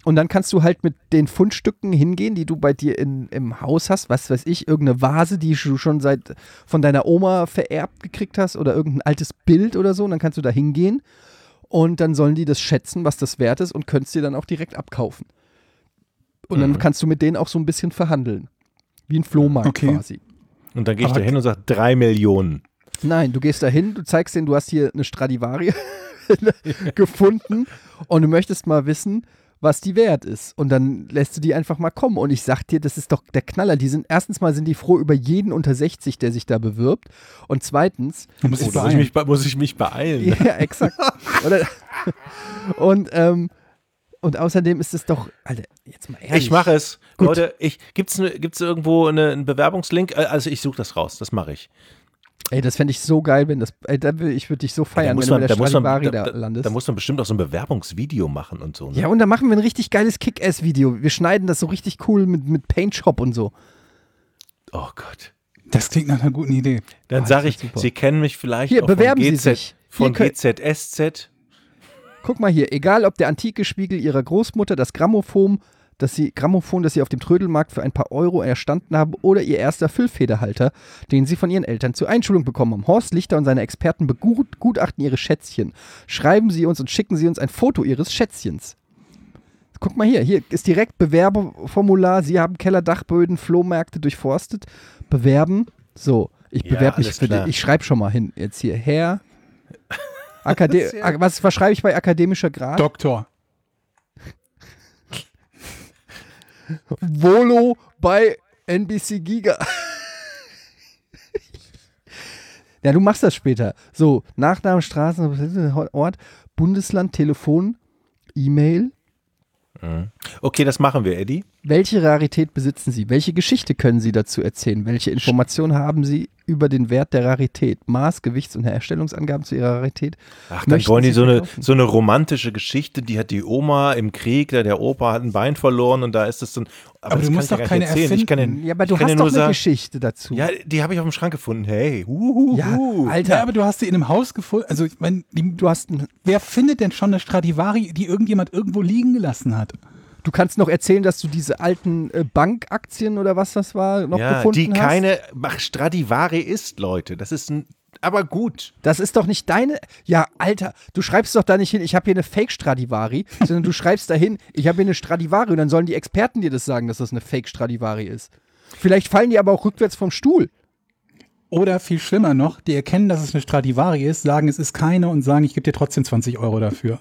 Speaker 3: Und dann kannst du halt mit den Fundstücken hingehen, die du bei dir in, im Haus hast, was weiß ich, irgendeine Vase, die du schon seit von deiner Oma vererbt gekriegt hast oder irgendein altes Bild oder so. Und dann kannst du da hingehen und dann sollen die das schätzen, was das wert ist und könntest dir dann auch direkt abkaufen. Und dann
Speaker 1: Mhm.
Speaker 3: kannst du mit denen auch so ein bisschen verhandeln. Wie ein Flohmarkt
Speaker 7: Okay.
Speaker 3: quasi.
Speaker 1: Und dann gehe ich
Speaker 7: Aber-
Speaker 1: da hin und sage drei Millionen.
Speaker 3: Nein, du gehst da hin, du zeigst denen, du hast hier eine Stradivari gefunden und du möchtest mal wissen, was die wert ist. Und dann lässt du die einfach mal kommen. Und ich sag dir, das ist doch der Knaller. Die sind, erstens mal sind die froh über jeden unter sechzig, der sich da bewirbt. Und zweitens,
Speaker 7: Du musst
Speaker 1: Oh,
Speaker 7: dich
Speaker 1: da muss, ich
Speaker 7: beeilen.
Speaker 1: mich, be- muss ich mich beeilen. Ne?
Speaker 3: ja, exakt. Oder, und, ähm, und außerdem ist es doch, Alter, jetzt mal ehrlich.
Speaker 1: Ich mache es.
Speaker 3: Gut.
Speaker 1: Leute, ich, gibt's, ne, gibt's irgendwo eine, einen Bewerbungslink? Äh, Also ich suche das raus, das mache ich.
Speaker 3: Ey, das fände ich so geil, wenn das, ey, da will, ich würde dich so feiern, wenn du mit der
Speaker 1: muss man,
Speaker 3: Stradivari
Speaker 1: da,
Speaker 3: da,
Speaker 1: da,
Speaker 3: landest.
Speaker 1: da muss man bestimmt auch so ein Bewerbungsvideo machen und so. Ne?
Speaker 3: Ja, und da machen wir ein richtig geiles Kick-Ass-Video. Wir schneiden das so richtig cool mit, mit Paint-Shop und so.
Speaker 1: Oh Gott.
Speaker 7: Das klingt nach einer guten Idee.
Speaker 1: Dann
Speaker 3: Ah,
Speaker 1: sage
Speaker 3: das
Speaker 1: ich,
Speaker 3: wird super.
Speaker 1: Sie kennen mich vielleicht
Speaker 3: Hier,
Speaker 1: auch
Speaker 3: bewerben
Speaker 1: von
Speaker 3: Sie
Speaker 1: G Z,
Speaker 3: sich.
Speaker 1: von
Speaker 3: Hier könnt-
Speaker 1: G Z S Z.
Speaker 3: Guck mal hier, egal ob der antike Spiegel ihrer Großmutter, das Grammophon, das sie, Grammophon, das sie auf dem Trödelmarkt für ein paar Euro erstanden haben, oder ihr erster Füllfederhalter, den sie von ihren Eltern zur Einschulung bekommen haben. Horst Lichter und seine Experten begutachten ihre Schätzchen. Schreiben Sie uns und schicken Sie uns ein Foto Ihres Schätzchens. Guck mal hier, hier ist direkt Bewerberformular. Sie haben Keller, Dachböden, Flohmärkte durchforstet. Bewerben. So, ich
Speaker 1: Ja,
Speaker 3: bewerbe mich
Speaker 1: alles
Speaker 3: für
Speaker 1: klar.
Speaker 3: dich. Ich schreibe schon mal hin. Jetzt hier, Herr. Akade was, was schreibe ich bei akademischer Grad?
Speaker 7: Doktor.
Speaker 3: Volo bei N B C Giga. Ja, du machst das später. So, Nachname, Straßen, Ort, Bundesland, Telefon, E-Mail.
Speaker 1: Okay, das machen wir, Eddie.
Speaker 3: Welche Rarität besitzen Sie? Welche Geschichte können Sie dazu erzählen? Welche Informationen haben Sie über den Wert der Rarität? Maß, Gewichts- und Herstellungsangaben zu Ihrer Rarität?
Speaker 1: Ach, dann
Speaker 3: Möchten
Speaker 1: wollen die
Speaker 3: Sie
Speaker 1: so eine,
Speaker 3: verkaufen?
Speaker 1: so eine romantische Geschichte, die hat die Oma im Krieg, der, der Opa hat ein Bein verloren und da ist es dann.
Speaker 7: Aber
Speaker 1: das
Speaker 7: du
Speaker 1: kann
Speaker 7: musst
Speaker 1: ich ja
Speaker 7: doch
Speaker 1: gar
Speaker 7: keine
Speaker 1: nicht erzählen. Ich kann ja,
Speaker 3: Ja, aber du
Speaker 1: ich kann
Speaker 3: hast
Speaker 1: ja
Speaker 3: doch
Speaker 1: nur
Speaker 3: eine
Speaker 1: sagen,
Speaker 3: Geschichte dazu.
Speaker 1: Ja, die habe ich auf dem Schrank gefunden. Hey, huhuhu.
Speaker 3: Ja, Alter,
Speaker 7: Ja, aber du hast sie in einem Haus gefunden. Also, ich meine, die-
Speaker 3: du hast ein,
Speaker 7: wer findet denn schon eine Stradivari, die irgendjemand irgendwo liegen gelassen hat?
Speaker 3: du kannst noch erzählen, dass du diese alten äh, Bankaktien oder was das war, noch
Speaker 1: ja,
Speaker 3: gefunden
Speaker 1: die
Speaker 3: hast.
Speaker 1: keine ach, Stradivari ist, Leute. Das ist ein, aber gut.
Speaker 3: Das ist doch nicht deine. Ja, Alter, du schreibst doch da nicht hin, ich habe hier eine Fake-Stradivari, sondern du schreibst da hin, ich habe hier eine Stradivari und dann sollen die Experten dir das sagen, dass das eine Fake-Stradivari ist. Vielleicht fallen die aber auch rückwärts vom Stuhl.
Speaker 7: Oder viel schlimmer noch, die erkennen, dass es eine Stradivari ist, sagen, es ist keine und sagen, ich gebe dir trotzdem zwanzig Euro dafür.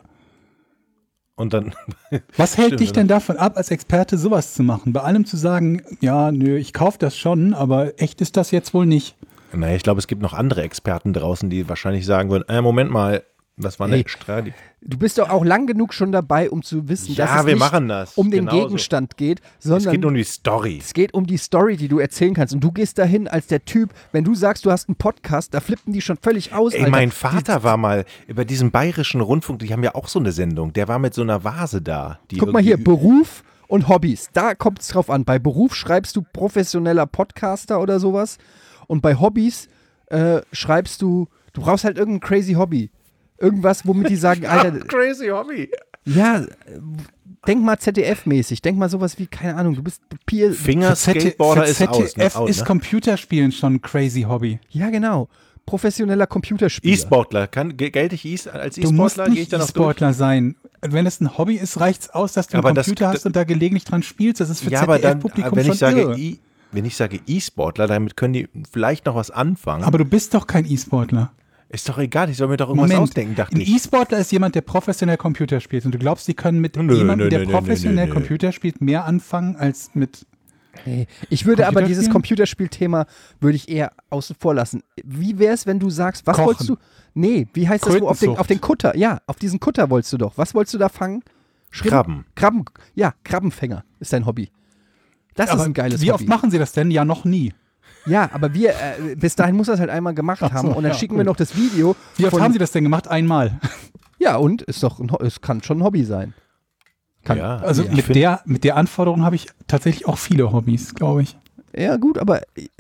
Speaker 1: Und dann.
Speaker 7: Was hält
Speaker 1: Stimmt,
Speaker 7: dich denn davon ab, als Experte sowas zu machen? Bei allem zu sagen, ja, nö, ich kaufe das schon, aber echt ist das jetzt wohl nicht.
Speaker 1: Naja, ich glaube, es gibt noch andere Experten draußen, die wahrscheinlich sagen würden: äh, Moment mal, was war eine
Speaker 3: Hey,
Speaker 1: Stradivari?
Speaker 3: Du bist doch auch lang genug schon dabei, um zu wissen,
Speaker 1: Ja,
Speaker 3: dass es
Speaker 1: wir
Speaker 3: nicht
Speaker 1: machen das.
Speaker 3: um den
Speaker 1: Genauso.
Speaker 3: Gegenstand geht,
Speaker 1: Es
Speaker 3: sondern
Speaker 1: geht um die Story.
Speaker 3: es geht um die Story, die du erzählen kannst. Und du gehst dahin als der Typ, wenn du sagst, du hast einen Podcast, da flippen die schon völlig aus.
Speaker 1: Ey,
Speaker 3: Alter.
Speaker 1: mein Vater war mal über diesen bayerischen Rundfunk, die haben ja auch so eine Sendung, der war mit so einer Vase da. Die
Speaker 3: Guck mal hier,
Speaker 1: irgendwie-
Speaker 3: Beruf und Hobbys. Da kommt es drauf an. Bei Beruf schreibst du professioneller Podcaster oder sowas. Und bei Hobbys äh, schreibst du, du brauchst halt irgendein crazy Hobby. Irgendwas, womit die sagen, Alter,
Speaker 1: Crazy Hobby.
Speaker 3: ja, äh, denk mal Z D F-mäßig. Denk mal sowas wie, keine Ahnung, du bist Peer.
Speaker 1: Finger-Skateboarder
Speaker 7: für
Speaker 1: ist aus.
Speaker 7: Z D F
Speaker 1: Ne? Out,
Speaker 7: ist
Speaker 1: ne?
Speaker 7: Computerspielen schon ein crazy Hobby.
Speaker 3: Ja, genau. Professioneller Computerspieler.
Speaker 1: E-Sportler. Kann, gelte ich E- als
Speaker 7: Du musst
Speaker 1: E-Sportler? Gehe ich
Speaker 7: nicht
Speaker 1: da noch durch?
Speaker 7: E-Sportler sein. Wenn es ein Hobby ist, reicht es aus, dass du einen
Speaker 1: Aber das-
Speaker 7: Computer
Speaker 1: das-
Speaker 7: hast und da gelegentlich dran spielst. Das ist für
Speaker 1: Ja, aber dann,
Speaker 7: Z D F-Publikum
Speaker 1: wenn
Speaker 7: schon
Speaker 1: ich sage
Speaker 7: irre.
Speaker 1: E- wenn ich sage E-Sportler, damit können die vielleicht noch was anfangen.
Speaker 7: Aber du bist doch kein E-Sportler.
Speaker 1: ist doch egal, ich soll mir doch irgendwas
Speaker 7: Moment,
Speaker 1: ausdenken, dachte
Speaker 7: ein
Speaker 1: ich.
Speaker 7: E-Sportler ist jemand, der professionell Computer spielt. Und du glaubst, die können mit
Speaker 1: Nö,
Speaker 7: jemandem,
Speaker 1: nö,
Speaker 7: der
Speaker 1: nö, nö,
Speaker 7: professionell
Speaker 1: nö, nö.
Speaker 7: Computer spielt, mehr anfangen als mit.
Speaker 3: Nee. Ich würde aber dieses
Speaker 7: Computerspielen?
Speaker 3: Computerspielthema würde ich eher außen vor lassen. Wie wäre es, wenn du sagst, was
Speaker 7: Kochen.
Speaker 3: wolltest du? Nee, wie heißt das wo? Auf den,
Speaker 7: Krötenzucht.
Speaker 3: auf den Kutter. Ja, auf diesen Kutter wolltest du doch. Was wolltest du da fangen? Schrimp?
Speaker 1: Krabben.
Speaker 3: Krabben. Ja, Krabbenfänger ist dein Hobby. Das ist
Speaker 7: Aber
Speaker 3: ein geiles
Speaker 7: wie
Speaker 3: Hobby.
Speaker 7: oft machen sie das denn? Ja, noch nie.
Speaker 3: Ja, aber wir, äh, bis dahin muss er es halt einmal gemacht
Speaker 7: Ach so,
Speaker 3: haben und dann
Speaker 7: ja,
Speaker 3: schicken
Speaker 7: gut.
Speaker 3: wir noch das Video.
Speaker 7: Wie oft
Speaker 3: von-
Speaker 7: haben sie das denn gemacht? Einmal.
Speaker 3: Ja, und ist doch ein, Ho- es kann schon ein Hobby sein. Kann,
Speaker 1: Ja,
Speaker 7: Also
Speaker 1: ich
Speaker 7: mit,
Speaker 1: find-
Speaker 7: der, mit der Anforderung habe ich tatsächlich auch viele Hobbys, glaube ich.
Speaker 3: Ja, gut, aber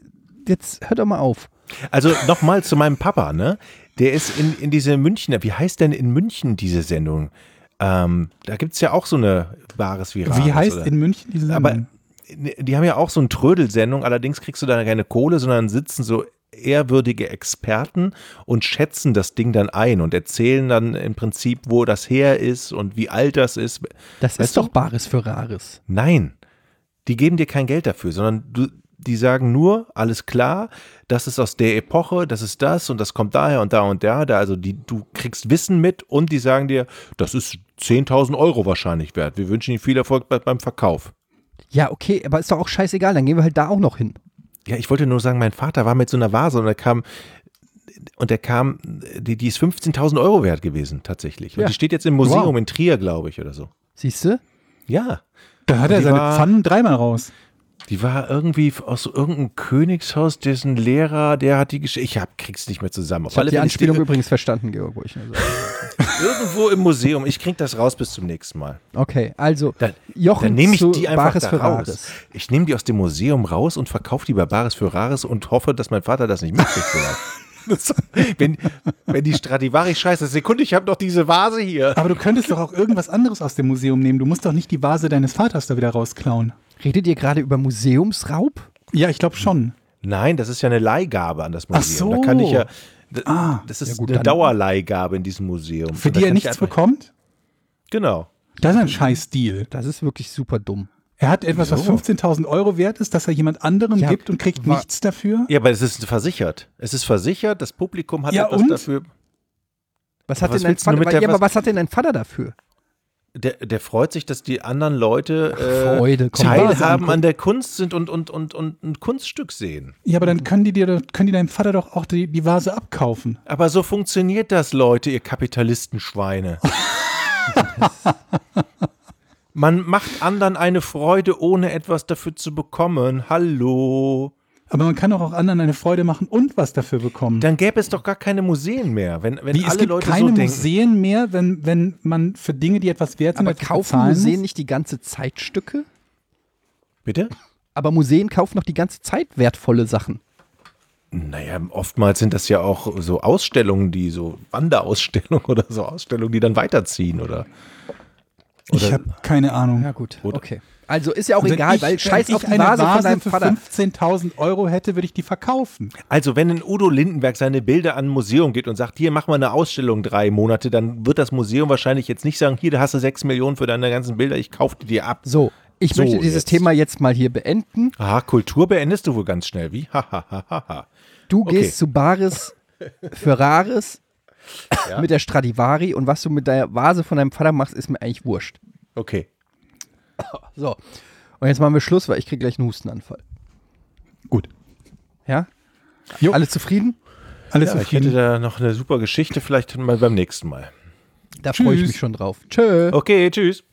Speaker 3: jetzt hört doch mal auf.
Speaker 1: Also nochmal zu meinem Papa, ne? Der ist in, in diese Münchner, wie heißt denn in München diese Sendung? Ähm, da gibt es ja auch so eine Bares wie Rares.
Speaker 7: Wie heißt
Speaker 1: oder?
Speaker 7: in München diese Sendung?
Speaker 1: Aber die haben ja auch so eine Trödelsendung, allerdings kriegst du da keine Kohle, sondern sitzen so ehrwürdige Experten und schätzen das Ding dann ein und erzählen dann im Prinzip, wo das her ist und wie alt das ist.
Speaker 3: Das
Speaker 1: Weißt
Speaker 3: ist doch
Speaker 1: du?
Speaker 3: Bares für Rares.
Speaker 1: Nein, die geben dir kein Geld dafür, sondern du, die sagen nur, alles klar, das ist aus der Epoche, das ist das und das kommt daher und da und da. da also die, du kriegst Wissen mit und die sagen dir, das ist zehntausend Euro wahrscheinlich wert. Wir wünschen Ihnen viel Erfolg bei, beim Verkauf.
Speaker 3: Ja, okay, aber ist doch auch scheißegal, dann gehen wir halt da auch noch hin.
Speaker 1: Ja, ich wollte nur sagen, mein Vater war mit so einer Vase und er kam, und der kam, die, die ist fünfzehntausend Euro wert gewesen, tatsächlich. Und
Speaker 3: Ja.
Speaker 1: die steht jetzt im Museum
Speaker 7: Wow.
Speaker 1: in Trier, glaube ich, oder so.
Speaker 3: Siehst du?
Speaker 1: Ja.
Speaker 7: Da hat er
Speaker 1: Die
Speaker 7: seine
Speaker 1: war-
Speaker 7: Pfannen dreimal raus.
Speaker 1: Die war irgendwie aus so irgendeinem Königshaus, dessen Lehrer, der hat die Geschichte. Ich hab, krieg's nicht mehr zusammen. Auf
Speaker 3: Ich habe
Speaker 1: alle
Speaker 3: die
Speaker 1: Fälle ist
Speaker 3: Anspielung übrigens verstanden, Georg. Wo ich nur sage.
Speaker 1: irgendwo im Museum. Ich krieg das raus bis zum nächsten Mal.
Speaker 3: Okay, also
Speaker 1: Dann,
Speaker 3: Jochen
Speaker 1: dann nehme ich
Speaker 3: zu
Speaker 1: die einfach
Speaker 3: Bares
Speaker 1: da
Speaker 3: für
Speaker 1: raus.
Speaker 3: Rares.
Speaker 1: Ich nehme die aus dem Museum raus und verkaufe die bei Bares für Rares und hoffe, dass mein Vater das nicht mitkriegt. Das- wenn, wenn die Stradivari scheiße, Sekunde, ich habe doch diese Vase hier.
Speaker 7: Aber du könntest doch auch irgendwas anderes aus dem Museum nehmen. Du musst doch nicht die Vase deines Vaters da wieder rausklauen.
Speaker 3: Redet ihr gerade über Museumsraub?
Speaker 7: Ja, ich glaube schon.
Speaker 1: Nein, das ist ja eine Leihgabe an das Museum.
Speaker 7: Ach so.
Speaker 1: Da kann ich ja. d-
Speaker 7: Ah,
Speaker 1: das ist
Speaker 3: ja gut,
Speaker 1: eine
Speaker 3: dann-
Speaker 1: Dauerleihgabe in diesem Museum.
Speaker 7: Für
Speaker 1: Und da
Speaker 7: die er
Speaker 1: kann ich
Speaker 7: nichts
Speaker 1: einfach-
Speaker 7: bekommt?
Speaker 1: Genau.
Speaker 7: Das ist ein scheiß Deal.
Speaker 3: Das ist wirklich super dumm.
Speaker 7: Er hat etwas, was
Speaker 1: Wieso?
Speaker 7: fünfzehntausend Euro wert ist, das er jemand anderem
Speaker 3: Ja,
Speaker 7: gibt und kriegt
Speaker 3: wa-
Speaker 7: nichts dafür?
Speaker 1: Ja, aber es ist versichert. Es ist versichert, das Publikum hat
Speaker 7: Ja,
Speaker 1: etwas
Speaker 7: und?
Speaker 1: dafür.
Speaker 3: Was hat
Speaker 1: Was
Speaker 3: denn dein
Speaker 1: willst du
Speaker 3: Vater?
Speaker 1: mit der
Speaker 3: Ja, aber
Speaker 1: was-
Speaker 3: was hat denn dein Vater dafür?
Speaker 1: Der, der freut sich, dass die anderen Leute äh,
Speaker 3: Freude, komm,
Speaker 7: Vase
Speaker 1: Teilhaben
Speaker 7: angucken.
Speaker 1: an der Kunst sind und, und, und, und ein Kunststück sehen.
Speaker 7: Ja, aber dann können die dir, können die deinem Vater doch auch die, die Vase abkaufen.
Speaker 1: Aber so funktioniert das, Leute, ihr Kapitalistenschweine. Man macht anderen eine Freude, ohne etwas dafür zu bekommen. Hallo.
Speaker 7: Aber man kann doch auch anderen eine Freude machen und was dafür bekommen.
Speaker 1: Dann gäbe es doch gar keine Museen mehr, wenn, wenn
Speaker 7: Wie, es
Speaker 1: alle
Speaker 7: gibt
Speaker 1: Leute
Speaker 7: keine
Speaker 1: so denken.
Speaker 7: Museen mehr, wenn, wenn man für Dinge, die etwas wert sind,
Speaker 3: Aber
Speaker 7: etwas
Speaker 3: kaufen
Speaker 7: bezahlen
Speaker 3: Museen
Speaker 7: muss?
Speaker 3: nicht die ganze Zeit Stücke?
Speaker 1: Bitte?
Speaker 3: Aber Museen kaufen noch die ganze Zeit wertvolle Sachen.
Speaker 1: Naja, oftmals sind das ja auch so Ausstellungen, die so Wanderausstellungen oder so Ausstellungen, die dann weiterziehen, oder?
Speaker 7: Ich
Speaker 1: Oder-
Speaker 7: habe keine Ahnung.
Speaker 3: Ja gut,
Speaker 1: Oder-
Speaker 3: okay. Also ist ja auch
Speaker 7: Und wenn
Speaker 3: egal,
Speaker 7: ich,
Speaker 3: weil
Speaker 7: wenn
Speaker 3: scheiß
Speaker 7: ich
Speaker 3: auf die
Speaker 7: eine
Speaker 3: Vase,
Speaker 7: Vase
Speaker 3: von deinem
Speaker 7: für
Speaker 3: Vater.
Speaker 7: fünfzehntausend Euro hätte, würde ich die verkaufen.
Speaker 1: Also wenn ein Udo Lindenberg seine Bilder an ein Museum geht und sagt, hier, mach mal eine Ausstellung drei Monate, dann wird das Museum wahrscheinlich jetzt nicht sagen, hier, da hast du sechs Millionen für deine ganzen Bilder, ich kaufe die dir ab.
Speaker 3: So, ich
Speaker 1: So,
Speaker 3: möchte dieses
Speaker 1: jetzt.
Speaker 3: Thema jetzt mal hier beenden.
Speaker 1: Aha, Kultur beendest du wohl ganz schnell, wie? Hahaha.
Speaker 3: Du
Speaker 1: Okay.
Speaker 3: gehst zu Bares für Rares
Speaker 1: Ja.
Speaker 3: mit der Stradivari und was du mit der Vase von deinem Vater machst, ist mir eigentlich wurscht.
Speaker 1: Okay.
Speaker 3: So, und jetzt machen wir Schluss, weil ich kriege gleich einen Hustenanfall.
Speaker 7: Gut.
Speaker 3: Ja?
Speaker 7: Jo.
Speaker 3: Alle zufrieden?
Speaker 7: Alles
Speaker 1: Ja, ich hätte
Speaker 7: zufrieden.
Speaker 1: da noch eine super Geschichte, vielleicht mal beim nächsten Mal.
Speaker 3: Da freue ich
Speaker 7: Tschüss.
Speaker 3: mich schon drauf. Tschö.
Speaker 1: Okay, tschüss.